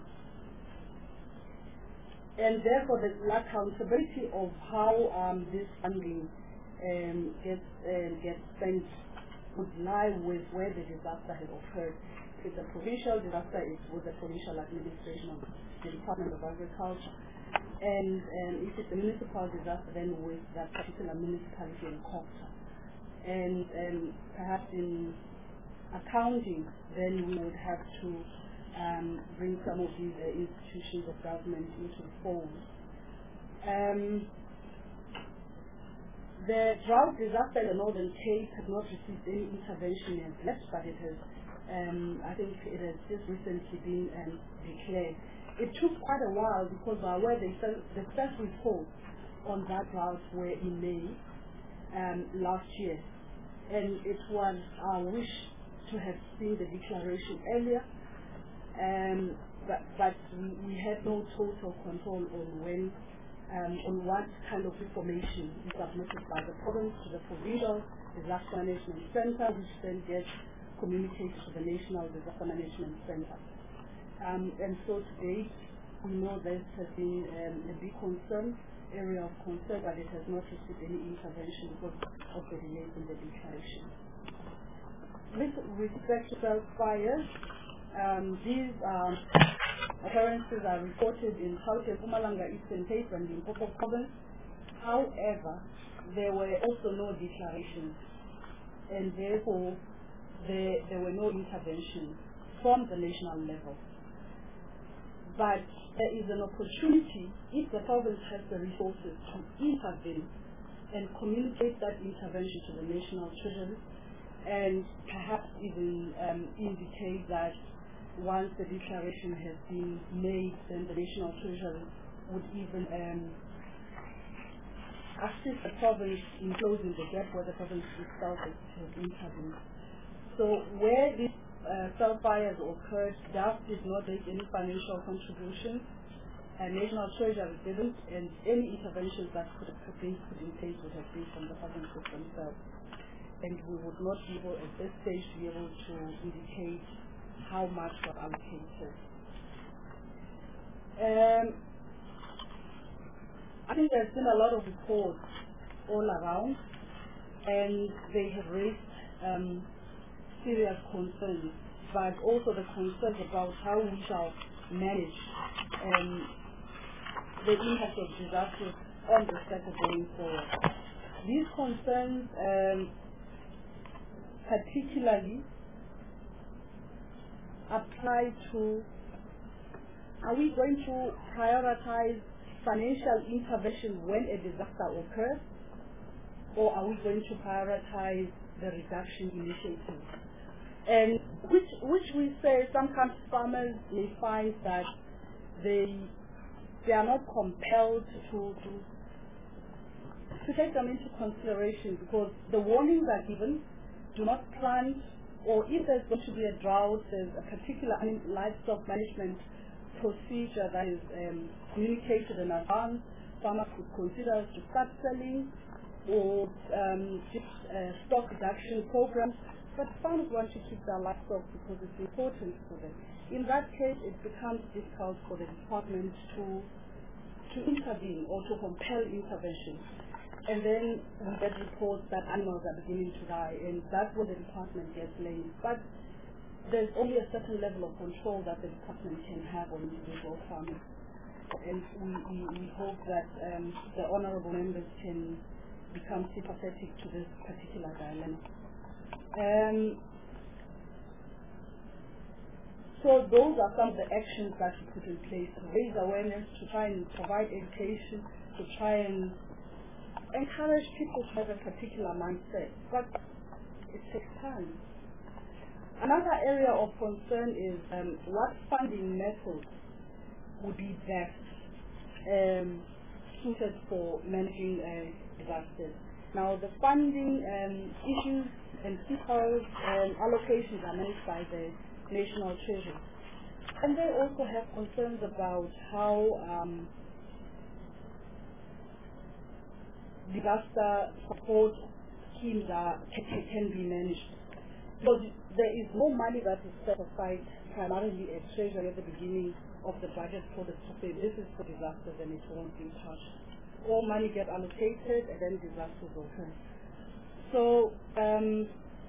And therefore the accountability of how um, this funding um, gets, uh, gets spent would lie with where the disaster has occurred. If it's a provincial disaster, it's with the provincial administration of the Department of Agriculture. And um, if it's a municipal disaster, then with that particular municipality and quarter. And um, perhaps in accounting, then we would have to um, bring some of these uh, institutions of government into the fold. Um, The drought disaster in the Northern Cape has not received any intervention as yet, but it has, um, I think it has just recently been um, declared. It took quite a while because uh, where they sent, the first reports on that drought were in May um, last year, and it was our wish to have seen the declaration earlier, um, but, but we had no total control on when Um, on what kind of information is submitted by the province to the provincial disaster management center, which then gets communicated to the national disaster management center. Um, and so to date, we know this has been um, a big concern, area of concern, but it has not received any intervention because of the delays in the declaration. With respect to self fires, um, these are occurrences are reported in Gauteng, Mpumalanga, Eastern Cape, and Limpopo province. However, there were also no declarations, and therefore there, there were no interventions from the national level. But there is an opportunity, if the province has the resources, to intervene and communicate that intervention to the national treasury, and perhaps even um, indicate that once the declaration has been made, then the national treasury would even um, assist the province in closing the gap where the province itself has, has intervened. So where these uh, cell fires occurred, D A F did not make any financial contributions, and national treasury didn't, and any interventions that could have been put in place would have been from the provinces themselves. And we would not be able at this stage to be able to indicate how much were allocated. Um, I think there's been a lot of reports all around, and they have raised um, serious concerns, but also the concerns about how we shall manage um, the impact of disasters on the sector going forward. These concerns um, particularly apply to, are we going to prioritize financial intervention when a disaster occurs, or are we going to prioritize the reduction initiatives? And which, which we say sometimes farmers may find that they, they are not compelled to, to, to take them into consideration, because the warnings are given, do not plant, or if there's going to be a drought, there's a particular I mean, livestock management procedure that is um, communicated in advance. Farmers could consider to start selling or um, just uh, stock reduction programs, but farmers want to keep their livestock because it's important for them. In that case, it becomes difficult for the department to to intervene or to compel intervention. And then we get reports that animals are beginning to die, and that's when the department gets blamed. But there's only a certain level of control that the department can have on individual farmers. And we, we, we hope that um, the honorable members can become sympathetic to this particular dilemma. Um, so those are some of the actions that we put in place to raise awareness, to try and provide education, to try and encourage people to have a particular mindset, but it takes time. Another area of concern is um, what funding methods would be best um, suited for managing uh, disasters. Now, the funding um, issues and C P A Rs and allocations are managed by the national treasury. And they also have concerns about how um, disaster support schemes are, can, can be managed. Because there is no money that is set aside primarily at treasury at the beginning of the budget for the to say this is for disasters and it won't be touched. All money gets allocated and then disasters occur. So, um,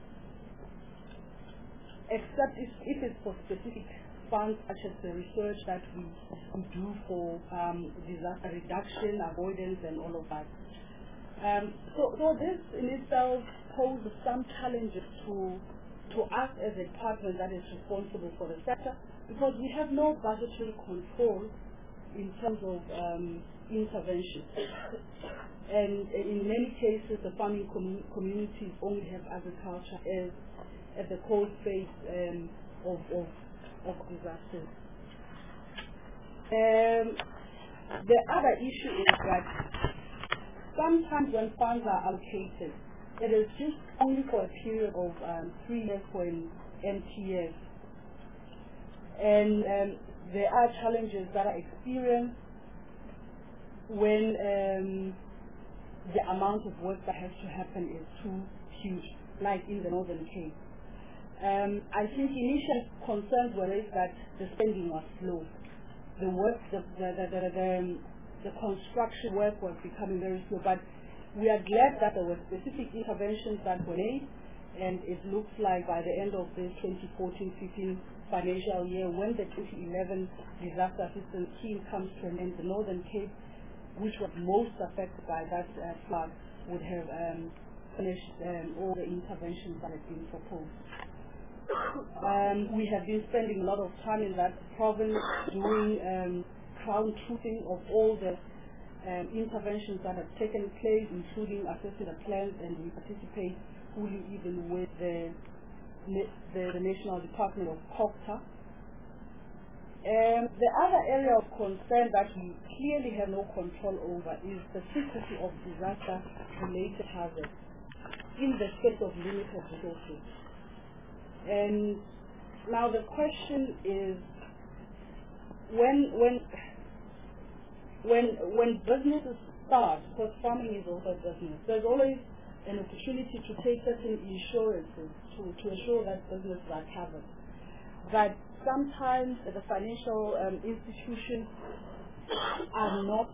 except if, if it's for specific funds such as the research that we, we do for um, disaster reduction, avoidance and all of that. Um, so, so this in itself poses some challenges to to us as a department that is responsible for the sector, because we have no budgetary control in terms of um, intervention. And in many cases, the farming com communities only have agriculture as, as the core space um, of, of, of disasters. Um, the other issue is that sometimes when funds are allocated, it is just only for a period of um, three years for an M T S. And um, there are challenges that are experienced when um, the amount of work that has to happen is too huge, like in the Northern Cape. Um, I think initial concerns were raised that the spending was slow. The work, the, the, the, the, the, the construction work was becoming very slow, but we are glad that there were specific interventions that were made, and it looks like by the end of this twenty fourteen fifteen financial year, when the twenty eleven disaster assistance scheme comes to an end, the Northern Cape, which was most affected by that uh, flood, would have um, finished um, all the interventions that had been proposed. Um, we have been spending a lot of time in that province doing um, crown truthing of all the um, interventions that have taken place, including assessing the plans, and we participate fully even with the, the, the National Department of COGTA. Um, the other area of concern that we clearly have no control over is the frequency of disaster-related hazards in the space of limited resources. And now the question is, when when when when businesses start, because farming is also a business, there's always an opportunity to take certain insurances to, to ensure that businesses are covered. But sometimes the financial um, institutions are not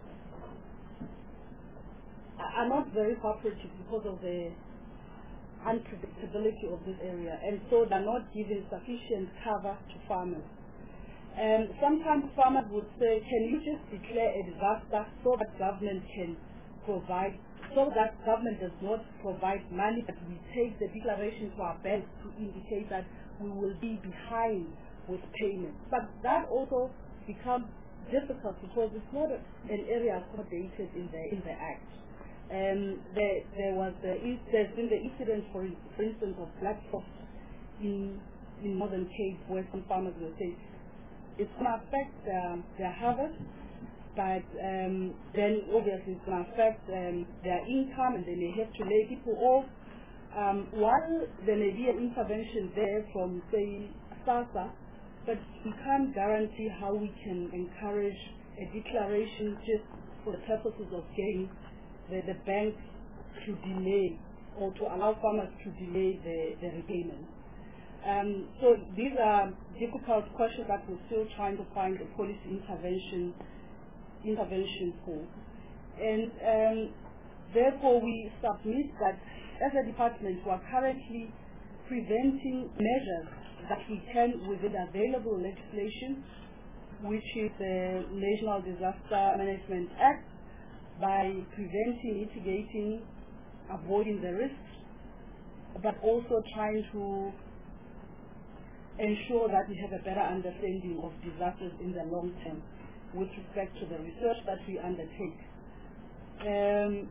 are not very cooperative because of the unpredictability of this area, and so they're not giving sufficient cover to farmers. And sometimes farmers would say, can you just declare a disaster so that government can provide, so that government does not provide money, but we take the declaration to our banks to indicate that we will be behind with payments. But that also becomes difficult because it's not a, an area accommodated in the in the Act. Um, there, there was the, there's been the incident, for, for instance, of black frost in in Northern Cape, where some farmers will say it's going to affect um, their harvest, but um, then obviously it's going to affect um, their income, and they may have to lay people off. Um, while there may be an intervention there from, say, SASSA, but we can't guarantee how we can encourage a declaration just for the purposes of getting the, the banks to delay or to allow farmers to delay the, the repayment. Um, so these are difficult questions that we're still trying to find a policy intervention intervention for. And um, therefore we submit that as a department we are currently preventing measures that we can within available legislation, which is the National Disaster Management Act, by preventing, mitigating, avoiding the risks, but also trying to ensure that we have a better understanding of disasters in the long term with respect to the research that we undertake. Um,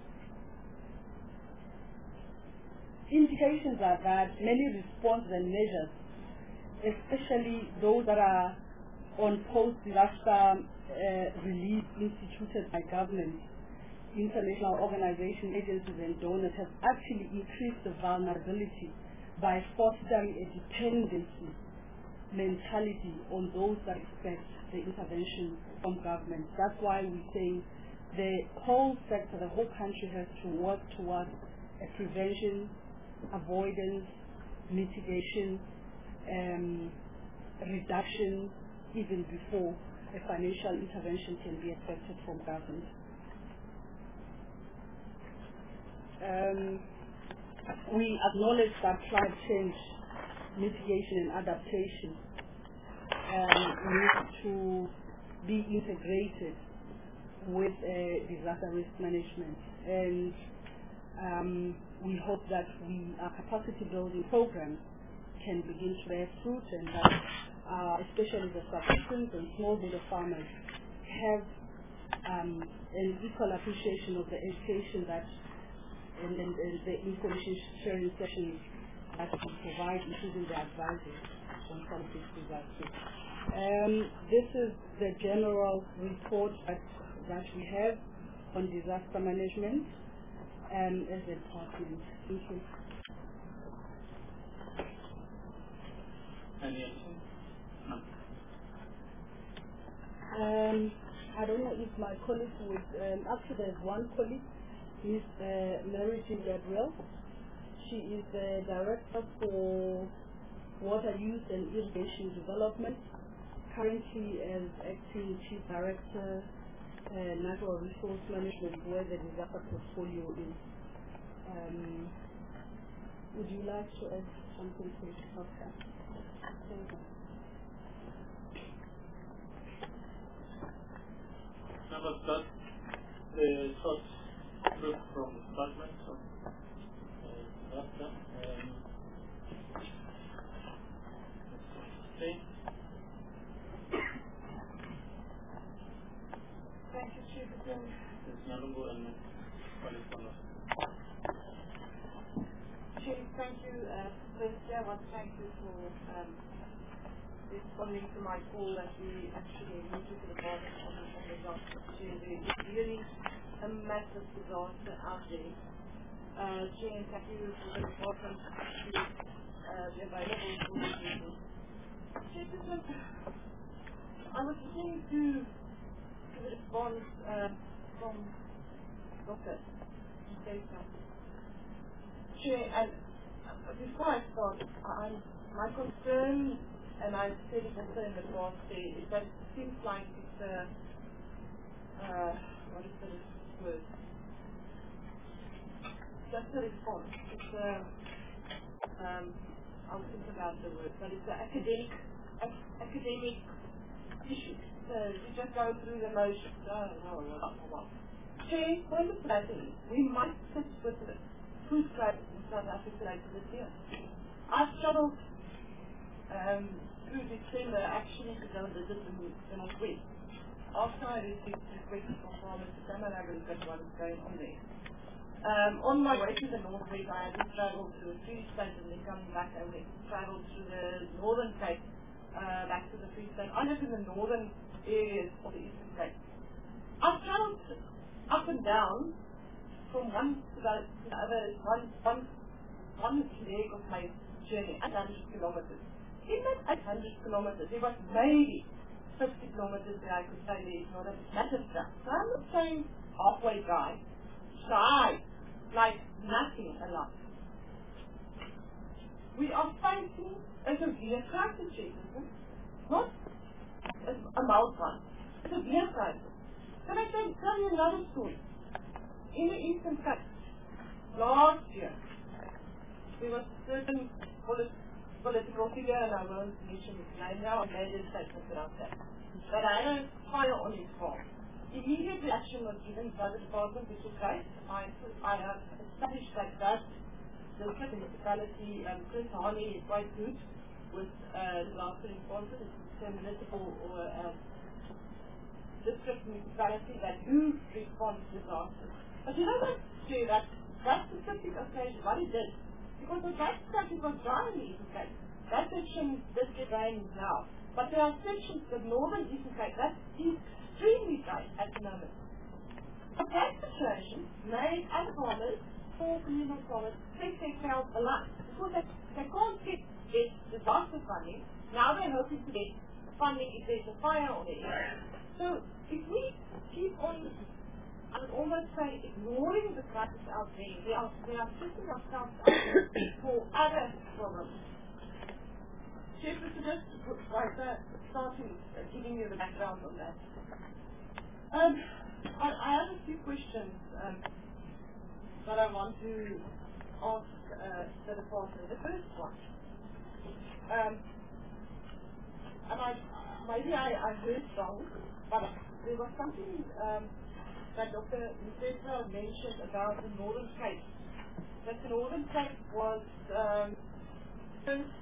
indications are that many responses and measures, especially those that are on post-disaster uh, relief instituted by government, international organizations, agencies and donors, have actually increased the vulnerability by fostering a dependency mentality on those that expect the intervention from government. That's why we say the whole sector, the whole country has to work towards a prevention, avoidance, mitigation, um, reduction, even before a financial intervention can be expected from government. Um, we acknowledge that climate change mitigation and adaptation um, needs to be integrated with uh, disaster risk management, and um, we hope that we, our capacity building programs can begin to bear fruit, and that uh, especially the subsistence and smallholder farmers have um, an equal appreciation of the education that and, and, and the information sharing sessions that we provide, including the advisory on some of these disasters. Um, this is the general report that, that we have on disaster management um, as a department. Thank you. Any other? No. Um, I don't know if my colleagues would, um, actually there's one colleague, Miz Uh, Mary Jean Gabriel. She is the Director for Water Use and Irrigation Development, currently as Acting Chief Director, uh, Natural Resource Management, where the disaster portfolio is. Um, would you like to add something to it? Okay. Thank you. Number start, the thoughts group from the department of uh, disaster. Um, okay. Thank you, Chief. There's Nalungu and Palestine. Chief, thank you. Uh, firstly, I want to thank you for um, responding to my call that we actually moved to the bottom of the disaster. It's really a massive disaster out there. Uh, Chair, and thank you for the department to uh, be available for the people. Chief, I was listening to, to the response uh, from Doctor Mutesa. Chair, and uh, before I start, I, my concern, and I said it also in the past, is that it seems like it's a, uh, what is the word? Just a response. It's a, um, I'll think about the word, but it's an academic, ac academic issue. So you just go through the motions. Oh, no, no, no, no. Chair, point of planning, we might sit with the food crisis in South Africa later this year. I've struggled um, through December actually to go visit the Northwest. After I received requests from farmers to come and have a look at what is going on there. Um, on my way to the Northwest, I had to travel to the Free State and then coming back and then travel to the Northern Cape, uh, back to the Free State. I live in the northern areas of the Eastern Cape. I've traveled up and down from one to the, to the other, one, one, one leg of my journey, eight hundred kilometers. In that eight hundred kilometers, there was maybe fifty kilometers that I could say there is not a massive truck. So I'm not saying halfway guy, shy, like nothing alive. We are facing a severe crisis, isn't it? Not a, a mild one, a severe crisis. Can I tell, tell you another story? In the Eastern Cape, last year, there was a certain polit political figure, and I won't mention his name now, I made a statement about that. But I had a fire on his farm. Immediate action was given by the department, which is great. I, I have established that that the municipality, um, Chris Harney, is quite good with uh, disaster responses. It's a municipal or uh, district municipality that do respond to disasters. But you know what, Chair, that, that specific occasion, what he did, because the that country was dry in the Eastern Cape. That section did get rain now. But there are sections, the northern Eastern Cape, that is extremely dry at the moment. But that situation made other farmers, poor communal farmers, take themselves alive. Because they, they can't get, get disaster funding. Now they're hoping to get funding if there's a fire on the area. So if we keep on, I would almost say, ignoring the crisis out there, we are, we are setting ourselves up for other problems. Chairperson, just right there, starting uh, giving you the background on that. Um, I, I have a few questions um, that I want to ask uh, the department. The first one, um, and I, maybe I, I heard wrong, but there was something um, that Doctor Mthethwa mentioned about the Northern Cape. That the Northern Cape was um, first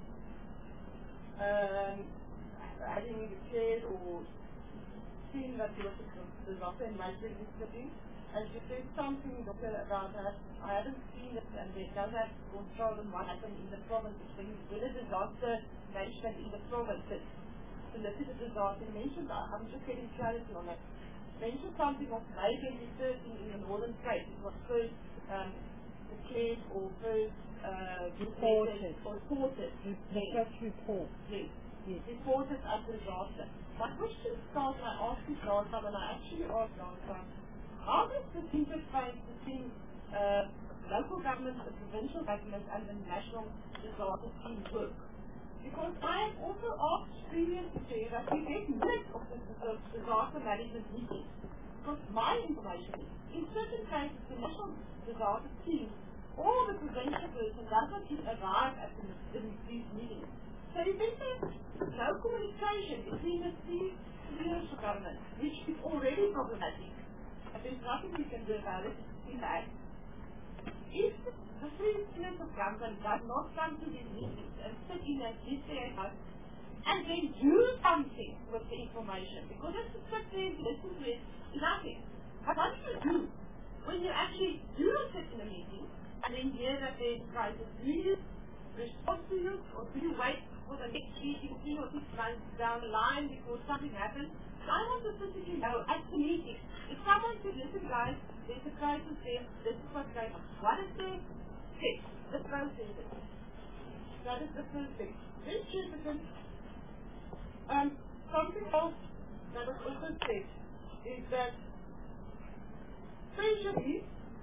um, having declared or seen that there was a disaster in Major City. And you said something, Doctor, about that. I haven't seen it, and they don't have control on what happened in the provinces. When when a disaster management in the provinces, so this is a disaster mentioned, I'm just getting clarity on that. Mentioned something of Major thirteen in the Northern Cape. It was first um, declared or first uh, reported. Or reported. The first report. Yes. Yes. Reported as a disaster. My question starts, and I asked this last time, and I actually asked last time, how does the interface between uh, local governments, the provincial governments, and the national disaster team work? Because I have also asked previously to you that we get minutes of the disaster management meetings. Because my information is, in certain cases, the national disaster team or the provincial person doesn't even arrive at the, the, these meetings. So if there's no communication between the three tiers of government, which is already problematic, and there's nothing we can do about it, in that. If the three tiers of government does not come to these meetings and sit in and sit there and then do something with the information, because it's to sit there and listen to it, nothing. But what do you do when you actually do sit in a meeting and then hear that there's a crisis? Do you respond to you, or do you wait for the next meeting three or six months down the line before something happens? I want to specifically know at the meeting, if someone says, listen guys, there's a crisis there, this is what's going on. What is the fix, the process? That is the first thing. Then, Chairperson, um, something else that was also said is that Treasury,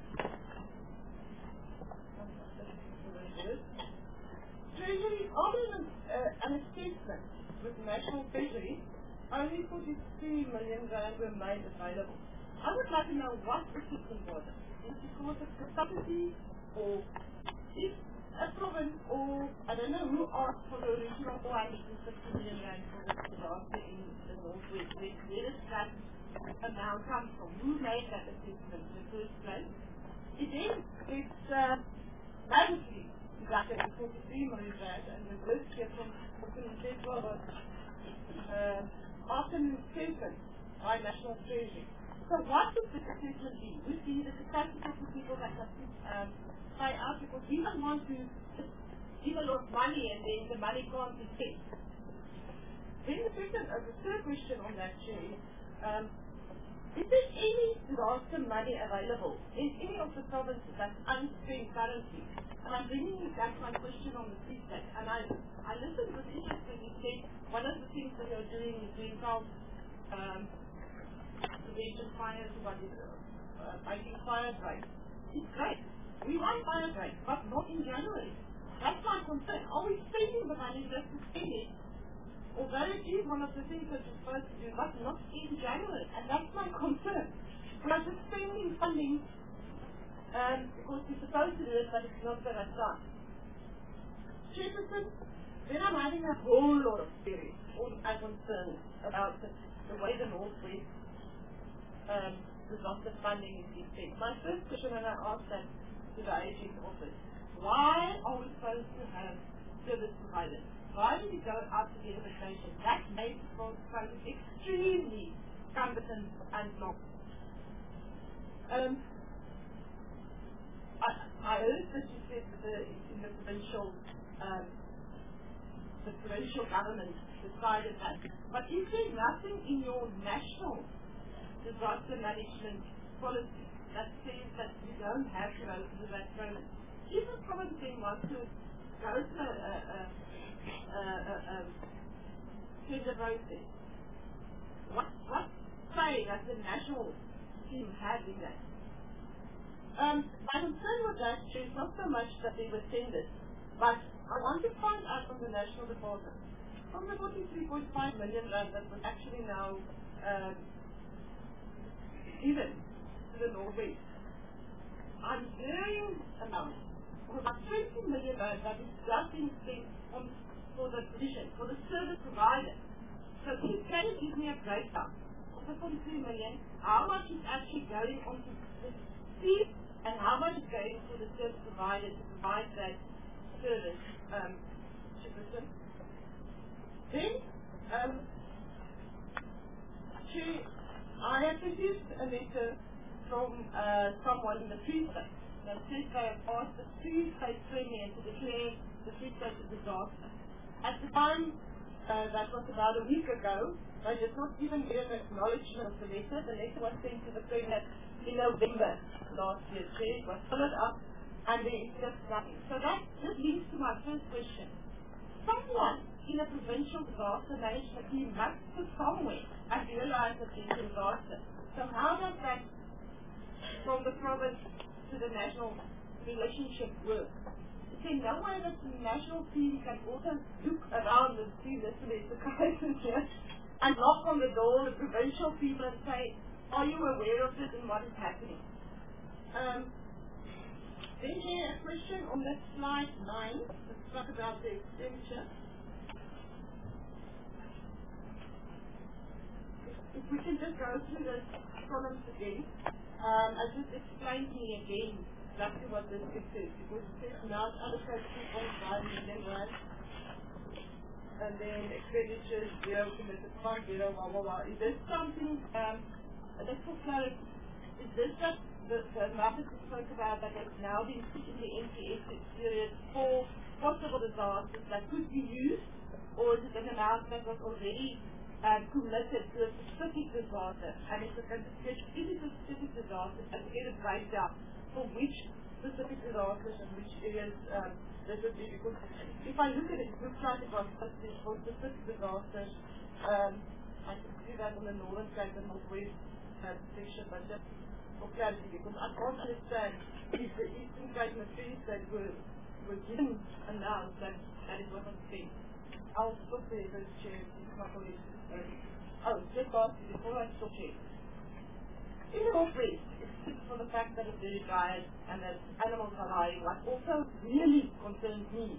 Treasury offers an, uh, an assessment with National Treasury, only forty-three million rand were made available. I would like to know what the system was. Is it because of capacity, or if a province, or I don't know who asked for the original four hundred fifty million rand for the disaster in the Northwest? Where, where does that amount come from? Who made that assessment in the first place? It is, it's uh, magically deducted at forty-three million rand, and the worst here from Doctor Mthethwa was uh, often taken by National Treasury. So what would this assessment be? Would be the capacity of the people that have to um, pay out, because we don't want to give a lot of money and then the money can't be spent. Then the second, uh, the third question on that, Chair, is, um, is there any disaster money available in any of the provinces that's unspent currently? And I'm bringing back my question on the free state. And I, I listened with interest when you said one of the things that you're doing is doing called um, prevention fires, what is it, uh, fighting fire breaks. It's great. We want fire breaks, but not in January. That's my concern. Are we spending the money just to spend it? Although it is one of the things that you're supposed to do, but not in January. And that's my concern. We are just spending funding um, because we're supposed to do it, but it's not the right time. Chairperson, then I'm having a whole lot of theories, all my concerns about the, the way the Northwest um, disaster funding is being spent. My first question, and I asked that to the A G's office, why are we supposed to have service providers? Why do we go out to get invitation? That makes the process extremely cumbersome and long. Um, I, I heard that you said that the, in the provincial, um, the provincial government decided that. But is there nothing in your national disaster management policy that says that you don't have to go through that process? if a province then wants to go to a, a, a, a, a, a tender process, what, what say does the national team have in that? Um, my concern with that is not so much that they were tendered, but I want to find out from the national department, from the forty-three point five million rand that was actually now um, given to the Northwest, I'm hearing amount of about twenty million rand that is just being spent on for the provision, for the service provider. So can you give me a breakdown of the forty-three million, how much is actually going on to the fees and how much is going for the service provider to provide that service um, to the person? Then, um, to, I have received a letter from uh, someone in the Free State that says they have asked the Free State Premier to declare the Free State a disaster. At the time, uh, that was about a week ago, they did not even give an acknowledgement of the letter. The letter was sent to the Premier in November last year. It was followed up and there is just nothing. So that just leads to my first question. Someone in a provincial disaster management team must put somewhere and realize that there's a disaster. So how does that from the province to the national relationship work? Is there no way that the national team can also look around and see this and the crisis here and knock on the door of the provincial people and say, are you aware of this and what is happening? Um, then here a question on that slide nine. Let's talk about the expenditure. If, if we can just go through the columns again. Um, I just explained to me again exactly what this is, because it says now allocated two point five million rand, and then expenditures zero, committed fund zero, blah blah blah. Is this something? Um, just for clarity, is this that the, the amount that we spoke about that has now been put in the N T S period for possible disasters that could be used, or is it an amount that was already um, committed to a specific disaster? And if it is a specific disaster, and we get a breakdown for which specific disasters and which areas um, this would be, because if I look at it, it looks like it was for specific disasters. Um, I can see that on the northern side and northwest uh, section, but just for clarity, because I can't understand if the eastern side and the Free State were, were given announced that, that it wasn't spent. I'll stop there, those chairs, my colleagues. Oh, just ask you before I stop here. In the northwest, it's for the fact that it's very dry and that animals are dying, what also really concerns me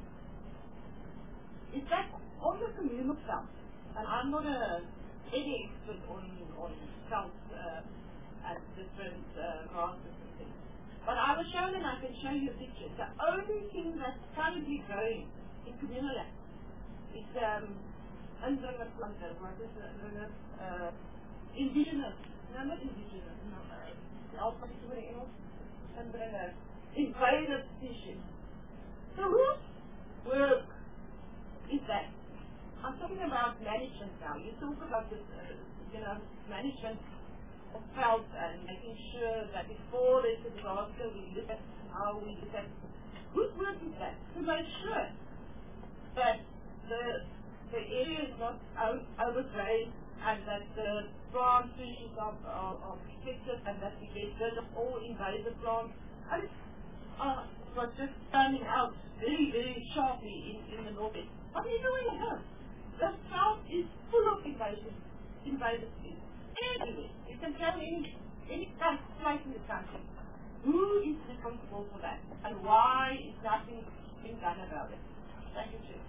is that on the communal front, and I'm not a any expert on on health uh, and different uh, grasses and things, but I was shown and I can show you a picture. The only thing that's currently growing in communal land is um, indringer planten, what is indringer? Uh, indigenous, no, not indigenous, no, uh, alpha is what Engels, indringer, invasive species. So whose work is that? I'm talking about management now. You talk about this, uh, you know, management of health and making sure that before there's a disaster, we look at how we look at whose work is that? To make sure that the the area is not overgrazed and that the plant species are, are, are protected and that we get rid of all invasive plants. And uh, it was just standing out very, very sharply in, in the northeast. But everywhere you go, the south is full of invasive, invasive species. Everywhere. You can tell any, any place in the country. Who is responsible for that? And why is nothing being done about it? Thank you, Chair.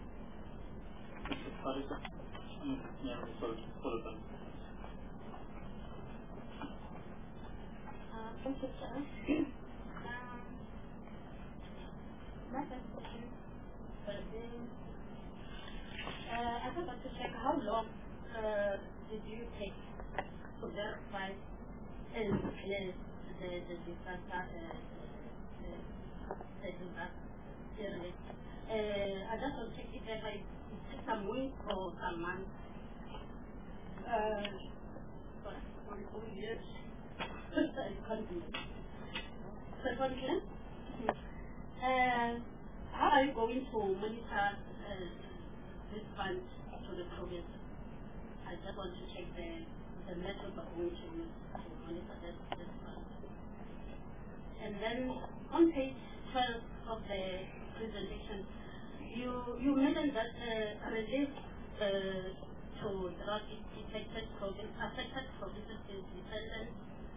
Sorry, sir. Mm, yeah, sorry, sorry, sir. Uh, thank you, sir. um, my first question will be, uh, I would like to check how long uh, did you take to verify and the the the disaster uh, the disaster. Uh, I just want to check if there is some week or some month. Uh, for four years. Second question. Uh, how are you going to monitor uh, this fund to the province? I just want to check the, the method of which you use to monitor this, this fund. And then on page twelve of the presentation, you you mentioned that uh, relief uh, to drought affected provinces, affected provinces is dependent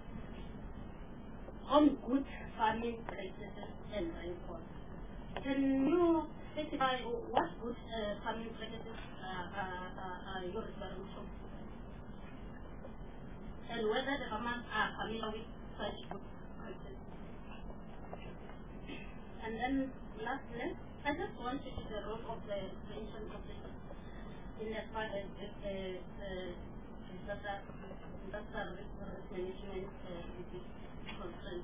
on good farming practices and rainfall. Can you specify what good uh, farming practices uh, uh, uh, are you referring to? And whether the farmers are familiar with such good practices? And then lastly, I just want to see the role of the pension officers in the part of the disaster disaster risk management uh, with this concern.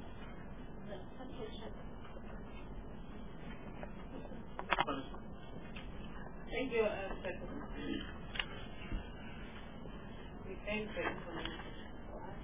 Thank you, uh, Secretary. We thank the information for us.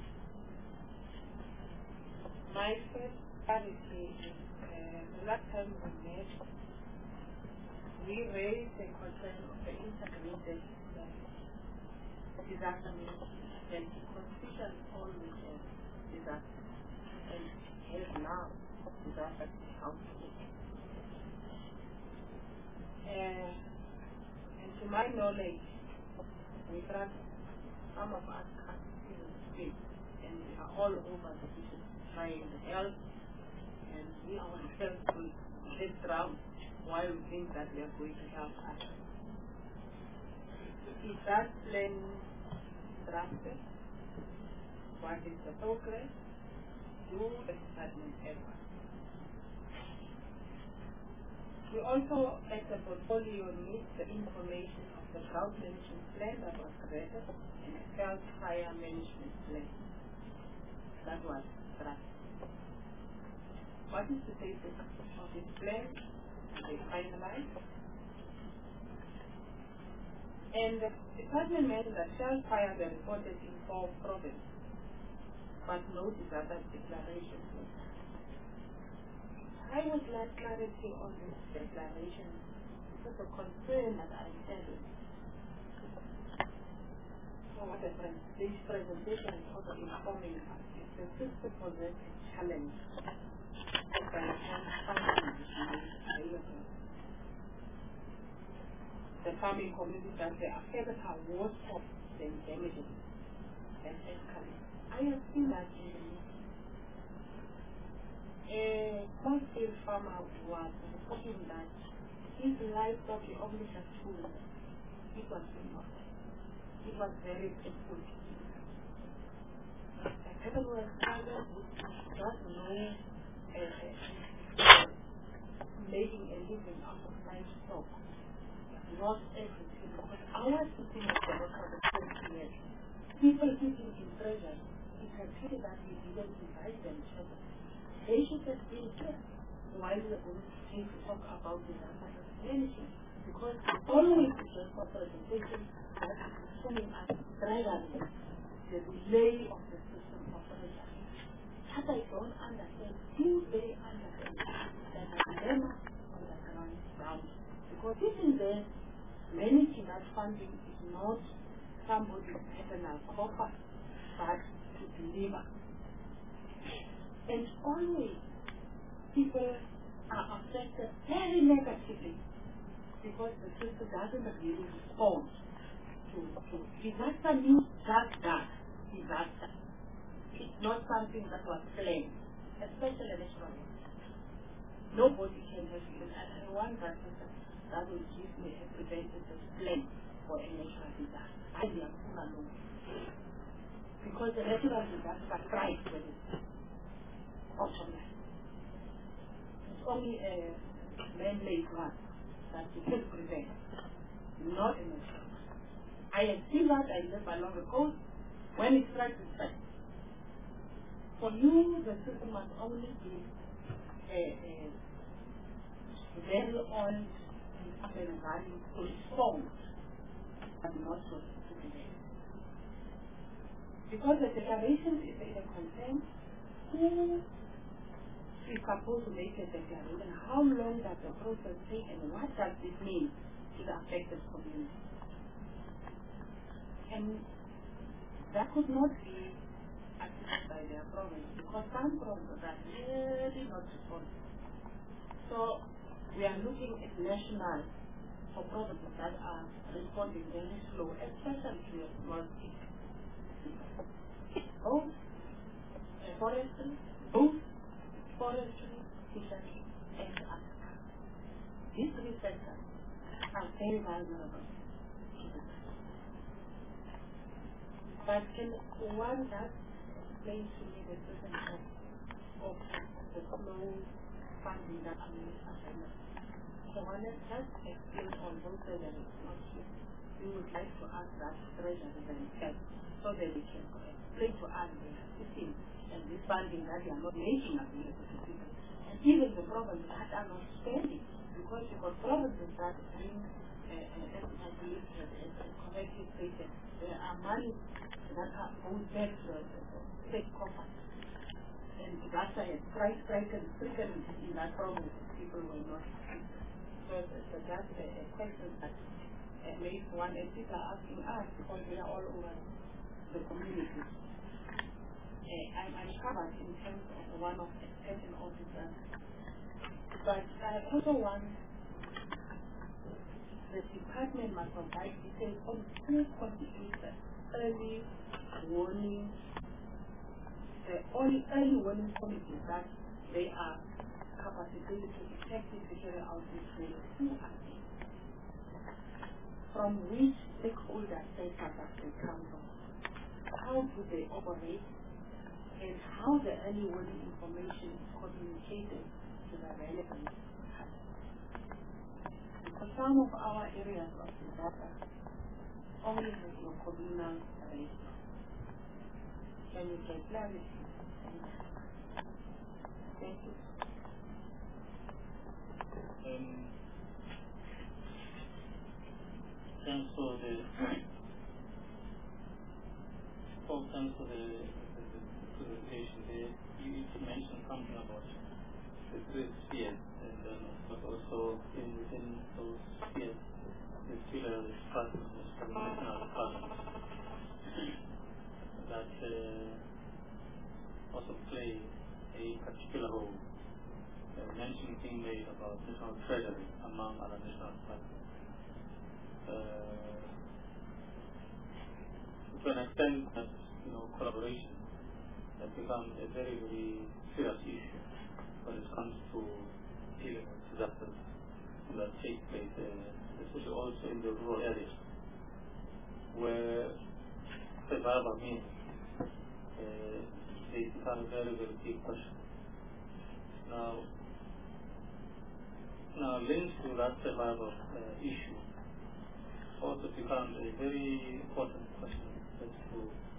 My first clarity is uh, the last time we met, we raised the concern of the integrated uh, disaster management and the constitution always has disaster and has now disaster council. Uh, and to my knowledge, we trust some of us can't see the space and we are all over the issue trying to help, and we ourselves will sit around while we think that we are going to help others. Is that plan drafted? What is the progress? Do the department ever? We also, as a portfolio, need the information of the drought management plan that was created and a felt fire management plan that was drafted. What is the status of this plan? Are they finalized? And the department mentioned that shell fires were reported in four provinces, but no disaster declaration. I would like clarity on this declaration because the concern that I had for the this presentation is also informing us is the system possesses a challenge of the funding available. The farming community that they are affected are worse off than damages and escalate. I have seen that in the a small-scale farmer was reporting that his livestock he only has two. It was enough. It was very painful. A category of farmer does know uh, making a living out of livestock. Not everything. But our system of the work of the twenty years, people sitting in pressure, it's a pity that we didn't invite them to they should have been here while we are going to talk about disaster management, because always the just for presentation that is showing us gradually the delay of the system operation. As I don't understand, do they understand that the dilemma on the ground ground? Because sitting there managing that funding is not somebody's personal coffer, but to deliver. And always people are affected very negatively because the system doesn't really respond to, to disaster means just that, disaster. It's not something that was planned, especially naturally. Nobody can have even uh, one person that will give me a preventative plan for a natural disaster. I am alone. Because the natural disaster thrives when it's automatic. It's only a man-made one that you can prevent, not a natural. I have seen that I live along the coast. When it strikes, it strikes. For you, the system must only be a, a very old and up and running to respond, but not to prevent. Because the declaration is a concern who is supposed to make a declaration, how long does the process take and what does this mean to the affected community? And that could not be assisted by their province because some provinces are really not responding. So we are looking at national for provinces that are responding very slow, especially to your small cities. Both uh, forestry, both forestry, fishery, and agriculture. These three sectors are very vulnerable to the virus. But can one just explain to me the system of, of the slow funding that we are available? So one has just explained on both sides that it's not true. We would like to ask that treasury and help so that we can explain to us the system and this funding that they are not making available to people. And even the provinces that are not spending, because you've got provinces that bring, uh, uh, as I believe, uh, correctly stated, there are money that are going back to the state coffers. And that's why it's price stricken in that province, people were not. So, so that's a, a question that uh, makes one, and people are asking us because we are all over the community. Uh, I'm, I'm covered in terms of one of the extension officers, but I also want the department must provide details on who constitutes the early warning, the only early warning committees that they are capacitated to effectively to carry out this training. Who are they? From which stakeholder sector does they come from? How do they operate? And how the early warning information is communicated to the relevant parties. Because some of our areas of the data only have your communal arrangement. Can you get clarity? Thank you. Um, thanks for the oh, thanks for the, the, the presentation. There, you, you mentioned something about the three spheres, and then but also in within those spheres, the pillar is partners from national partners that uh, also play a particular role. Uh, mention being made about national treasury among other national partners. Uh, to an extent that, you know, collaboration has become a very, very serious issue when it comes to dealing with disasters that take place, uh, especially also in the rural areas, where survival means uh, they become a very, very big question. Now, Now, linked to that survival uh, issue also becomes a very important question as to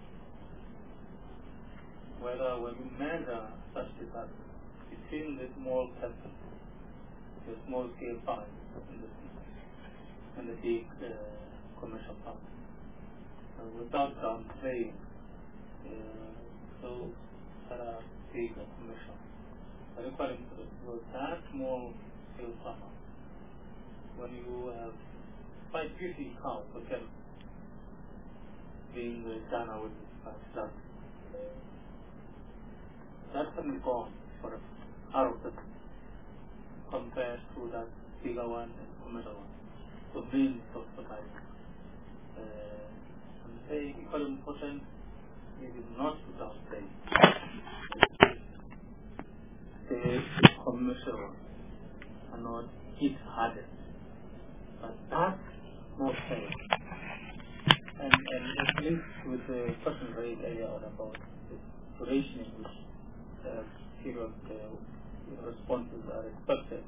whether when you measure such disaster between the small person, the small scale farm and the, and the big uh, commercial farm, uh, without downplaying uh, those that are big and commercial, but equally important, because that small farmer, when you have five fifty cows per cattle being uh, done with uh, stuff, that can be gone for out of the compared to that bigger one and commercial one. So means of survival. Uh, and say equally important, it is not to downplay the commercial one. Are not hit hardest, but that's more fair. And, and it links with the question raised earlier on about the duration in which uh, period uh, responses are expected.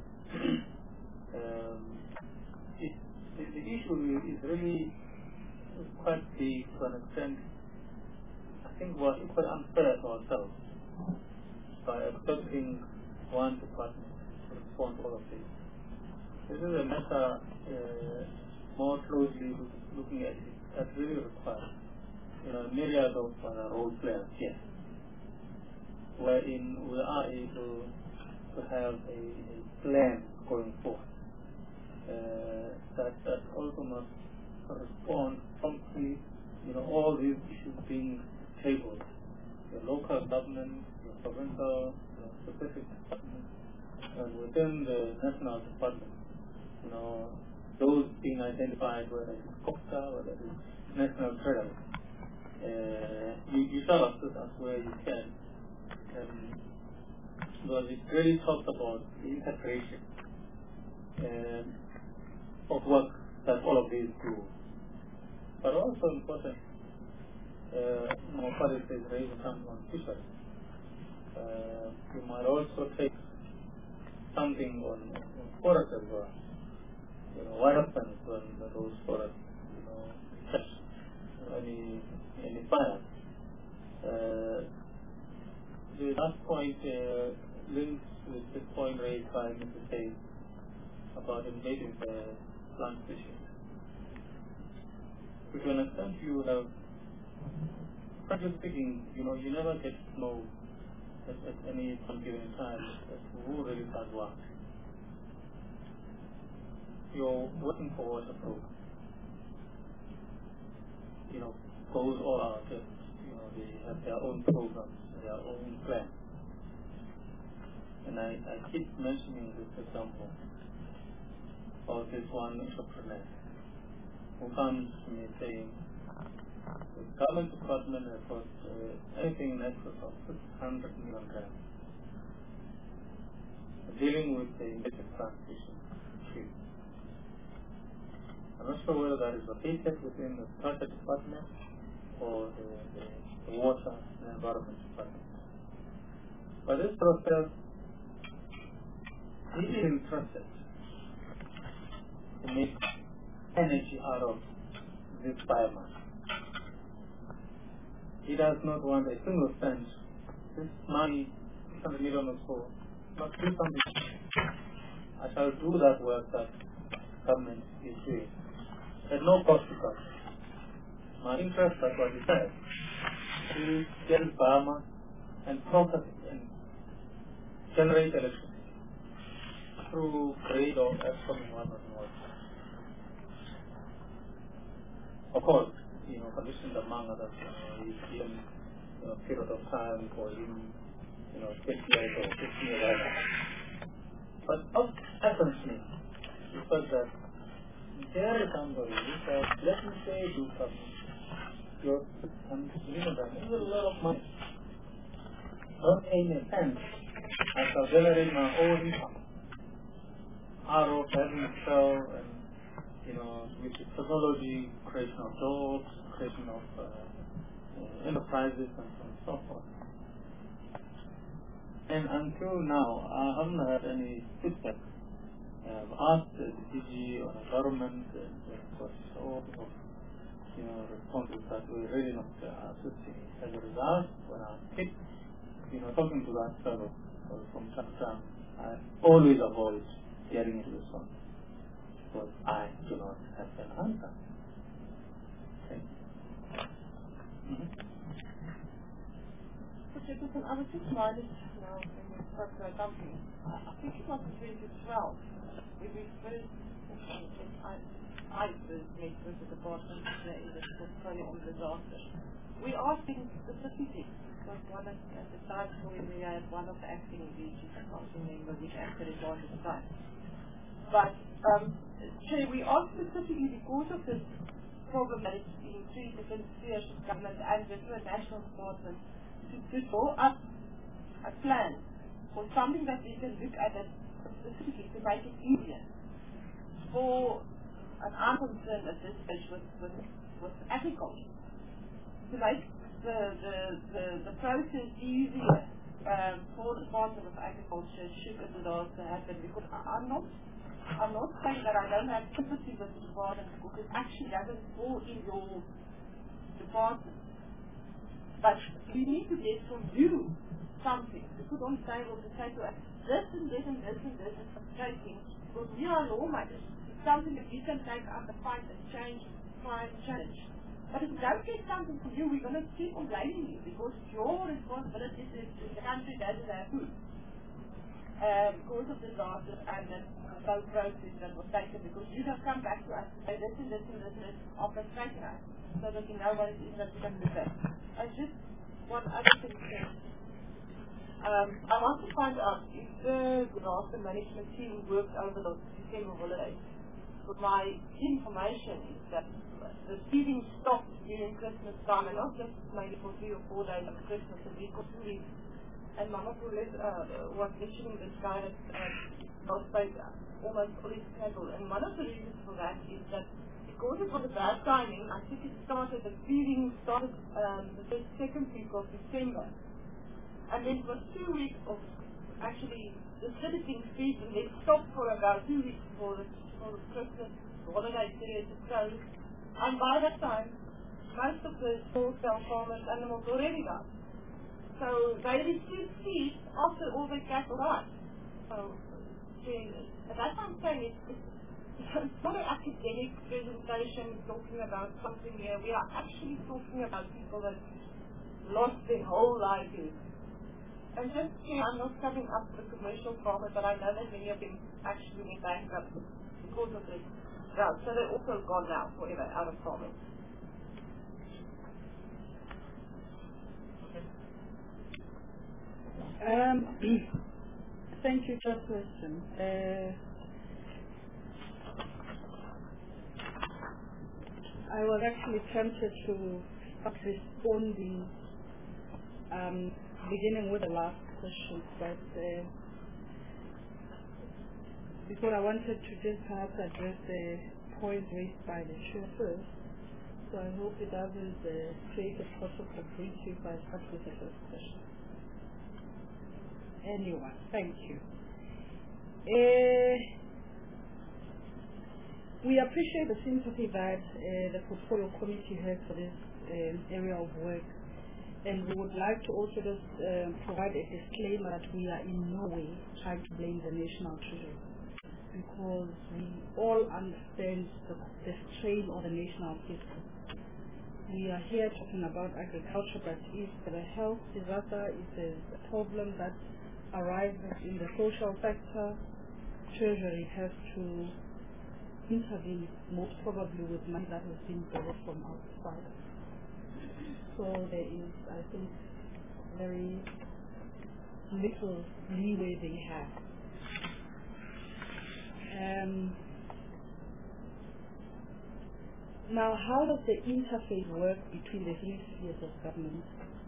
um, it, the, the issue is really quite big to an extent. I think we're quite unfair to ourselves by expecting one department respond to all of this. This is a matter uh, more closely look, looking at it that really requires, you know, myriad of uh, role players, yes. wherein we are able to have a, a plan going forward uh, that, that also must respond promptly, you know, all these issues being tabled. Your local government, your provincial, your specific department, and within the national department, you know, those being identified, whether it is COPTA, whether it is National Treasury. Uh, you, you shall assist us where you can. Um, because it really talks about the integration um, of work that all of these do. But also important, uh, more policies raising something on fisheries. Uh, you might also take something on, on forest as well. You know, what happens when those forests, you know, catch any any fire? Uh, the last point uh, links with the point raised by Mister Tate about invading the plant species. To an extent, you have, frankly speaking, you know, you never get to know at, at any point given time as to who really does what. You're working for water program. You know, goes all out. Just, you know, they have their own programs, their own plan. And I, I keep mentioning this example of this one entrepreneur who comes to me saying, the government department has got uh, anything in excess of six hundred million grams dealing with the invasive plant species tree. I'm not sure whether that is located within the Culture Department or the, the, the Water and Environment Department. But this process, he is interested to make energy out of this biomass. He does not want a single cent. This money, six hundred million or so, must do something. I shall do that work that government is doing at no cost to government. My interest, that's what he said, is get biomass and process it and generate electricity through grid or Eskom one or more. Of course, you know, conditions among others, you know, he's given you know, period of time for him, you know, six years or fifteen years later. But what happens to me is that there is somebody who says, let me say do something. Your and you know that is a lot of money. Not paying a cent. I shall generate my own income. Out of having sell and you know, with the technology, creation of jobs, creation of uh, uh, enterprises and so on and so forth. And until now, I haven't had any feedback. I've asked the D G on environment and of course all of you know, responses that we're really not uh, assisting. As a result, when I keep you know, talking to that fellow uh, from time to time, I always avoid getting into this one. Because I do not have an answer. Okay. Mm-hmm. So Jefferson, I was just minded now when we spoke to our company. I think it was twenty twelve when we first, I, I first met with the department in the portfolio on disaster. We asked them specifically, because one of, at the time when we had one of the acting D Gs, I can't remember which actor it was at the time. But um, so we asked specifically because of this problem that it's in three different spheres of government and different national departments to, to draw up a plan or something that we can look at it specifically to make it easier for, and I'm concerned at this stage with, with, with agriculture, to make the, the, the, the process easier um, for the Department of Agriculture should a disaster happen, because I, I'm not I'm not saying that I don't have sympathy with the department because it actually doesn't fall in your department. But we need to get from you something to put on the table to say to us, this and this and this and this is frustrating because we are lawmakers. It's something that we can take up and fight and change, try and change. But if we don't get something for you, we're going to keep complaining you because your responsibility is if the country doesn't have food. Uh, because of the disasters and the slow process that was taken, because you have come back to us and say this and this and this and this are frustrating us so that we know what it is that we can do there. And just one other thing to um, I want to find out if the disaster management team worked over the December holidays. But my information is that the feeding stopped during Christmas time, and not just maybe for three or four days of Christmas, a week or two weeks. And Mama Poulet uh, was mentioning this guy that uh, lost faith, almost fully scheduled. And one of the reasons for that is that because it was a bad timing, I think it started, the feeding started um, the first, second week of December. And then it was two weeks of actually distributing feed, and then stopped for about two weeks for the, for the Christmas holiday period to close. And by that time, most of the small-scale farmers' animals already died. So they received feed after all the cattle died. So, and that's what I'm saying. It's, it's, it's not an academic presentation talking about something here. We are actually talking about people that lost their whole livelihood. And just here, I'm not coming up with a commercial farmer, but I know that many of them actually went bankrupt because of this drought. So they're also gone now forever out of farming. Um, thank you for your question. Uh, I was actually tempted to start responding, um, beginning with the last question, but uh, because I wanted to just perhaps address the point raised by the chair first, so I hope it doesn't uh, create a possible breach if I start with the first question. Anyone, thank you. Uh, we appreciate the sympathy that uh, the portfolio committee has for this um, area of work, and we would like to also just uh, provide a disclaimer that we are in no way trying to blame the National Treasury, because we all understand the, the strain on the national system. We are here talking about agriculture, but if the health disaster is a problem that arises in the social sector, Treasury has to intervene, most probably with money that has been borrowed from outside. So there is, I think, very little leeway they have. Um, now, how does the interface work between the three spheres of government?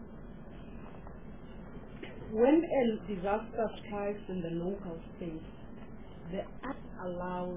When a disaster strikes in the local space, the Act allows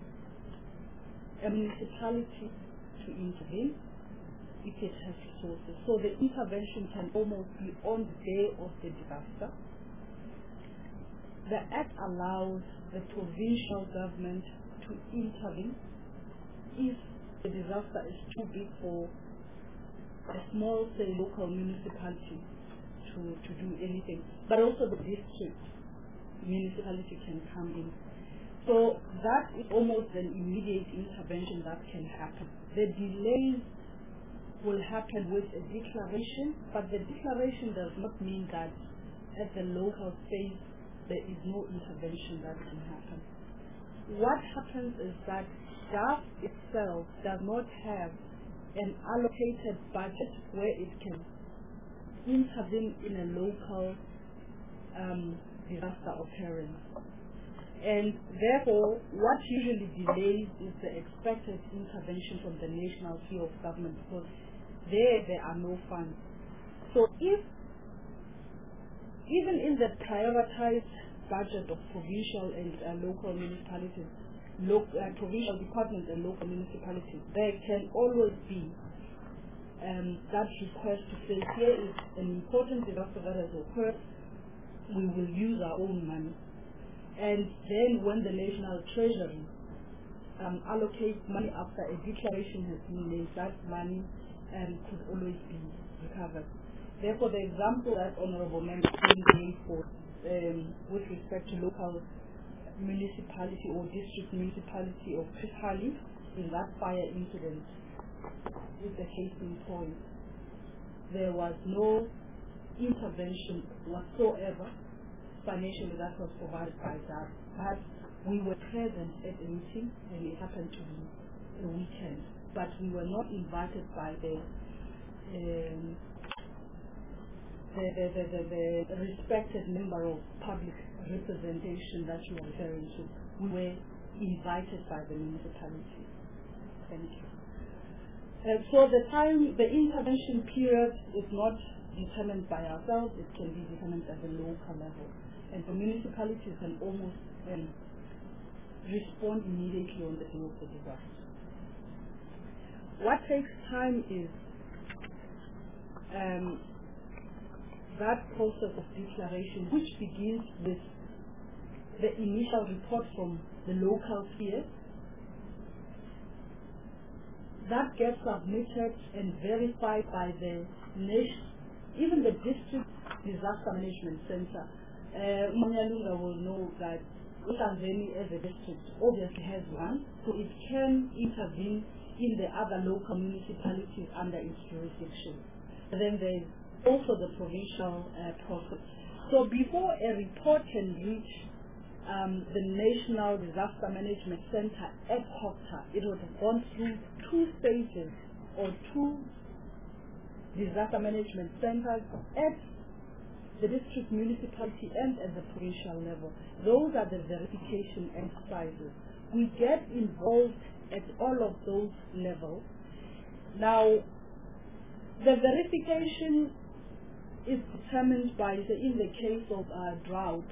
a municipality to intervene if it has resources. So the intervention can almost be on the day of the disaster. The Act allows the provincial government to intervene if the disaster is too big for a small, say, local municipality to, to do anything. But also the district municipality can come in. So that is almost an immediate intervention that can happen. The delays will happen with a declaration, but the declaration does not mean that at the local space there is no intervention that can happen. What happens is that D A F itself does not have an allocated budget where it can intervene in a local um, disaster occurrence. And therefore, what usually delays is the expected intervention from the national sphere of government, because there, there are no funds. So if, even in the prioritized budget of provincial and uh, local municipalities, lo uh, provincial departments and local municipalities, there can always be um, that request to say, here is an important disaster that has occurred, we will use our own money. And then when the National Treasury um, allocates money after a declaration has been made, that money um, could always be recovered. Therefore, the example that Honorable Member gave for um, with respect to local municipality or district municipality of Chris Halley in that fire incident is the case in point. There was no intervention whatsoever financially that was provided by that. But we were present at a meeting, and it happened to be a weekend. But we were not invited by the um, the, the, the, the, the respected member of public representation that you are referring to. We were invited by the municipality. Thank you. Uh, so the time, the intervention period is not determined by ourselves, it can be determined at the local level. And the municipalities can almost um, respond immediately on the day of the disaster. What takes time is um, that process of declaration, which begins with the initial report from the local sphere. That gets submitted and verified by the nation, even the district disaster management center. Uh, Manyalunga will know that Utanzani as a district obviously has one, so it can intervene in the other local municipalities under its jurisdiction. And then there's also the provincial uh, process. So before a report can reach um, the National Disaster Management Center at Hokta, it would have gone through two stages or two disaster management centers at the district municipality and at the provincial level. Those are the verification exercises. We get involved at all of those levels. Now, the verification is determined by, the, in the case of uh, drought,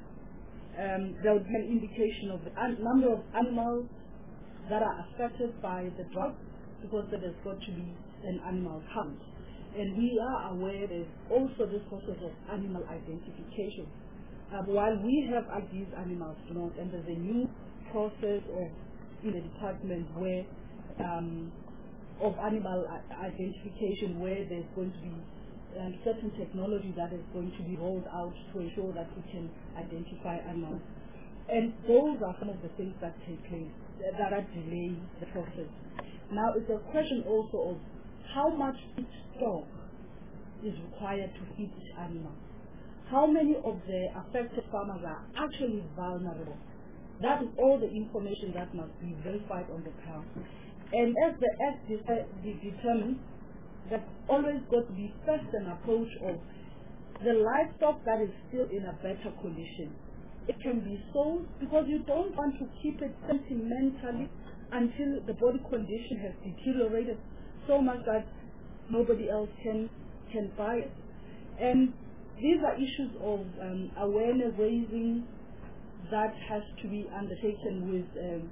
um, there would be an indication of the number of animals that are affected by the drought, because there's got to be an animal count. And we are aware there's also this process of animal identification. Uh, while we have uh, these animals do not, and there's a new process of, in the department where um, of animal identification, where there's going to be um, certain technology that is going to be rolled out to ensure that we can identify animals. And those are some of the things that take place, that are delaying the process. Now it's a question also of how much each stock is required to feed each animal. How many of the affected farmers are actually vulnerable? That is all the information that must be verified on the ground. And as the Act de determines, there's always got to be first an approach of the livestock that is still in a better condition. It can be sold because you don't want to keep it sentimentally until the body condition has deteriorated so much that nobody else can can buy it. And these are issues of um, awareness raising that has to be undertaken with um,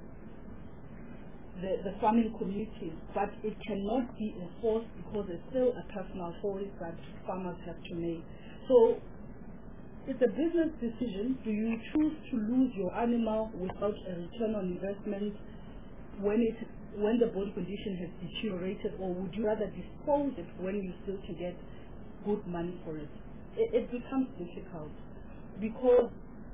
the, the farming communities, but it cannot be enforced because it's still a personal choice that farmers have to make. So it's a business decision. Do you choose to lose your animal without a return on investment when it when the body condition has deteriorated, or would you rather dispose it when you still can get good money for it? It, it becomes difficult because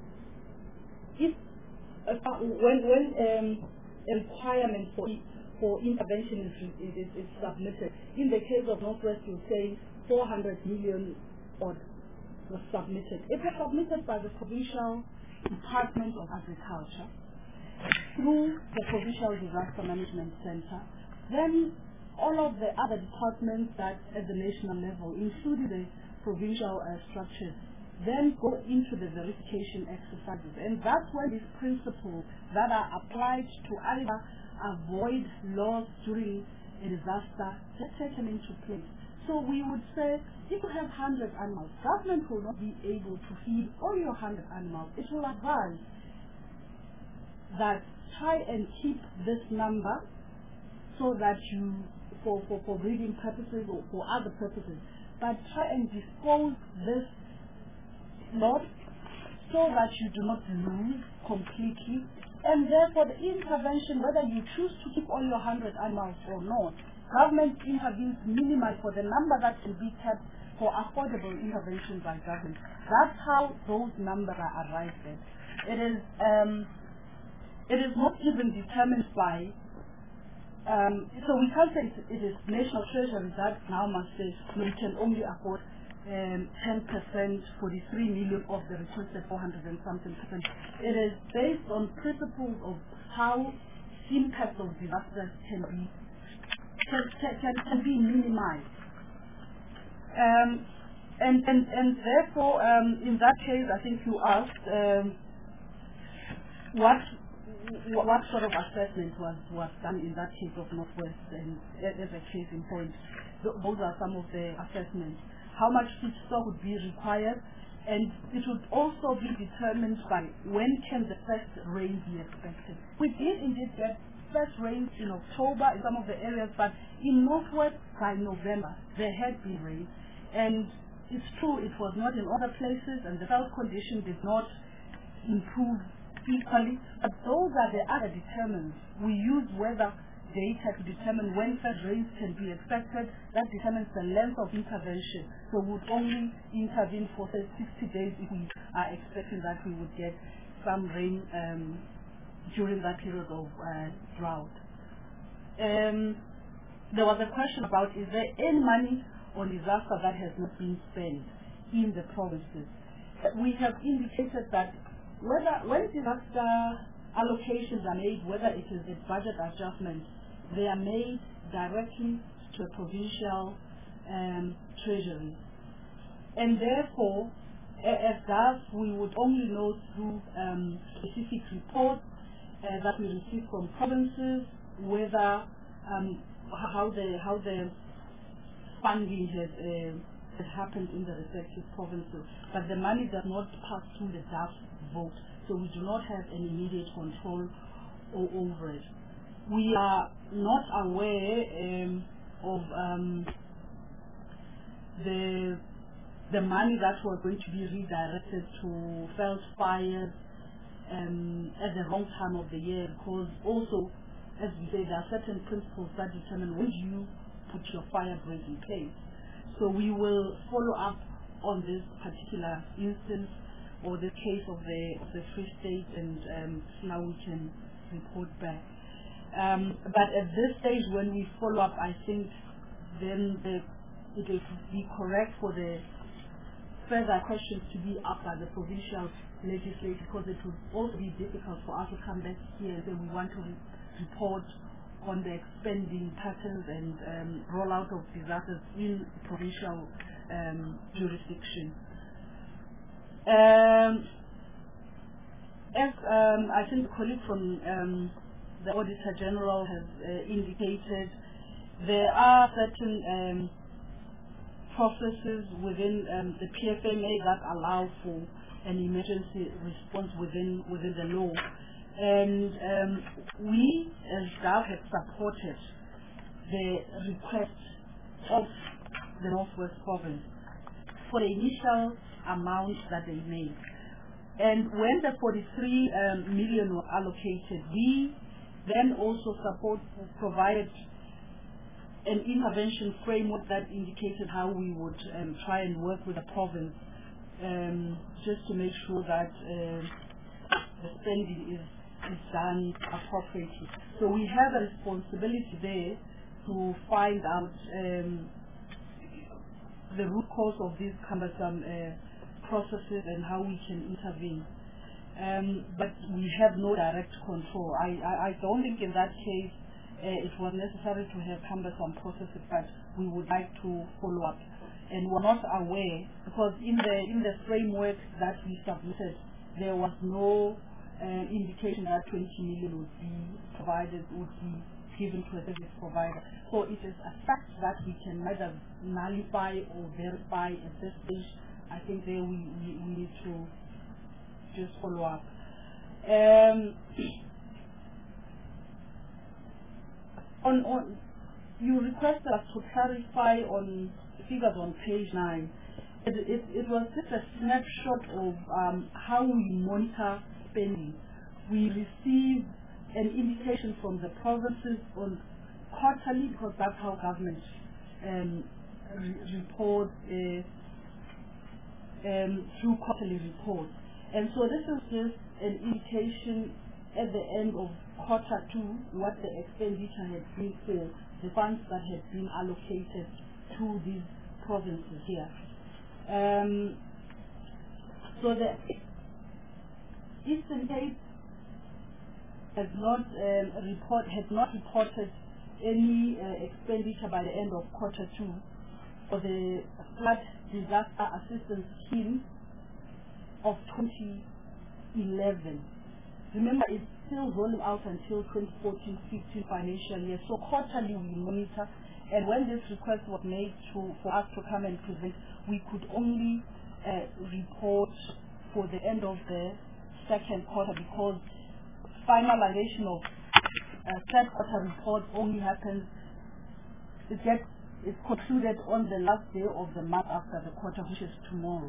if uh, when when um, a requirement for for intervention is, is, is submitted, in the case of Northwest, you say four hundred million odd was submitted. It was submitted by the Provincial Department of Agriculture through the Provincial Disaster Management Center. Then all of the other departments that at the national level, including the provincial uh, structures, then go into the verification exercises. And that's where these principles that are applied to either avoid loss during a disaster are taken into place. So we would say, if you have one hundred animals, government will not be able to feed all your one hundred animals. It will advise that try and keep this number so that you, for, for, for breeding purposes or for other purposes, but try and dispose this lot so that you do not lose completely. And therefore the intervention, whether you choose to keep all your one hundred animals or not, government intervenes minimally for the number that can be kept for affordable intervention by government. That's how those numbers are arrived at. It is um, It is not even determined by Um, so we can't say it, it is national treasury that now must say no, we can only afford um, ten percent, forty-three million of the requested four hundred and something percent. It is based on principles of how impact of disasters can be can, can, can be minimized. Um, and, and, and therefore, um, in that case, I think you asked um, what what sort of assessment was, was done in that case of Northwest, and as a case in point, th those are some of the assessments. How much feedstock would be required, and it would also be determined by when can the first rain be expected. We did indeed get first rains in October in some of the areas, but in Northwest by November there had been rain, and it's true it was not in other places, and the health condition did not improve equally, but those are the other determinants. We use weather data to determine when first rains can be expected. That determines the length of intervention. So we would only intervene for say sixty days if we are expecting that we would get some rain um, during that period of uh, drought. Um, there was a question about, is there any money on disaster that has not been spent in the provinces? We have indicated that whether when disaster allocations are made, whether it is a budget adjustment, they are made directly to a provincial um, treasury. And therefore, as thus, we would only know through um, specific reports uh, that we receive from provinces, whether um, how the how the funding has, uh, has happened in the respective provinces. But the money does not pass through the D A F vote, so we do not have any immediate control o over it. We are not aware um, of um, the the money that was going to be redirected to felt fires um, at the wrong time of the year, because also, as we say, there are certain principles that determine when you put your fire break in place. So we will follow up on this particular instance or the case of the, of the Free State, and um, now we can report back. Um, but at this stage, when we follow up, I think then the, it would be correct for the further questions to be asked by the provincial legislature, because it would also be difficult for us to come back here and say we want to re report on the expending patterns and um, rollout of disasters in provincial um, jurisdiction. Um, as um, I think the colleague from um, the Auditor General has uh, indicated, there are certain um, processes within um, the P F M A that allow for an emergency response within within the law, and um, we as D A F have supported the request of the Northwest Province for the initial amount that they made. And when the forty-three um, million were allocated, we then also support provided an intervention framework that indicated how we would um, try and work with the province um, just to make sure that uh, the spending is, is done appropriately. So we have a responsibility there to find out um, the root cause of these cumbersome uh, processes and how we can intervene. Um, but we have no direct control. I, I, I don't think in that case uh, it was necessary to have cumbersome processes, but we would like to follow up. And we're not aware, because in the in the framework that we submitted, there was no uh, indication that twenty million would be provided, would be given to a service provider. So it is a fact that we can neither nullify or verify at this stage. I think there we, we, we need to just follow up. Um, on, on, you requested us to clarify on figures on page nine. It, it, it was just a snapshot of um, how we monitor spending. We receive an indication from the provinces on quarterly, because that's how government um, re reports uh, um, through quarterly reports. And so this is just an indication at the end of quarter two what the expenditure had been for the funds that had been allocated to these provinces here. Um, so the Eastern Cape has not um, report had not reported any uh, expenditure by the end of quarter two for the flood disaster assistance scheme of twenty eleven. Remember, it's still rolling out until twenty fourteen fifteen financial year. So quarterly we monitor, and when this request was made to for us to come and present, we could only uh, report for the end of the second quarter because finalization of uh, third quarter report only happens, it gets it's concluded on the last day of the month after the quarter, which is tomorrow.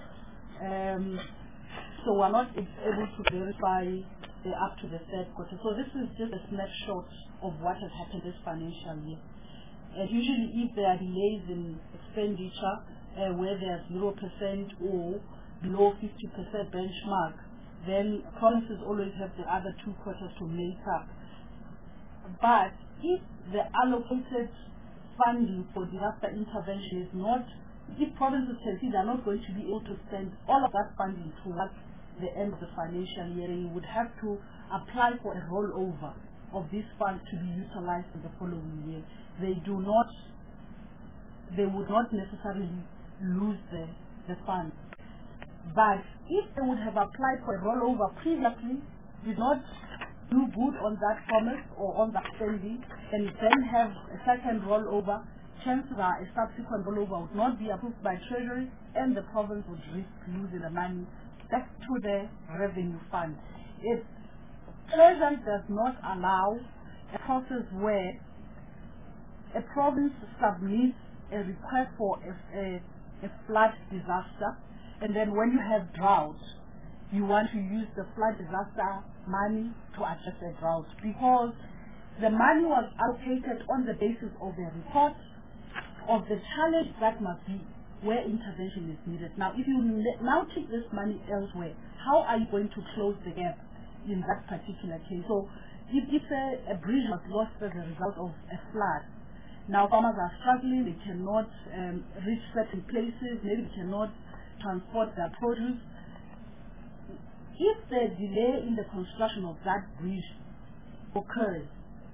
Um, so we're not able to verify the up to the third quarter. So this is just a snapshot of what has happened this financial year. And usually if there are delays in expenditure uh, where there's zero percent or below fifty percent benchmark, then provinces always have the other two quarters to make up. But if the allocated funding for disaster intervention is not, if provinces can see they're not going to be able to spend all of that funding towards the end of the financial year, you would have to apply for a rollover of these funds to be utilized in the following year. They do not, they would not necessarily lose the, the funds. But if they would have applied for a rollover previously, did not do good on that promise or on that spending, and then have a second rollover, chances are a subsequent rollover would not be approved by Treasury, and the province would risk losing the money back to the revenue fund. It Treasury does not allow a process where a province submits a request for a, a, a flood disaster, and then when you have drought, you want to use the flood disaster money to address the drought, because the money was allocated on the basis of the report of the challenge that must be where intervention is needed. Now, if you now take this money elsewhere, how are you going to close the gap in that particular case? So, if, if a, a bridge was lost as a result of a flood, now farmers are struggling, they cannot um, reach certain places, maybe they cannot transport their produce. If the delay in the construction of that bridge occurs,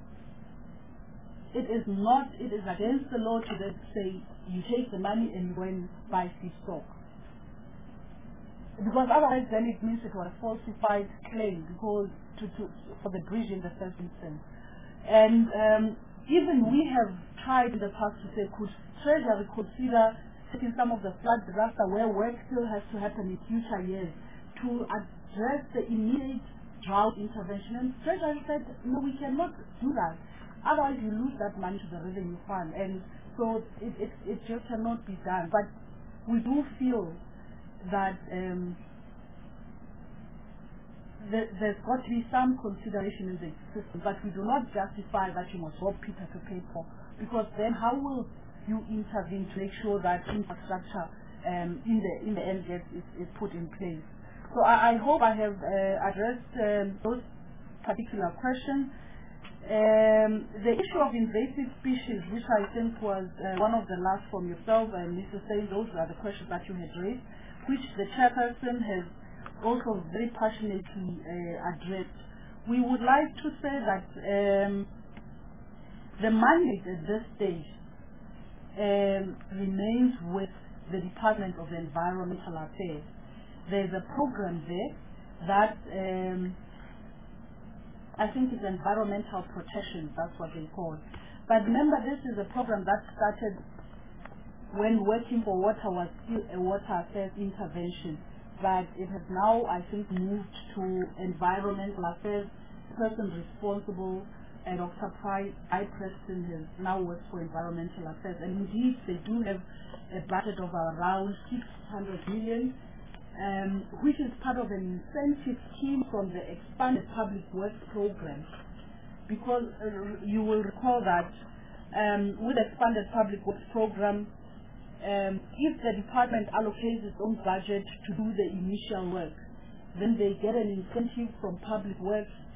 it is not, it is against the law to then say you take the money and you go and buy feedstock. Because otherwise then it means it was a falsified claim because to, to, for the bridge in the first instance. And um, even we have tried in the past to say, could Treasury consider taking some of the flood disaster where work still has to happen in future years to address the immediate drought intervention? And Treasury said, no, we cannot do that. Otherwise you lose that money to the revenue fund. And so it, it, it just cannot be done. But we do feel that um, th there's got to be some consideration in the system, but we do not justify that you must rob Peter to pay Paul, because then how will you intervene to make sure that infrastructure um, in the in the end gets is, is put in place? So I, I hope I have uh, addressed um, those particular questions. Um, the issue of invasive species, which I think was uh, one of the last from yourself and Mister Sain, those are the questions that you had raised, which the chairperson has also very passionately uh, addressed. We would like to say that um, the mandate at this stage um, remains with the Department of Environmental Affairs. There's a program there that um, I think it's environmental protection, that's what they call it. But remember, this is a program that started when working for water was still a water affairs intervention, but it has now, I think, moved to environmental affairs. The person responsible, uh, Doctor Pry Preston, has now worked for environmental affairs, and indeed they do have a budget of around six hundred million. Um, which is part of an incentive scheme from the Expanded Public Works Program. Because uh, you will recall that um, with the Expanded Public Works Program, um, if the department allocates its own budget to do the initial work, then they get an incentive from Public Works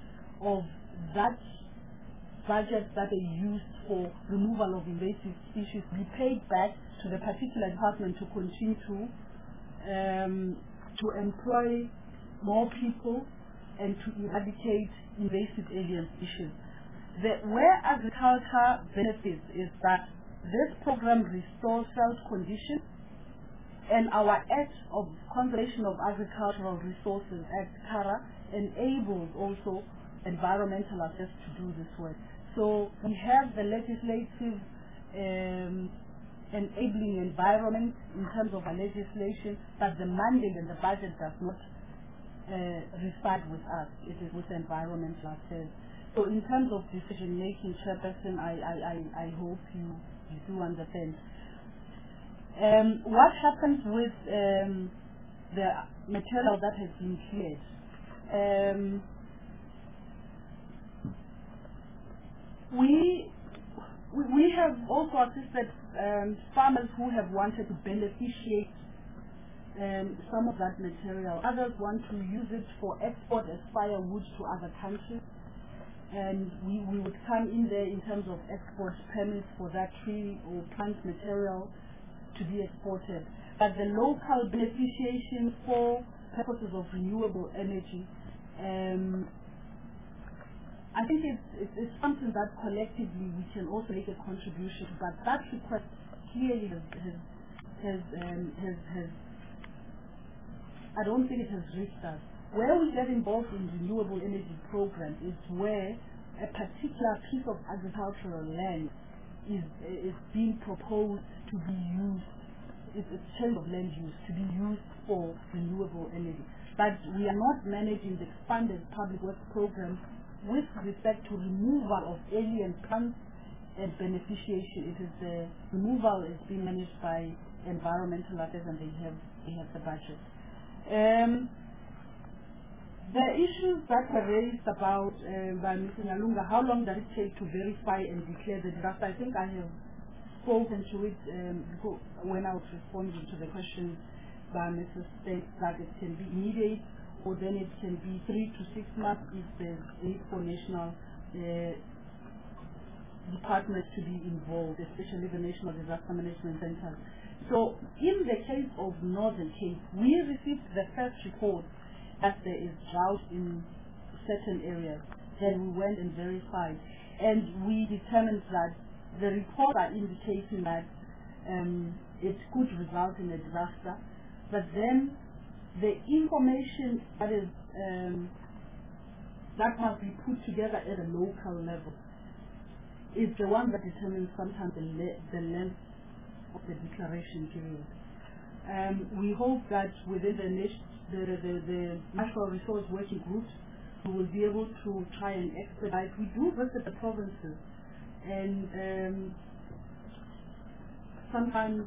of that budget that they used for removal of invasive species be paid back to the particular department to continue to um, to employ more people and to eradicate invasive alien species. The, where agriculture benefits is that this program restores health conditions, and our Act of Conservation of Agricultural Resources, Act CARA, enables also environmental affairs to do this work. So we have the legislative um, enabling environment in terms of our legislation, but the mandate and the budget does not uh, reside with us. It is with environmental affairs. So in terms of decision making, Chairperson, I, I, I, I hope you, you do understand. Um, what happens with um, the material that has been cleared? Um, we, we we have also assisted um, farmers who have wanted to beneficiate um, some of that material. Others want to use it for export as firewood to other countries, and we, we would come in there in terms of export permits for that tree or plant material to be exported. But the local beneficiation for purposes of renewable energy, um, I think it's, it's, it's something that collectively we can also make a contribution to, but that request clearly has, has, has, um, has, has I don't think it has reached us. Where we get involved in renewable energy programs is where a particular piece of agricultural land is, is being proposed to be used, it's a change of land use, to be used for renewable energy. But we are not managing the expanded public works program with respect to removal of alien plants and beneficiation. It is the removal is being managed by environmental affairs, and they have they have the budget. Um, the issues that were raised about uh, by Mister Nyalunga, how long does it take to verify and declare the disaster? I think I have spoken to it um, when I was responding to the question by Missus State, that it can be immediate, or then it can be three to six months if there's need for national uh, departments to be involved, especially the National Disaster Management Center. So in the case of Northern Cape, we received the first report that there is drought in certain areas. Then we went and verified, and we determined that the reports are indicating that um, it could result in a disaster, but then the information that is um, that must be put together at a local level is the one that determines sometimes the, le the length of the declaration period. Um, we hope that within the, the, the, the Natural Resource Working Groups, we will be able to try and expedite. We do visit the provinces, and um, sometimes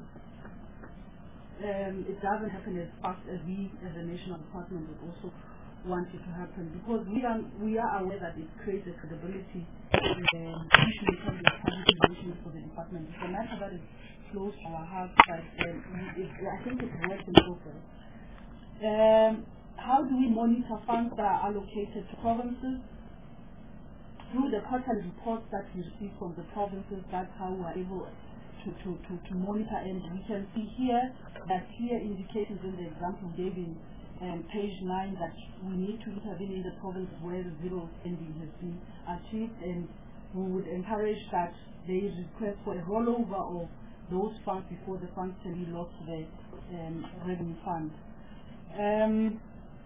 um, it doesn't happen as fast as we, as a national department, would also want it to happen, because we are we are aware that it creates a credibility um, issue in terms of public relations for the department. It's a matter that is close to our heart, but um, it, I think it's work in progress. Um, how do we monitor funds that are allocated to provinces? Through the quarterly reports that we receive from the provinces, that's how we are able to, to, to, to monitor, and we can see here that clear indications in the example gave in um, page nine that we need to intervene in the province where the zero spending has been achieved, and we would encourage that there is request for a rollover of those funds before the funds can be lost to the um, revenue fund. Um,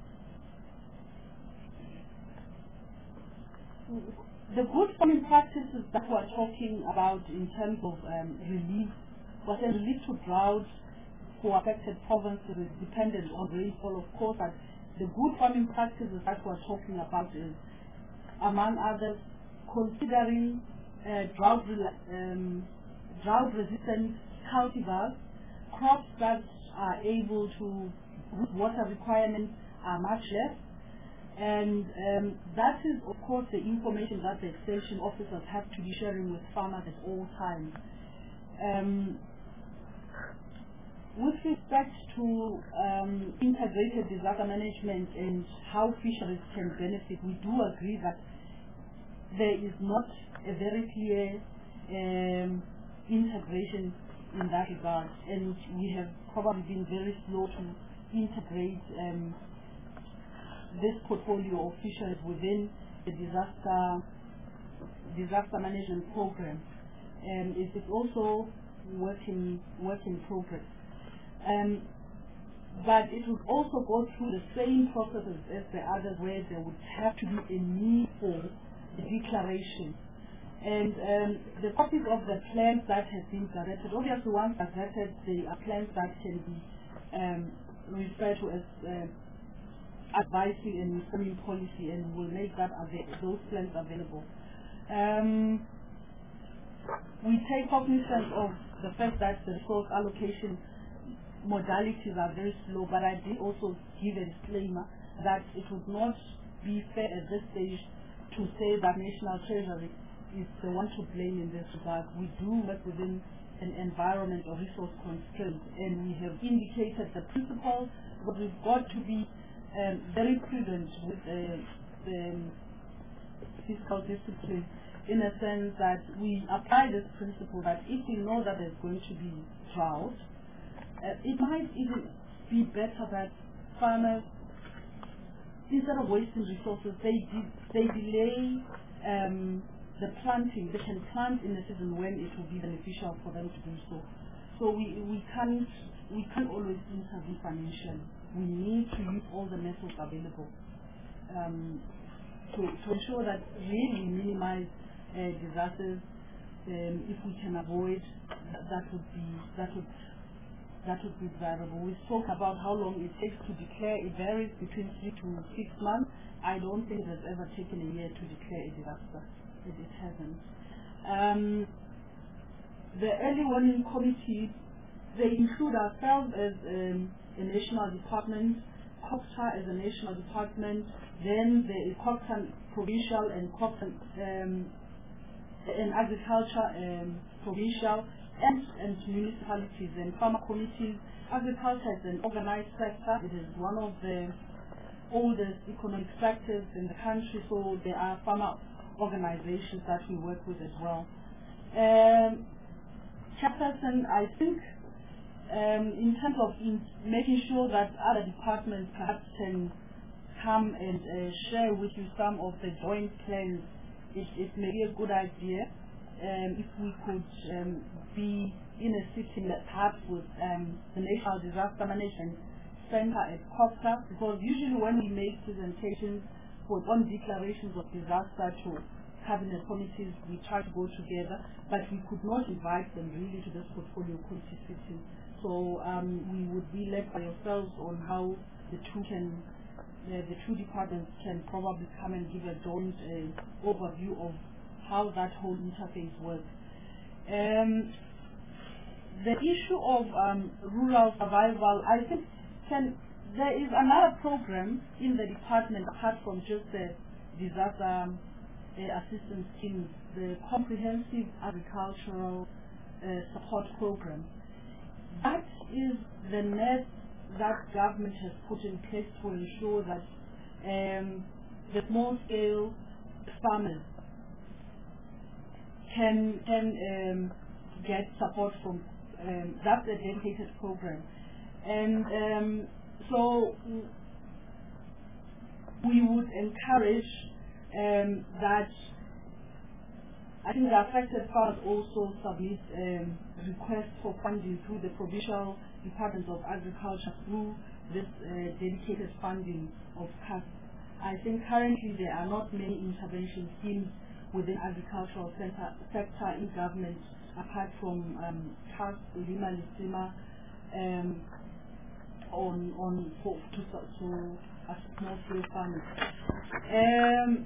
The good farming practices that we're talking about in terms of um, relief, what a relief to drought for affected provinces is dependent on rainfall, of course, but the good farming practices that we're talking about is, among others, considering uh, drought, um, drought-resistant cultivars, crops that are able to, whose water requirements are much less. And um, that is, of course, the information that the extension officers have to be sharing with farmers at all times. Um, with respect to um, integrated disaster management and how fisheries can benefit, we do agree that there is not a very clear um, integration in that regard, and we have probably been very slow to integrate um, this portfolio of fisheries within the disaster disaster management program. And it is also work in work in progress. Um, but it would also go through the same processes as the others, where there would have to be a need for a declaration. And um, the copies of the plans that have been directed, obviously once directed, they are plans that can be um, referred to as uh, advisory and informing policy, and will make that those plans available. Um, we take cognizance of the fact that the resource allocation modalities are very slow, but I did also give a disclaimer that it would not be fair at this stage to say that National Treasury is the one to blame in this regard. We do work within an environment of resource constraint, and we have indicated the principles, but we've got to be um, very prudent with uh, the um, fiscal discipline, in a sense that we apply this principle that if we know that there's going to be drought, uh, it might even be better that farmers, instead of wasting resources, they de they delay um, the planting. They can plant in a season when it will be beneficial for them to do so. So we, we can't we can't always intervene financially. We need to use all the methods available um, to, to ensure that really minimize uh, disasters. Um, if we can avoid, that, that would be that would that would be desirable. We spoke about how long it takes to declare. It varies between three to six months. I don't think it has ever taken a year to declare a disaster. It, it hasn't. Um, the early warning committee, they include ourselves as um, a national department, COGTA as a national department, then the COGTA provincial and COGTA um, and agriculture um, provincial, and, and municipalities and farmer committees. Agriculture is an organized sector. It is one of the oldest economic sectors in the country, so there are farmer organizations that we work with as well. Um, Chairperson, I think um, in terms of in making sure that other departments perhaps can come and uh, share with you some of the joint plans, it, it may be a good idea um, if we could um, be in a sitting that perhaps with um, the National Disaster Management Center at COGTA, because usually when we make presentations for on declarations of disaster to cabinet committees, we try to go together, but we could not invite them really to this portfolio committee sitting. So um, we would be led by yourselves on how the two can, uh, the two departments can probably come and give a joint uh, overview of how that whole interface works. Um, the issue of um, rural survival, I think can, there is another program in the department apart from just the disaster uh, assistance scheme, the Comprehensive Agricultural uh, Support Program. That is the net that government has put in place to ensure that um, the small-scale farmers can, can um, get support from, um, that's a dedicated program. And um, so we would encourage um, that I think the affected farmers also submit um, requests for funding through the provincial departments of agriculture through this uh, dedicated funding of C A S. I think currently there are not many intervention schemes within agricultural center, sector in government apart from um, C A S, Lima Lisima, um, on on for, to to a small scale farmers. Um,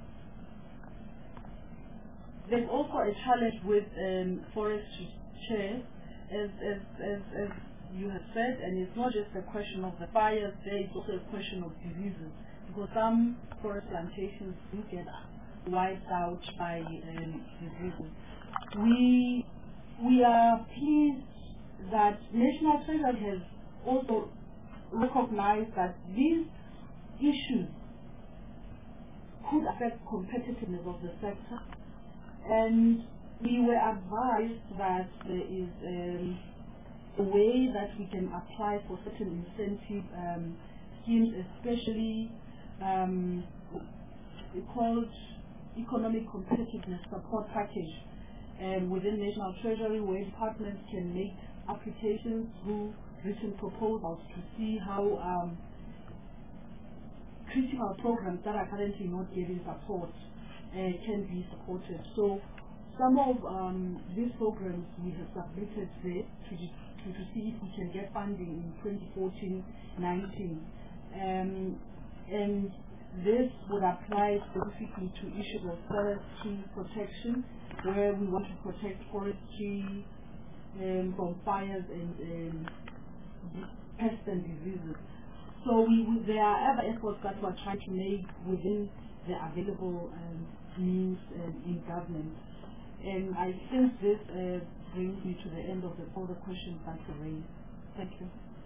there's also a challenge with um, forestry shares, as, as as as you have said, and it's not just a question of the fires. There is also a question of diseases, because some forest plantations do get wiped out by um, diseases. We we are pleased that National Treasury has also recognize that these issues could affect competitiveness of the sector. And we were advised that there is um, a way that we can apply for certain incentive um, schemes, especially um, called Economic Competitiveness Support Package um, within National Treasury, where departments can make applications through written proposals to see how um, critical programs that are currently not getting support uh, can be supported. So some of um, these programs we have submitted there to, to, to see if we can get funding in twenty fourteen nineteen. Um, and this would apply specifically to issues of forestry protection, where we want to protect forestry um, from fires and um, pests and diseases. So we, we, there are other efforts that we're trying to make within the available um, means uh, in government. And I think this uh, brings me to the end of the, all the questions that were raised. Thank you.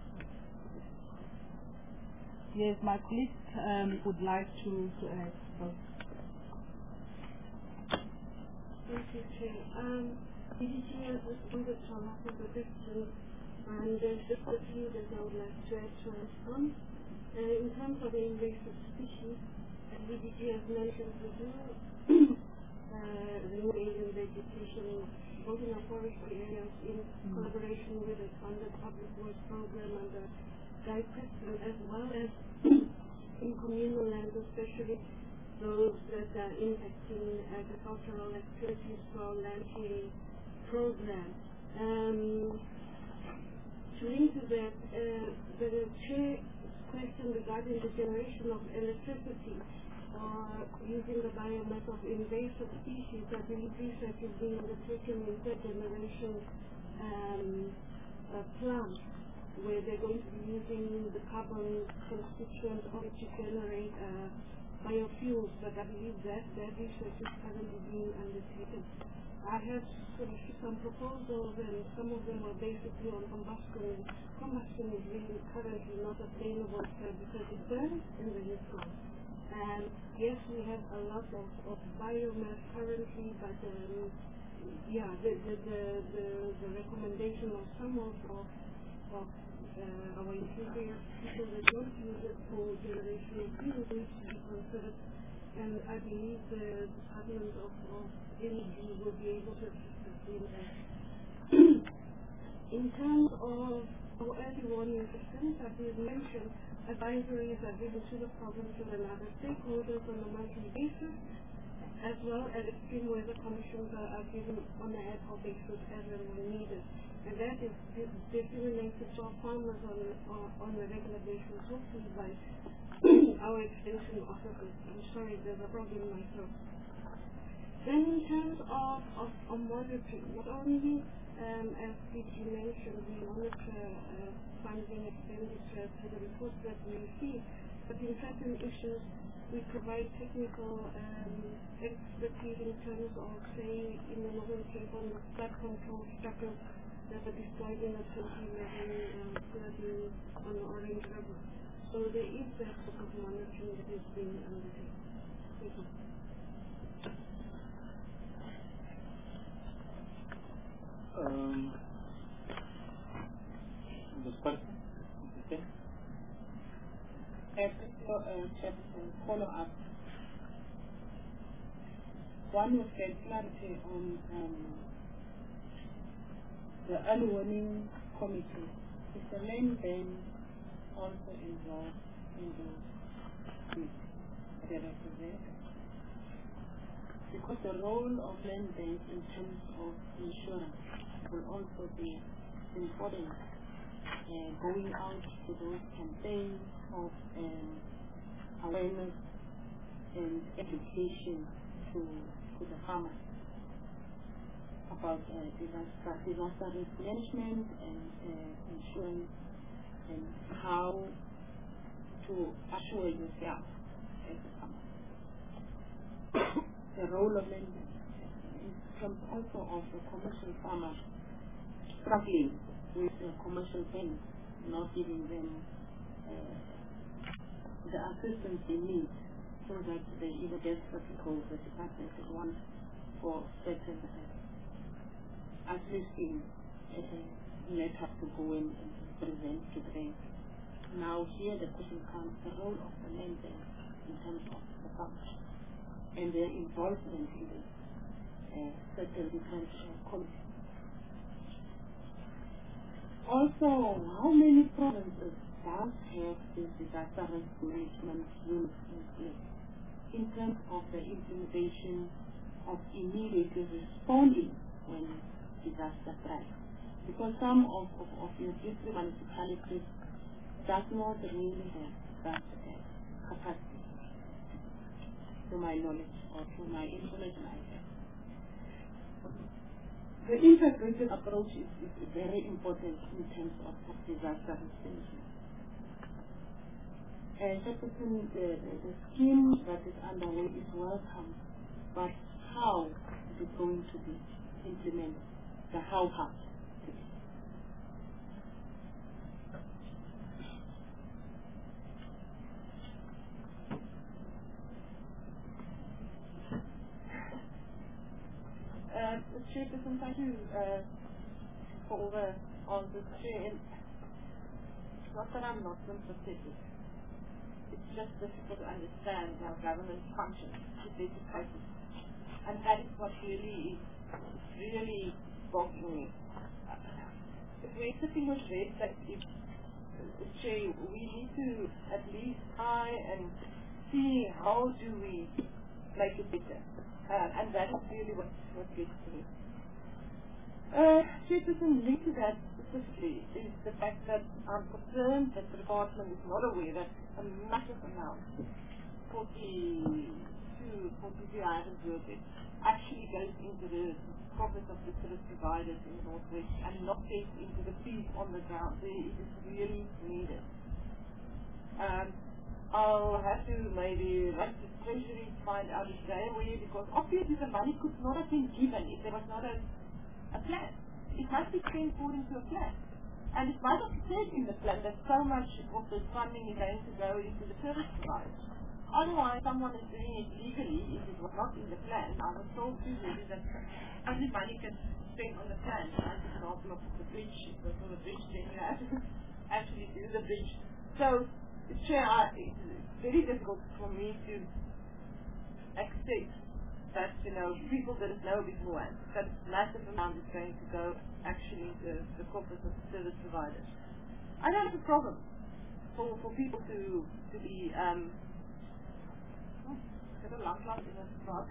Yes, my colleague um, would like to, to add. So. Thank you, Chair. Um, D D G has responded to a lot of the questions, and there's just a few that I would like to add to respond. Uh, in terms of the invasive species, uh, D D G has mentioned we do uh, remove alien vegetation both in our forestry areas in mm. collaboration with the funded public works program and the guide system, as well as in communal lands, especially those that are impacting agricultural activities through our land clearing program. Um, to link to that, uh, the chair question regarding the generation of electricity or using the biomass of invasive species, I believe research is being undertaken in third generation um, uh, plants, where they're going to be using the carbon constituent of it to generate uh, biofuels, but I believe that that research is currently being undertaken. I have sort of some proposals, and some of them are basically on combustion. Combustion is really currently not attainable uh, because it burns and then it's gone. And yes, we have a lot of, of biomass currently, but um, yeah, the the, the the the recommendation of some of of, of uh, our interior people that don't use it for generation of fuel needs to be considered. And I believe the Department of, of Energy will be able to assist us in that. In terms of our early warning systems, as we mentioned, advisories are given to the province and other stakeholders on a monthly basis, as well as extreme weather conditions are, are given on an ad hoc basis as and when needed. And that is disseminated to our farmers on, on, on a regular basis, hopefully by our extension officers. I'm sorry, there's a problem in my throat. Then in terms of, of, of monitoring, not only, um, as P G mentioned, we monitor uh, funding expenditure to the reports that we receive, but in certain issues, we provide technical um, expertise in terms of, say, in the Northern Cape on the flood control structures that were destroyed in the twenty eleven um, flooding on the Orange River. So there is that sort of monitoring that is being undertaken. Thank you. Um, this question? Okay. Uh, follow up. One was get clarity on um, the early warning committee. Is the land bank also involved in the the representative? Because the role of land bank in terms of insurance will also be important, uh, going out to those campaigns of um, awareness and education to, to the farmers about uh, disaster, disaster risk management and uh, insurance, and how to assure yourself as a farmer. The role of land bank in terms also of the commercial farmers struggling with the commercial banks, not giving them uh, the assistance they need so that they either get what we call the department at once for certain uh, at least in uh, let have to go in and present to the bank. Now here the question comes the role of the land bank in terms of the function and their involvement in the uh, certain different uh, committees. Also, how many provinces does have this disaster risk management unit in place in terms of the implementation of immediately responding when disaster strikes? Because some of, of, of your district municipalities does not really have that uh, capacity, to my knowledge or to my information I have. The integrated approach is, is very important in terms of, of disaster response. And secondly, the, the, the scheme that is underway is welcome, but how is it going to be implemented? The how part. Uh, Chairperson, thank you uh, for all the answers. Chair, not that I'm not sympathetic. It's just difficult to understand how government functions in these cases. And that is what really is really boggling me. Uh, if we're sitting with red tape, if, uh, Chair, we need to at least try and see how do we make it better. Uh, and that is really what, what gets to me. Uh, Chairperson, linked to that specifically is the fact that I'm concerned that the department is not aware that a massive amount, forty-two, forty-three items worth it, actually goes into the profits of the service providers in the Northwest and not gets into the fees on the ground where it is really needed. Um, I'll have to maybe write to Treasury to find out if they are aware, because obviously the money could not have been given if there was not a, a plan. It must be spent according to a plan. And it might not be said in the plan that so much of this funding is going to go into the service providers. Otherwise, someone is doing it legally if it was not in the plan. I was told previously that only money can spend on the plan. Like the example of the bridge, it was for the bridge, then you have to actually do the bridge. So, Chair, it's very difficult for me to accept that, you know, people didn't know beforehand that massive amount is going to go actually into the corpus of the service providers. I don't have a problem for, for people to to be um oh, got a long class in a spot.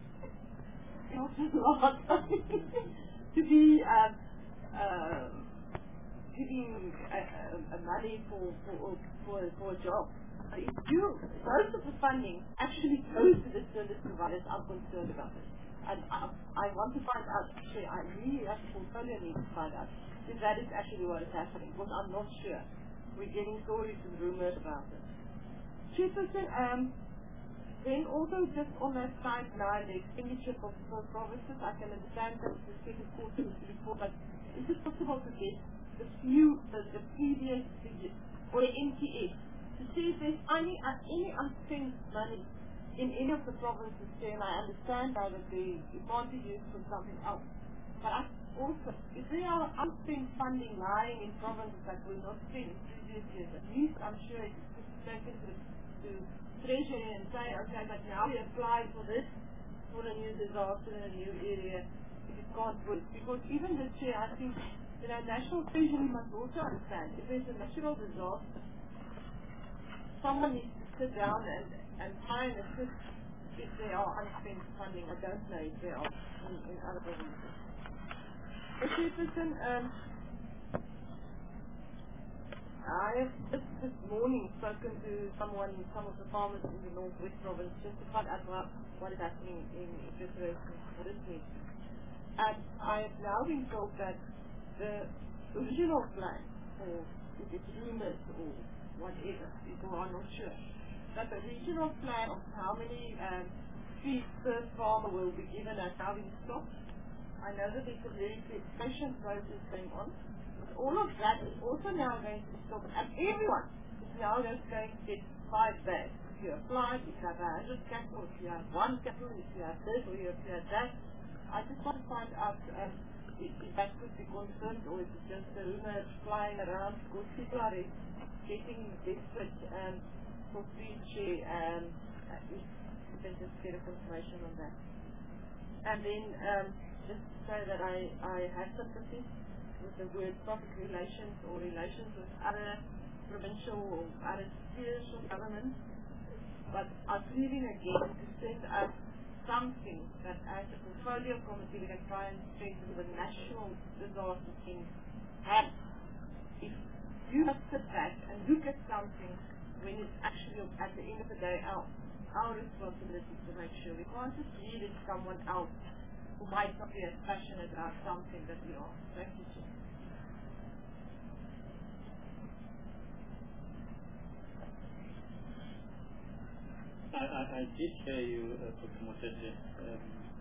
to be um uh giving uh, uh, money for for for for a job. If you, most of the funding actually goes to the service providers, I'm concerned about it. And I, I want to find out, actually, I really have to portfolio need to find out if that is actually what is happening, because I'm not sure. We're getting stories and rumors about it. Chairperson, um, then also just on that side nine, the expenditure for, for provinces, I can understand that the second quarter is before, but is it possible to get the few, the, the previous figures, or the M T S, to see if there's any, uh, any unspent money in any of the provinces there, and I understand now that they, they can't be used for something else. But I also, if there are unspent funding lying in provinces that were not spent in previous years, at least I'm sure it's taken to, to Treasury and say, okay, but now we apply for this, for a new disaster in a new area, if it can't work. Because even this year, I think, you know, National Treasury must also understand, if there's a natural disaster, someone needs to sit down and, and try and assist if there are unspent funding. I don't know if there are in, in other provinces. The Chairperson, um, I have just this morning spoken to someone, some of the farmers in the Northwest province, just to find out what, what is happening in interest rates for this week. And I have now been told that the original plan, or if it's rumors or whatever, people are not sure, that the regional plan of how many um, feed per farmer will be given as having stock. I know that there's a very patient process going on, but all of that is also now going to stop, and everyone is now just going to get five bags. you apply, if you have a hundred cattle, if you have one cattle, if you have this or if you have that. I just want to find out um, if, if that could be confirmed or if it's just a rumor flying around because people are getting desperate um, for free share. Um, if you can just get a confirmation on that. And then um, just to say that I, I have sympathy with the word public relations or relations with other provincial or other spheres of government, but I'm pleading again to set up something that as a portfolio committee we can try and strengthen the national disaster team. And if you must sit back and look at something when it's actually at the end of the day our, our responsibility to make sure we can't just leave it to someone else who might not be as passionate about something that we are. Thank you, Chief. I, I, I did hear you, uh, Doctor Motete, um,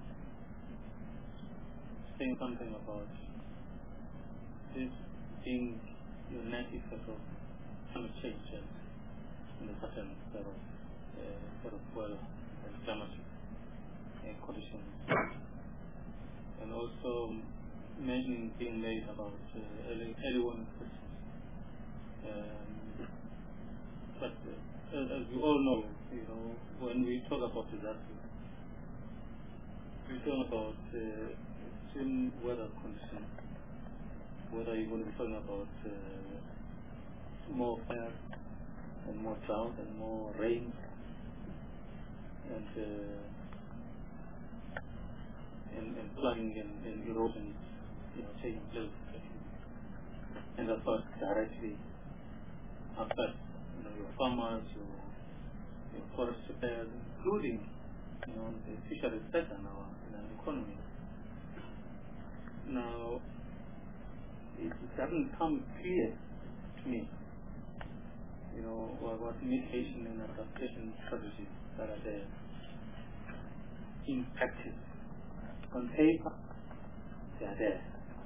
saying something about this being your native sort of climate change and in a certain sort of, uh, sort of weather and climatic uh, conditions. And also mentioning being made about uh, early, early warning systems. Um, but uh, as, as you all know, you know, when we talk about disasters, we talk about uh, extreme weather conditions, whether you're going to be talking about uh, more fire and more drought and more rain and uh, and, and flooding and, and erosion, you know, taking place, and of course directly affect, you know, your farmers, your your forest repairs, including, you know, the fisheries sector in our, in our economy. Now, it, it doesn't come clear to me, you know, what, what mitigation and adaptation strategies that are there in practice. On paper, they are there,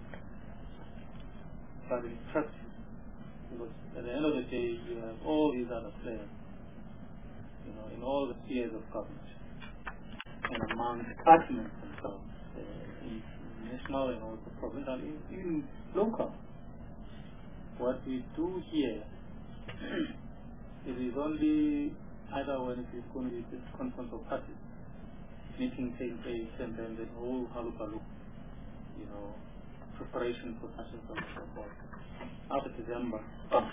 but in practice, because at the end of the day, you have all these other players, you know, in all the spheres of government, and among departments themselves, uh, in national and also provincial, even local. What we do here, it is only either when it is going to be this conference of parties, meeting taking place, and then the whole halupalu, you know, preparation for such and so forth. After December, oh.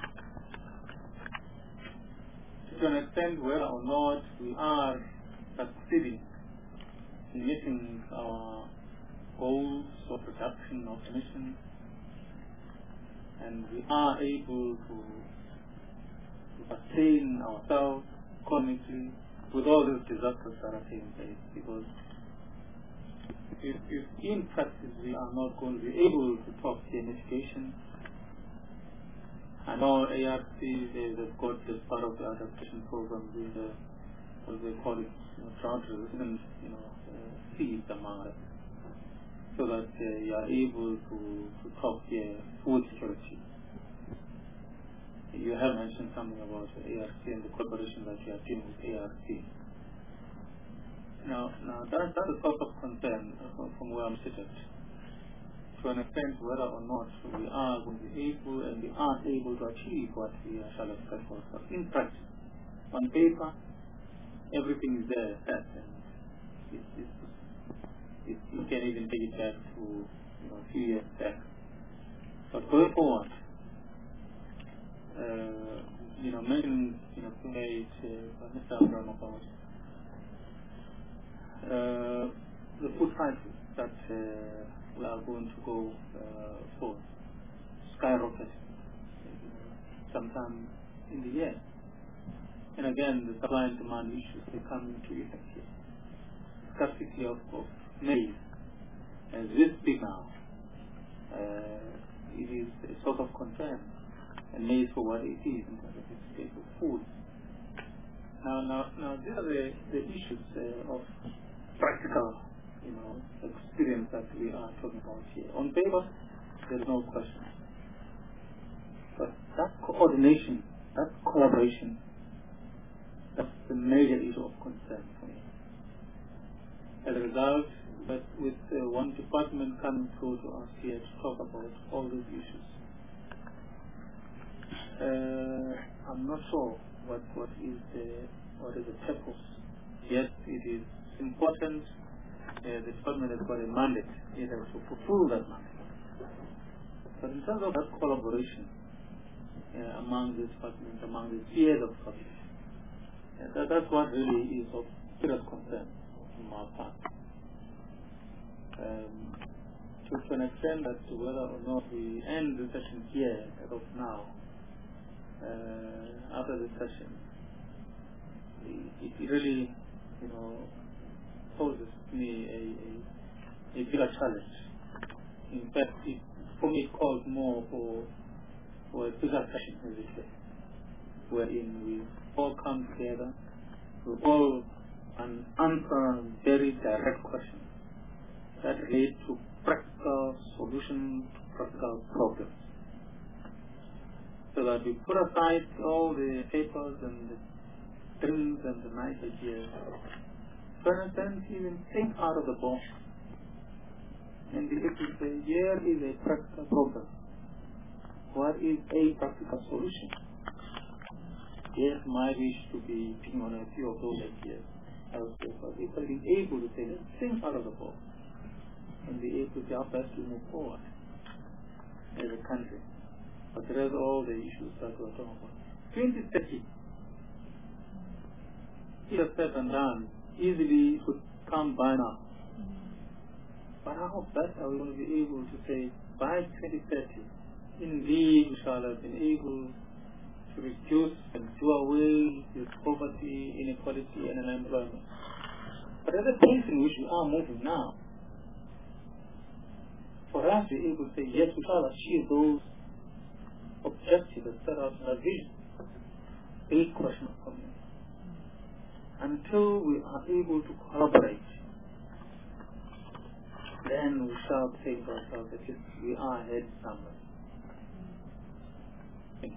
To an extent, whether or not we are succeeding in meeting our goals of reduction of emissions, and we are able to, to sustain ourselves economically with all these disasters that are taking place, because if, if in practice we are not going to be able to talk to mitigation, I know A R C, they, they've got this part of the adaptation program with the, what they call it, you know, drought resistant, you know, uh, seeds among it, so that uh, you are able to, to talk here food security. You have mentioned something about A R C and the cooperation that you are doing with A R C. Now, now that, that is sort of concern from, from where I'm sitting. To an extent, whether or not we are going to be able and we are able to achieve what we shall expect for ourselves. In practice, on paper, everything is there, set, and it, it, it, you can even take it back to, you know, a few years back. But going forward, uh, you know, mentioning, you know, made uh, Mister Abraham about uh, the food prices that uh, we are going to go uh, for skyrocket sometime in the year. And again, the supply and demand issues, they come into effect here. Scarcity of, of maize, as we speak now, uh, it is a source of concern, and maize for what it is in terms of its state of food. Now, now, now, these are the, the issues uh, of practical, you know, experience that we are talking about here. On paper, there is no question. But that coordination, that collaboration, That's the major issue of concern for me. As a result, but with uh, one department coming through to us here to talk about all these issues, uh, I'm not sure what, what is the what is the purpose. Yes, it is important. Uh, the department has got a mandate, it has to fulfill that mandate. But in terms of that collaboration uh, among the departments, among the tiers of service, uh, that, that's what really is of serious concern on my part. Um, to, to an extent that whether or not we end the session here as of now, uh, after the session, it, it really, you know, poses me a, a, a bigger challenge. In fact, it, for me, it calls more for, for a bigger session, as we say, wherein we all come together, we all and answer very direct questions that relate to practical solutions to practical problems. So that we put aside all the papers and the dreams and the nice ideas, for instance, even think out of the box and be able to say, here is a practical problem. What is a practical solution? Yes, my wish to be picking on a few of those ideas. I would say, but if I be able to say, let's think out of the box and be able to help us to move forward as a country. But there are all the issues that we're talking about. twenty thirty, either said and done, easily could come by now. But how best are we going to be able to say, by twenty thirty, indeed we shall have been able to reduce and do away with poverty, inequality, and unemployment. But at the pace in which we are moving now, for us to be able to say, yes, we shall achieve those objectives that set out in our vision, big question of coming. Until we are able to collaborate, then we shall say to ourselves that yes, we are ahead somewhere. Thank you.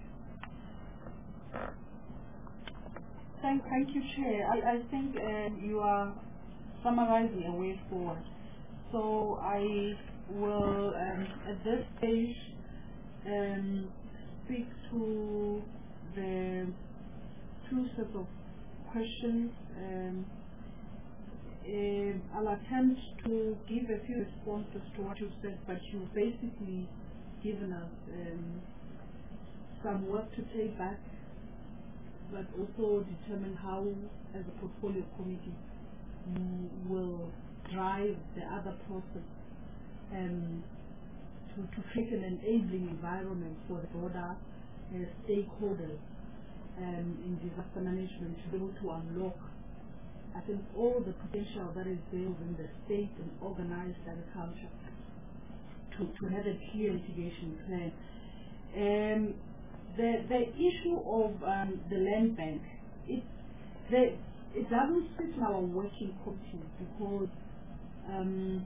Thank, thank you, Chair. I, I think uh, you are summarizing a way forward. So I will, um, at this stage, um, speak to the two sets of questions. Um, uh, I'll attempt to give a few responses to what you said, but you've basically given us um, some work to take back, but also determine how, as a portfolio committee, we will drive the other process um, to, to create an enabling environment for the broader uh, stakeholders um, in disaster management to be able to unlock, I think, all the potential that is there within the state and organized agriculture to, to have a clear mitigation plan. Um, the, the issue of um, the land bank, it, the, it doesn't sit in our working committee because um,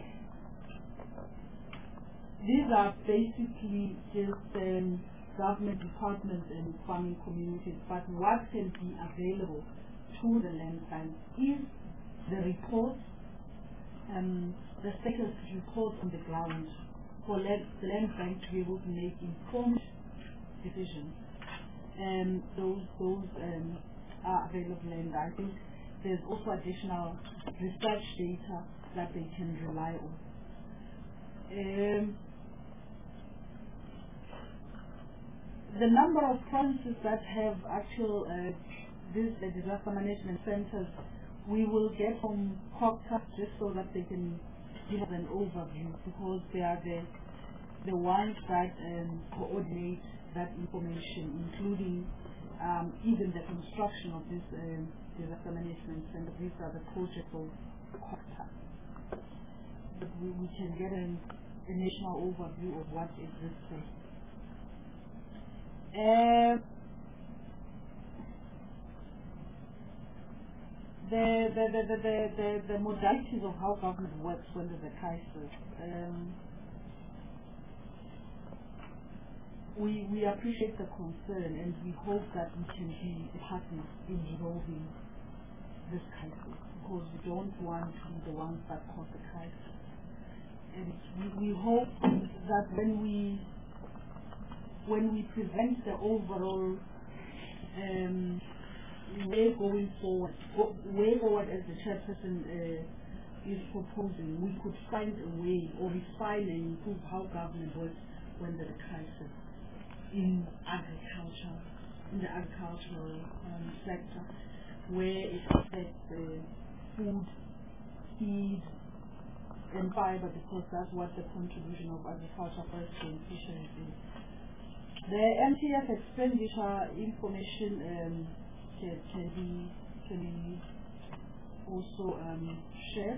these are basically just um, government departments and farming communities, but what can be available to the land bank is the report, um, the status report on the ground for land, the land bank to be able to make informed decisions. And those, those um, are available, and I think there's also additional research data that they can rely on. Um, the number of provinces that have actual uh, these uh, disaster management centers, we will get from COGTA just so that they can give us an overview, because they are the the ones that um, coordinate that information, including um, even the construction of this um, disaster management center. These are the projects of COGTA. But we, we can get an, a national overview of what exists there. Uh, the, the, the, the, the, the, the modalities of how government works when there's a crisis. Um, we, we appreciate the concern and we hope that we can be a partner in resolving this crisis, because we don't want to be the ones that cause the crisis. And we, we hope that when we when we present the overall um, way going forward, go, way forward as the chairperson uh, is proposing, we could find a way or refine and improve how government works when there's a crisis in agriculture, in the agricultural um, sector, where it affects uh, food, feed, and fiber, because that's what the contribution of agriculture, forestry, and fisheries is. The M T F expenditure information um, can, can be can be also um, shared.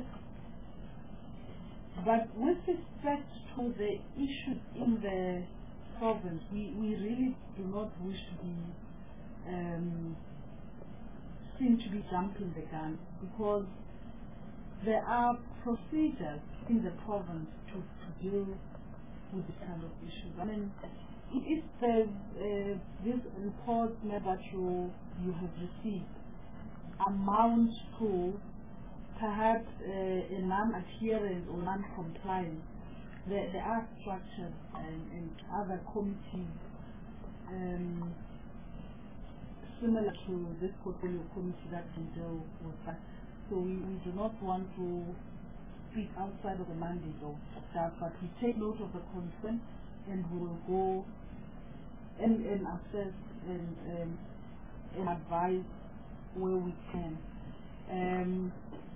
But with respect to the issues in the province, we, we really do not wish to be um, seen to be jumping the gun, because there are procedures in the province to, to deal with this kind of issues. I mean, if the uh, this report that you you have received amounts to perhaps uh, a non-adherence or non-compliance, there, there are structures and, and other committees um, similar to this portfolio committee that can deal with that. So we, we do not want to speak outside of the mandate of that, but we take note of the concern and we will go and, and assess and, um, and advise where we can. Um,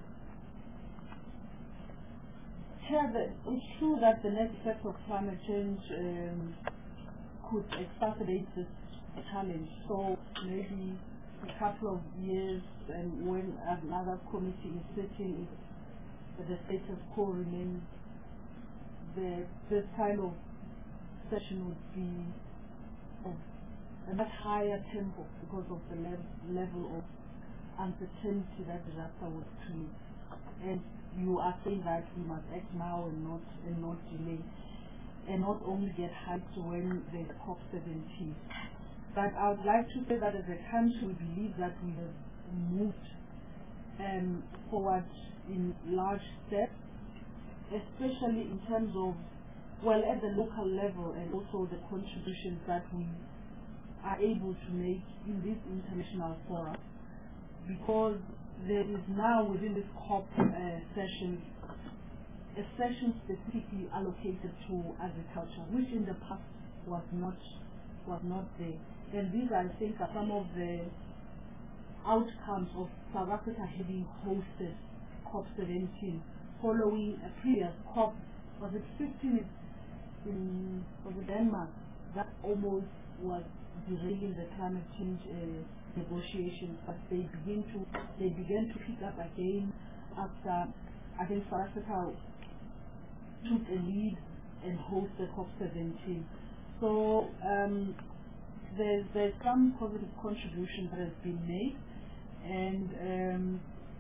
here the, it's true that the net effect of climate change um, could exacerbate this challenge. So maybe a couple of years, and when another committee is sitting, if the status quo remains, the this kind of session would be of a much higher tempo because of the lev level of uncertainty that disaster would create. And you are saying that we must act now and not and not delay, and not only get hyped when there's COP seventeen. But I would like to say that as a country, we believe that we have moved um, forward in large steps, especially in terms of, well, at the local level, and also the contributions that we are able to make in this international forum, because there is now within this COP uh, session a session specifically allocated to agriculture, which in the past was not was not there. And these, I think, are some of the outcomes of South Africa having hosted COP seventeen, following a previous COP, was it fifteen in was it Denmark, that almost was derailing the climate change uh, negotiations, but they begin to they began to pick up again after I think South Africa took a lead and hosted COP seventeen. So um, there's there's some positive contribution that has been made, and um,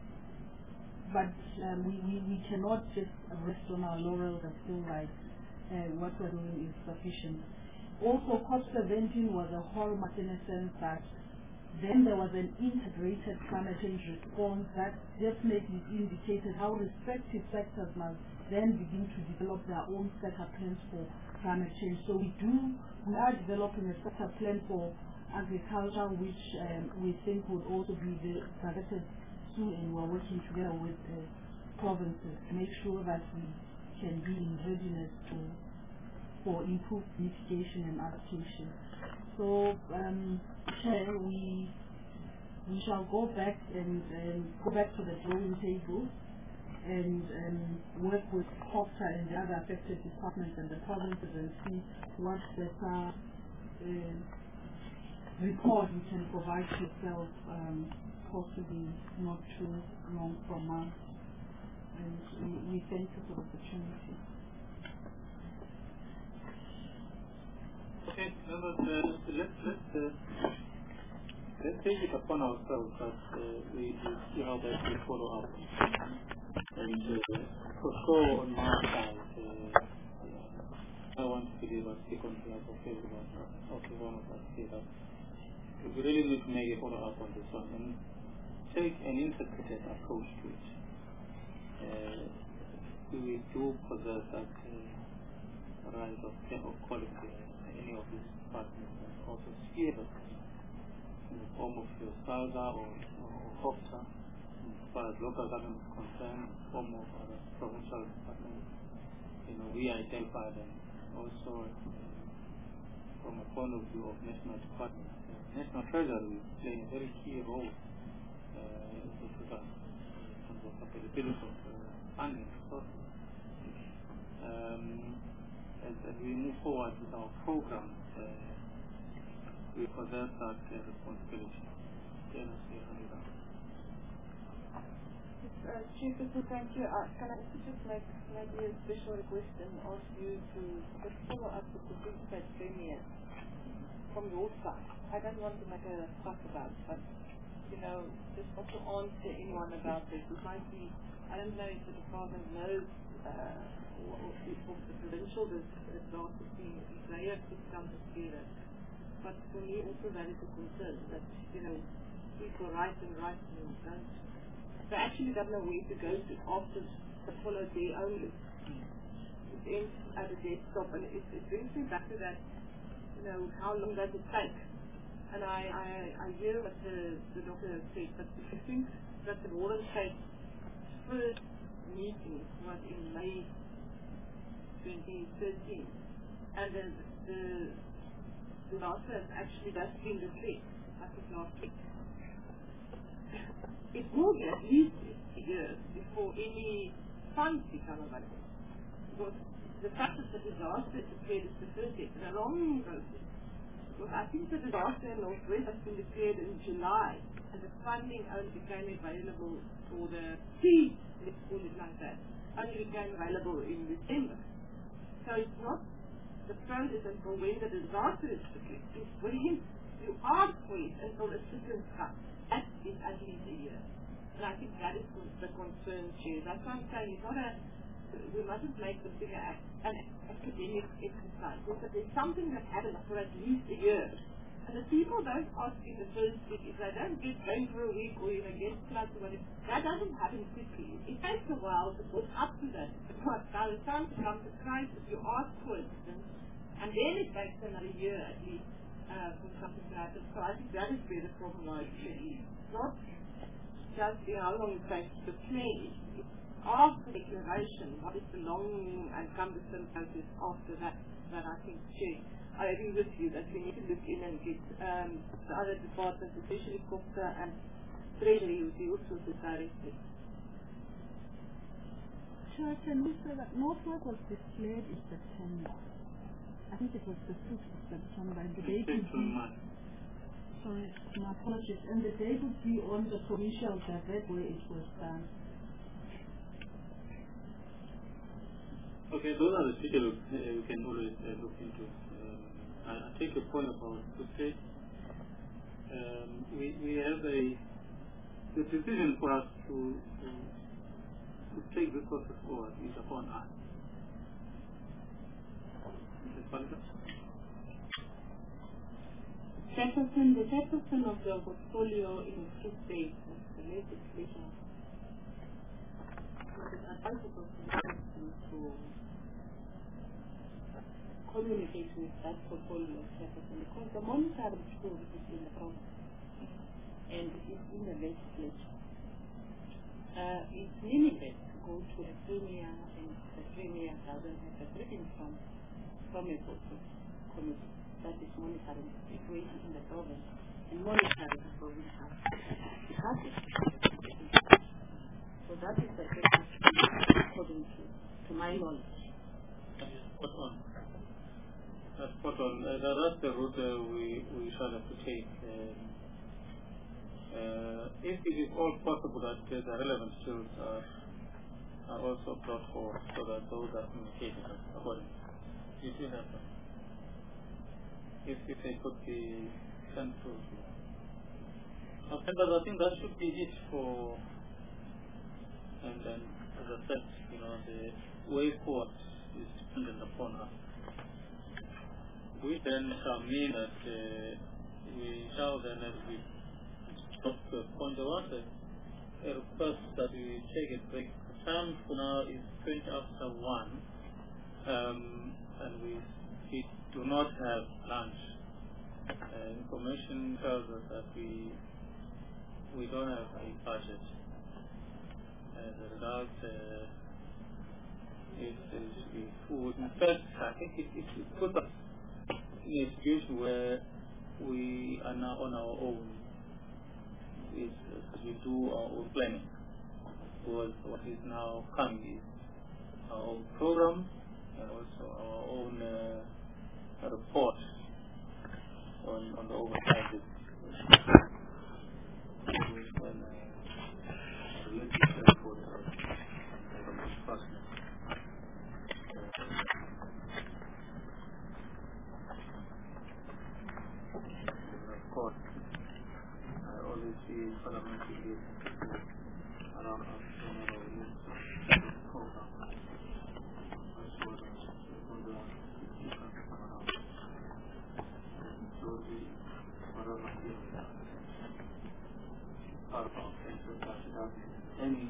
but um, we, we we cannot just rest on our laurels and feel like uh, what we're doing is sufficient. Also, COP seventeen was a hallmark in a sense that then there was an integrated climate change response that definitely indicated how respective sectors must then begin to develop their own sector plans for climate change. So we do, we are developing a sector plan for agriculture, which um, we think would also be targeted soon, and we're working together with the provinces to make sure that we can be in readiness to for improved mitigation and adaptation. So, um, Chair, we we shall go back and um, go back to the drawing table and um, work with COPTA and the other affected departments and the provinces and see what better uh, report we can provide to yourself, um, possibly not too long from us. And we, we thank you for the opportunity. Okay, now that, uh, let's, let's, uh, let's take it upon ourselves that uh, we, you know, that we follow up. And uh, for sure on my side, uh, I want to believe that secondly, as okay, okay, one of us say that we really need to make a follow-up on this one and take an integrated approach to it. Uh, we do possess that uh, right of, of calling any of these partners and also steer them in the form of your SAGA or, or OPTA, as far as local government is concerned, in the form of other provincial departments. You know, we identify them also uh, from a point of view of national departments. Uh, national Treasury is playing a very key role uh, in this regard in terms of availability of uh, funding sources. Um, as, as we move forward with our programs, uh, we possess that uh, responsibility. Yes, yes, Uh, Chief, thank you. Uh, can I also just make maybe a special request and ask you to just follow up with the Free State Premier from your side? I don't want to make a fuss about it, but, you know, just also answer anyone about this. It might be, I don't know if the department knows, uh, or, or if the provincial disaster team, if they have to come together. But for me also that is a concern, that, you know, people write and write and don't. They actually don't know where to go to after the follow their own. It ends at a desktop, and it, it brings me back to that, you know, how long does it take? And I, I, I hear what the, the doctor has said, but if you think that the Warren State first meeting was in May twenty thirteen, and the, the, the last has actually just been the week, I think last week. It will be at least a year before any funds become available. Because the fact that the disaster is declared is the first step, and a long process. Because I think the disaster in Northwest has been declared in July, and the funding only became available for the seed, let's call it like that, only became available in December. So it's not the process until when the disaster is declared. It's when you ask for it until assistance comes. That is at least a year. And I think that is the concern, Chair. That's why I'm saying it's not a, we mustn't make the bigger act, an academic exercise. Because there's something that happens for at least a year. And the people don't ask in the first week, if they don't get rain for a week or if they get floods or whatever, that doesn't happen quickly. It takes a while to build up to that. But by the time it comes to crisis, you ask for assistance, and then it takes another year at least. Uh, for something to happen. So I think that is where the problem lies. It's not just you know, how long it takes to declare. It's after declaration, what is the long and cumbersome process after that, that I think, Chair, I agree with you that we need to look in and get um, the other departments, especially COPTA and Treasury, who deals with this directly. Chair, can we say that Northwest was declared in September? I think it was the fifth of September, and the date would be, sorry, my apologies, and the date would be on the provincial gazette where it was done. Okay, those are the details uh, we can always uh, look into. Um, I, I take your point about the state. Um, we, we have a the decision for us to, to, to take this process forward is upon us. Chairperson, the chairperson of the portfolio in Free State, the legislature, it is advisable to communicate with that portfolio chairperson because the monitoring tool is in the province and it is in the legislature. Uh, it's limited to go to a premier and the premier doesn't have a briefing from from a committee that is monitoring the situation in the province and monitoring the provincial. So that is the case according to, to my knowledge. Spot on. That's spot on. Uh, that's the route uh, we, we shall have to take. Um, uh, if it is all possible that uh, the relevant fields are, are also brought forward so that those are communicated accordingly. It will happen. If, if they could be sent to uh, but I think that should be it for, and then as I said, you know, the way forward is dependent upon us. we then shall mean that uh, we shall then, as we stop the point out, a request that we take a break. The time for now is twenty after one, um, and we, we do not have lunch. Uh, information tells us that we we don't have a budget. As a result, uh, it is food. In fact, I think it, it, it puts us in a situation where we are now on our own. Is as we do our own planning. Because what is now coming is our own program and also our own uh, report on, on the oversight. When uh, related to the report of Of course, I always see parliamentary around us whenever we use this program. So the parliamentary part of exercise any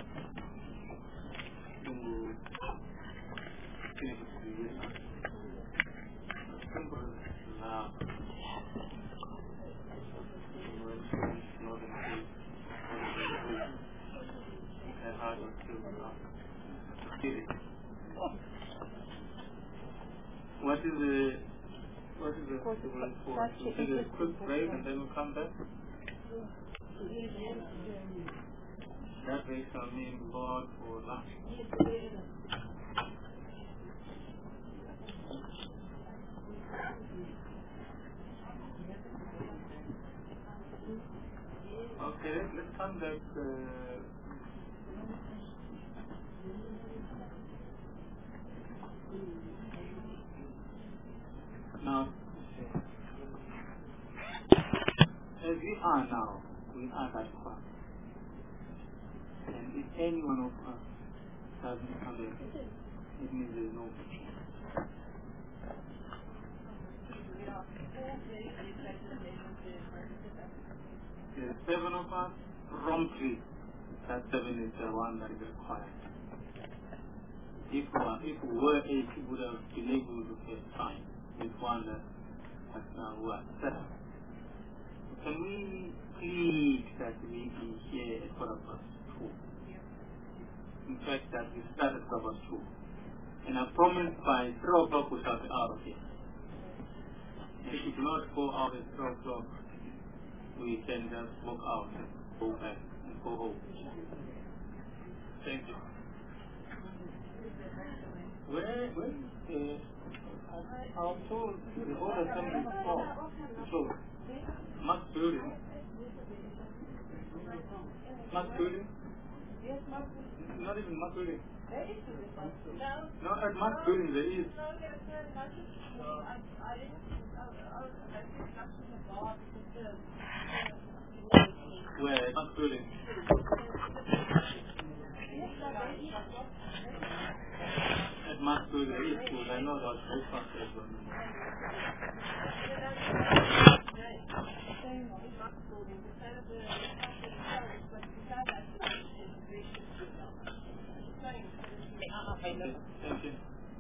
single thing to be used. A simple lab. What is the what is the possible for? We'll take a quick break and then we'll come back. That break shall mean board for lunch. Okay, let's come back. Uh, now, as we are now, we are that far. And if any one of us doesn't have it, it means there is no option. There are seven of us, promptly, that seven is the one that is required. If we, are, if we were eight, we would have been able to get time with one that has now worked. Seven. Can we plead that we be here at quarter past two? In fact, that we start at quarter past two. And I promise by three o'clock we shall be out of here. And if we do not go out at three o'clock, we can just walk out and go back and go home. Thank you. Where, where is the, I, I was told the whole assembly is off. So, Max building. Max building? Yes, Max building. Not even Max building. There is a Max building. No. Not at Max building, there is. No, there's a Max building. I, I didn't, I, I was, I think Max was a bar because the, where? Max building. At Max building, there is food. I know that breakfast is on. Thank you.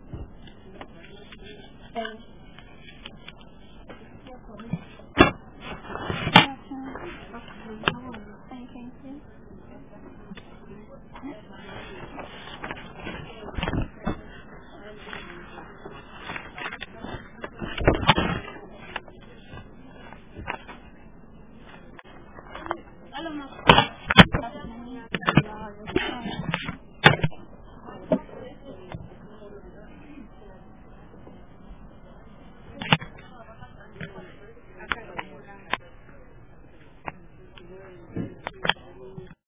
Thank you.